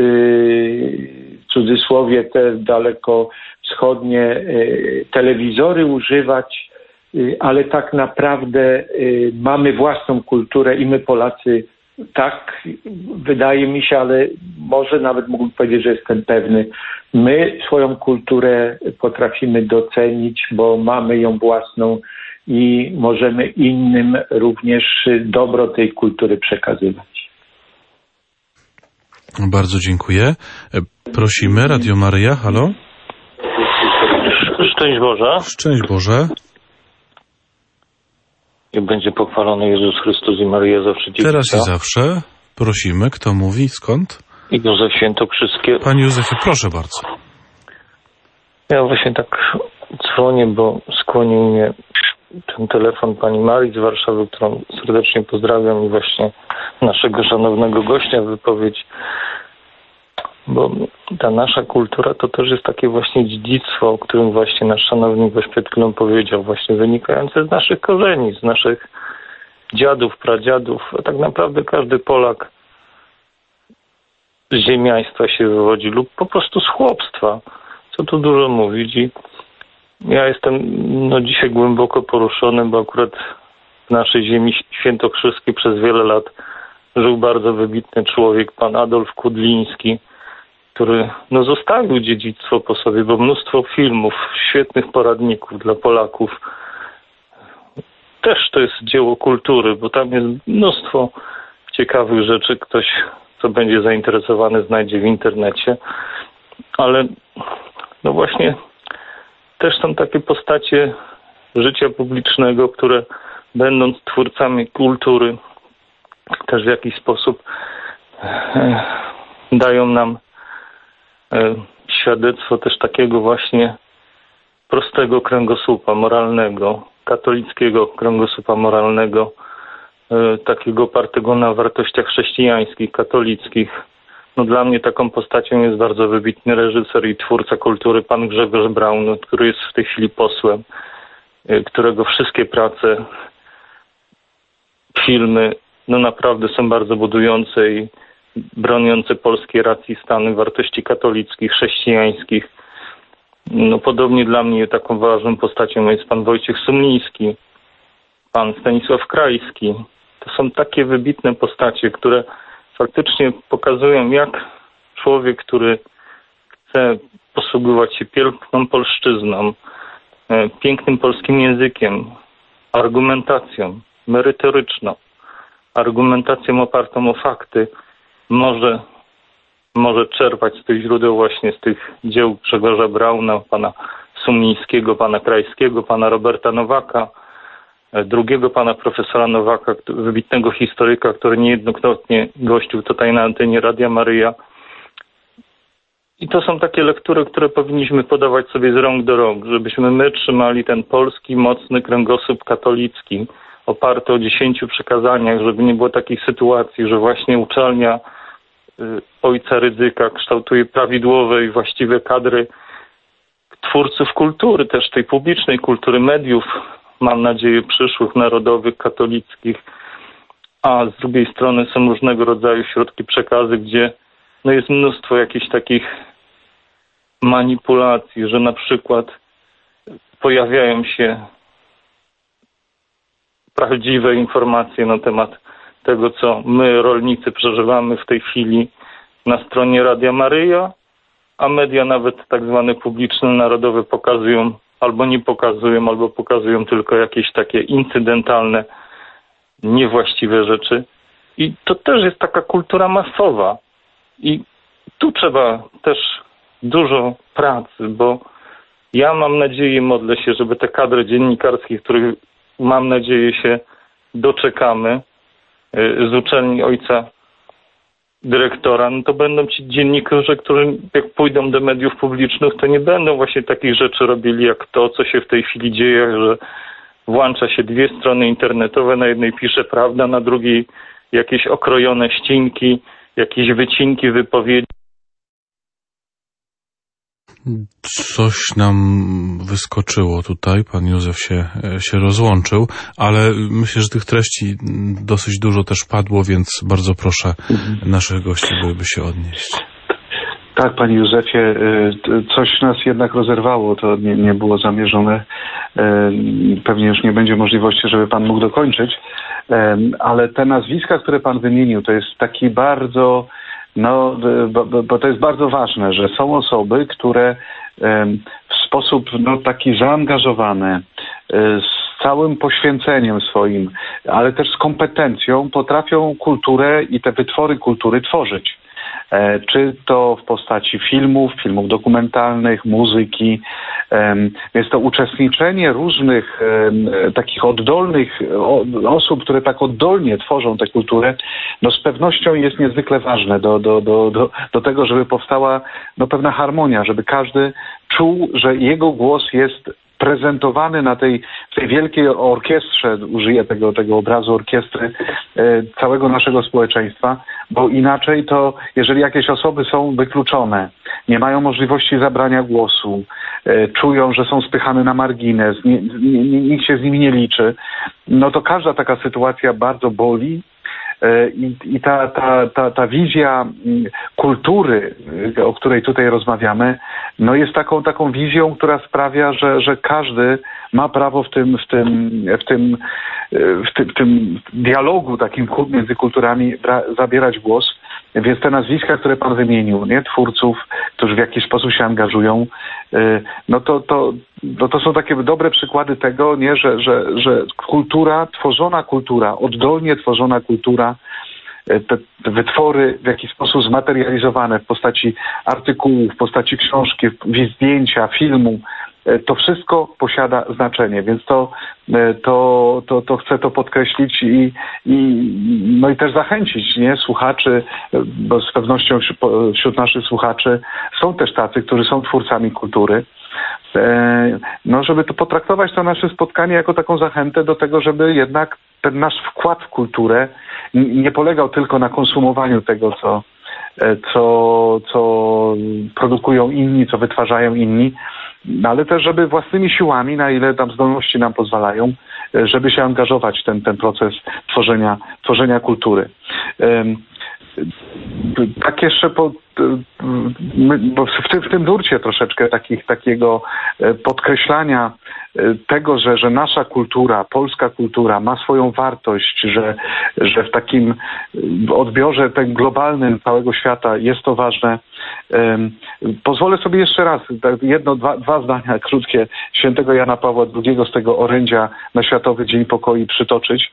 C: w cudzysłowie te dalekowschodnie telewizory używać, ale tak naprawdę mamy własną kulturę i my Polacy, tak wydaje mi się, ale może nawet mógłbym powiedzieć, że jestem pewny, my swoją kulturę potrafimy docenić, bo mamy ją własną i możemy innym również dobro tej kultury przekazywać.
A: Bardzo dziękuję. Prosimy, Radio Maryja, halo?
K: Szczęść Boże.
A: Szczęść Boże.
K: I będzie pochwalony Jezus Chrystus i Maryja zawsze dziewica.
A: Teraz i zawsze. Prosimy, kto mówi, skąd?
K: I Józef Świętokrzyskie.
A: Panie Józefie, proszę bardzo.
K: Ja właśnie tak dzwonię, bo skłonił mnie ten telefon pani Marii z Warszawy, którą serdecznie pozdrawiam, i właśnie naszego szanownego gościa wypowiedź, bo ta nasza kultura to też jest takie właśnie dziedzictwo, o którym właśnie nasz szanowny gość przed chwilą powiedział, właśnie wynikające z naszych korzeni, z naszych dziadów, pradziadów, a tak naprawdę każdy Polak z ziemiaństwa się wywodzi lub po prostu z chłopstwa, co tu dużo mówić. I ja jestem no, dzisiaj głęboko poruszony, bo akurat w naszej ziemi świętokrzyskiej przez wiele lat żył bardzo wybitny człowiek, pan Adolf Kudliński, który no, zostawił dziedzictwo po sobie, bo mnóstwo filmów, świetnych poradników dla Polaków. Też to jest dzieło kultury, bo tam jest mnóstwo ciekawych rzeczy. Ktoś, kto będzie zainteresowany, znajdzie w internecie. Ale no właśnie też są takie postacie życia publicznego, które będąc twórcami kultury też w jakiś sposób e, dają nam e, świadectwo też takiego właśnie prostego kręgosłupa moralnego, katolickiego kręgosłupa moralnego, e, takiego opartego na wartościach chrześcijańskich, katolickich. No dla mnie taką postacią jest bardzo wybitny reżyser i twórca kultury, pan Grzegorz Braun, który jest w tej chwili posłem, e, którego wszystkie prace, filmy, no naprawdę są bardzo budujące i broniące polskiej racji stanu, wartości katolickich, chrześcijańskich. No podobnie dla mnie taką ważną postacią jest pan Wojciech Sumliński, pan Stanisław Krajski. To są takie wybitne postacie, które faktycznie pokazują, jak człowiek, który chce posługiwać się piękną polszczyzną, pięknym polskim językiem, argumentacją merytoryczną, argumentacją opartą o fakty, może, może czerpać z tych źródeł właśnie z tych dzieł Grzegorza Brauna, pana Sumlińskiego, pana Krajskiego, pana Roberta Nowaka, drugiego pana profesora Nowaka, wybitnego historyka, który niejednokrotnie gościł tutaj na antenie Radia Maryja. I to są takie lektury, które powinniśmy podawać sobie z rąk do rąk, żebyśmy my trzymali ten polski, mocny kręgosłup katolicki, oparty o dziesięciu przykazaniach, żeby nie było takich sytuacji, że właśnie uczelnia y, ojca Rydzyka kształtuje prawidłowe i właściwe kadry twórców kultury, też tej publicznej kultury, mediów, mam nadzieję, przyszłych, narodowych, katolickich, a z drugiej strony są różnego rodzaju środki przekazy, gdzie no jest mnóstwo jakichś takich manipulacji, że na przykład pojawiają się prawdziwe informacje na temat tego, co my, rolnicy, przeżywamy w tej chwili na stronie Radia Maryja, a media nawet tak zwane publiczne, narodowe pokazują albo nie pokazują, albo pokazują tylko jakieś takie incydentalne, niewłaściwe rzeczy. I to też jest taka kultura masowa. I tu trzeba też dużo pracy, bo ja mam nadzieję, modlę się, żeby te kadry dziennikarskie, których mam nadzieję się doczekamy z uczelni ojca dyrektora, no to będą ci dziennikarze, którzy jak pójdą do mediów publicznych, to nie będą właśnie takich rzeczy robili jak to, co się w tej chwili dzieje, że włącza się dwie strony internetowe, na jednej pisze prawda, na drugiej jakieś okrojone ścinki, jakieś wycinki wypowiedzi.
A: Coś nam wyskoczyło tutaj, pan Józef się, się rozłączył, ale myślę, że tych treści dosyć dużo też padło, więc bardzo proszę mhm. naszych gości, by się odnieść.
B: Tak, panie Józefie, coś nas jednak rozerwało, to nie, nie było zamierzone. Pewnie już nie będzie możliwości, żeby pan mógł dokończyć, ale te nazwiska, które pan wymienił, to jest taki bardzo... No, bo, bo to jest bardzo ważne, że są osoby, które w sposób no, taki zaangażowany, z całym poświęceniem swoim, ale też z kompetencją potrafią kulturę i te wytwory kultury tworzyć. Czy to w postaci filmów, filmów dokumentalnych, muzyki. Jest to uczestniczenie różnych takich oddolnych osób, które tak oddolnie tworzą tę kulturę, no z pewnością jest niezwykle ważne do, do, do, do, do tego, żeby powstała no, pewna harmonia, żeby każdy czuł, że jego głos jest prezentowany na tej, tej wielkiej orkiestrze, użyję tego, tego obrazu orkiestry całego naszego społeczeństwa, bo inaczej to, jeżeli jakieś osoby są wykluczone, nie mają możliwości zabrania głosu, czują, że są spychane na margines, nie, nie, nikt się z nimi nie liczy, no to każda taka sytuacja bardzo boli. I, i ta, ta, ta, ta wizja kultury, o której tutaj rozmawiamy, no jest taką, taką wizją, która sprawia, że, że każdy ma prawo w tym, w tym, w tym, w tym, w tym dialogu takim między kulturami bra- zabierać głos. Więc te nazwiska, które pan wymienił, nie, twórców, którzy w jakiś sposób się angażują, no to, to, no to są takie dobre przykłady tego, nie, że, że, że kultura, tworzona kultura, oddolnie tworzona kultura, te, te wytwory w jakiś sposób zmaterializowane w postaci artykułów, w postaci książki, zdjęcia, filmu, to wszystko posiada znaczenie, więc to, to, to, to chcę to podkreślić i, i, no i też zachęcić, nie, słuchaczy, bo z pewnością wśród naszych słuchaczy są też tacy, którzy są twórcami kultury, no żeby to potraktować to nasze spotkanie jako taką zachętę do tego, żeby jednak ten nasz wkład w kulturę nie polegał tylko na konsumowaniu tego, co co, co produkują inni, co wytwarzają inni, ale też, żeby własnymi siłami, na ile tam zdolności nam pozwalają, żeby się angażować w ten, ten proces tworzenia, tworzenia kultury. Tak jeszcze po, bo w tym, w tym nurcie troszeczkę takich, takiego podkreślania tego, że, że nasza kultura, polska kultura ma swoją wartość, że, że w takim odbiorze tym globalnym całego świata jest to ważne. Pozwolę sobie jeszcze raz jedno, dwa, dwa zdania krótkie świętego Jana Pawła drugiego z tego orędzia na Światowy Dzień Pokoju przytoczyć.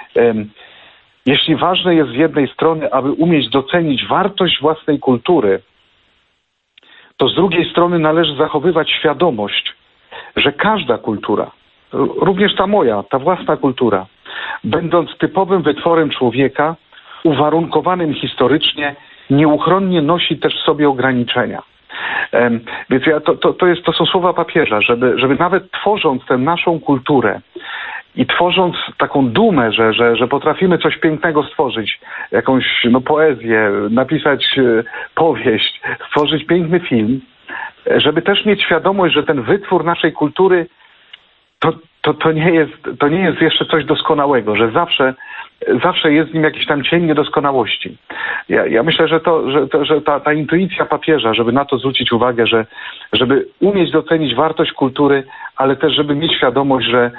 B: Jeśli ważne jest z jednej strony, aby umieć docenić wartość własnej kultury, to z drugiej strony należy zachowywać świadomość, że każda kultura, również ta moja, ta własna kultura, będąc typowym wytworem człowieka, uwarunkowanym historycznie, nieuchronnie nosi też w sobie ograniczenia. Um, więc ja, to, to, to, jest, to są słowa papieża, żeby, żeby nawet tworząc tę naszą kulturę i tworząc taką dumę, że, że, że potrafimy coś pięknego stworzyć, jakąś no, poezję, napisać e, powieść, stworzyć piękny film, żeby też mieć świadomość, że ten wytwór naszej kultury to, to, to, nie jest, to nie jest jeszcze coś doskonałego, że zawsze, zawsze jest w nim jakiś tam cień niedoskonałości. Ja, ja myślę, że, to, że, to, że ta, ta intuicja papieża, żeby na to zwrócić uwagę, że żeby umieć docenić wartość kultury, ale też żeby mieć świadomość, że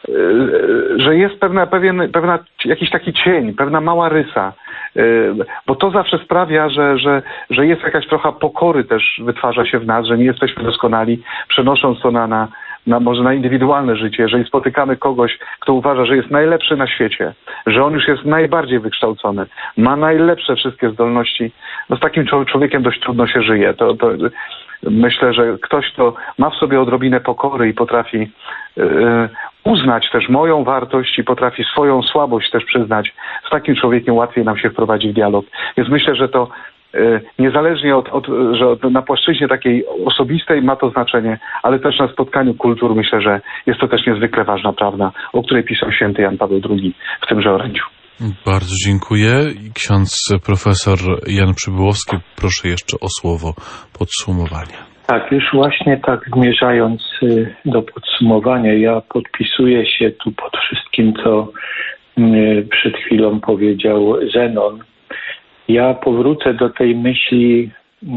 B: że jest pewna, pewien, pewna jakiś taki cień, pewna mała rysa, bo to zawsze sprawia, że, że, że jest jakaś trochę pokory też wytwarza się w nas, że nie jesteśmy doskonali, przenosząc to na, na, na może na indywidualne życie. Jeżeli spotykamy kogoś, kto uważa, że jest najlepszy na świecie, że on już jest najbardziej wykształcony, ma najlepsze wszystkie zdolności, no z takim człowiekiem dość trudno się żyje. To, to, myślę, że ktoś, kto ma w sobie odrobinę pokory i potrafi yy, uznać też moją wartość i potrafi swoją słabość też przyznać, z takim człowiekiem łatwiej nam się wprowadzi w dialog. Więc myślę, że to yy, niezależnie od, od, że od, na płaszczyźnie takiej osobistej ma to znaczenie, ale też na spotkaniu kultur myślę, że jest to też niezwykle ważna prawda, o której pisał święty Jan Paweł drugi w tymże orędziu.
A: Bardzo dziękuję. Ksiądz profesor Jan Przybyłowski, proszę jeszcze o słowo podsumowania.
C: Tak, już właśnie tak zmierzając do podsumowania, ja podpisuję się tu pod wszystkim, co przed chwilą powiedział Zenon. Ja powrócę do tej myśli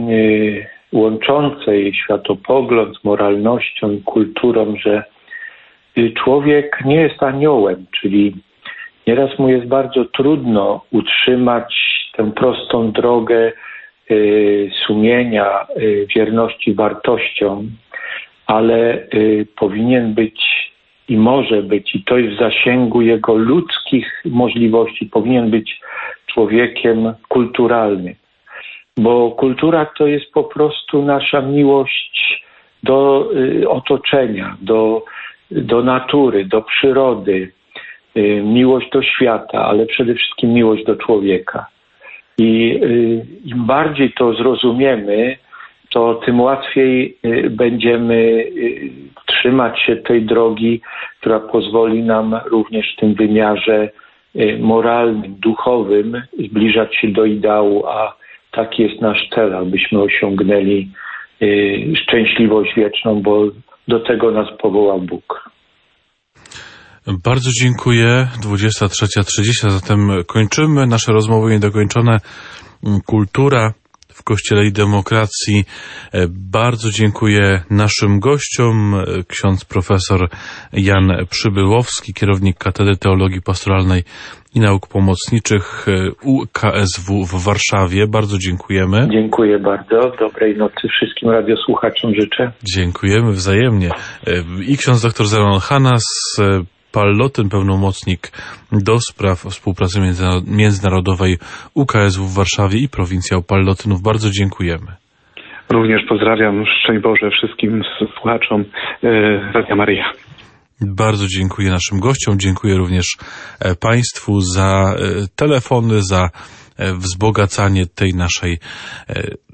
C: łączącej światopogląd z moralnością i kulturą, że człowiek nie jest aniołem, czyli nieraz mu jest bardzo trudno utrzymać tę prostą drogę y, sumienia, y, wierności wartościom, ale y, powinien być i może być, i to jest w zasięgu jego ludzkich możliwości, powinien być człowiekiem kulturalnym. Bo kultura to jest po prostu nasza miłość do y, otoczenia, do, do natury, do przyrody, miłość do świata, ale przede wszystkim miłość do człowieka. I y, im bardziej to zrozumiemy, to tym łatwiej y, będziemy y, trzymać się tej drogi, która pozwoli nam również w tym wymiarze moralnym, duchowym zbliżać się do ideału, a taki jest nasz cel, abyśmy osiągnęli szczęśliwość wieczną, bo do tego nas powołał Bóg.
A: Bardzo dziękuję. dwudziesta trzecia trzydzieści, zatem kończymy nasze rozmowy niedokończone. Kultura w Kościele i demokracji. Bardzo dziękuję naszym gościom. Ksiądz profesor Jan Przybyłowski, kierownik Katedry Teologii Pastoralnej i Nauk Pomocniczych U K S W w Warszawie. Bardzo dziękujemy.
C: Dziękuję bardzo. Dobrej nocy wszystkim radiosłuchaczom życzę.
A: Dziękujemy wzajemnie. I ksiądz dr Zenon Hanas, Pallotyn, pełnomocnik do spraw współpracy międzynarodowej U K S W w Warszawie i prowincjał Pallotynów. Bardzo dziękujemy.
B: Również pozdrawiam, szczęść Boże wszystkim słuchaczom Radia Maryja.
A: Bardzo dziękuję naszym gościom, dziękuję również Państwu za telefony, za wzbogacanie tej naszej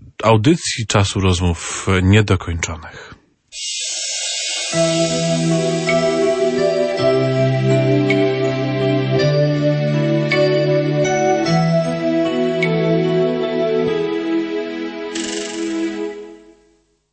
A: audycji, czasu rozmów niedokończonych.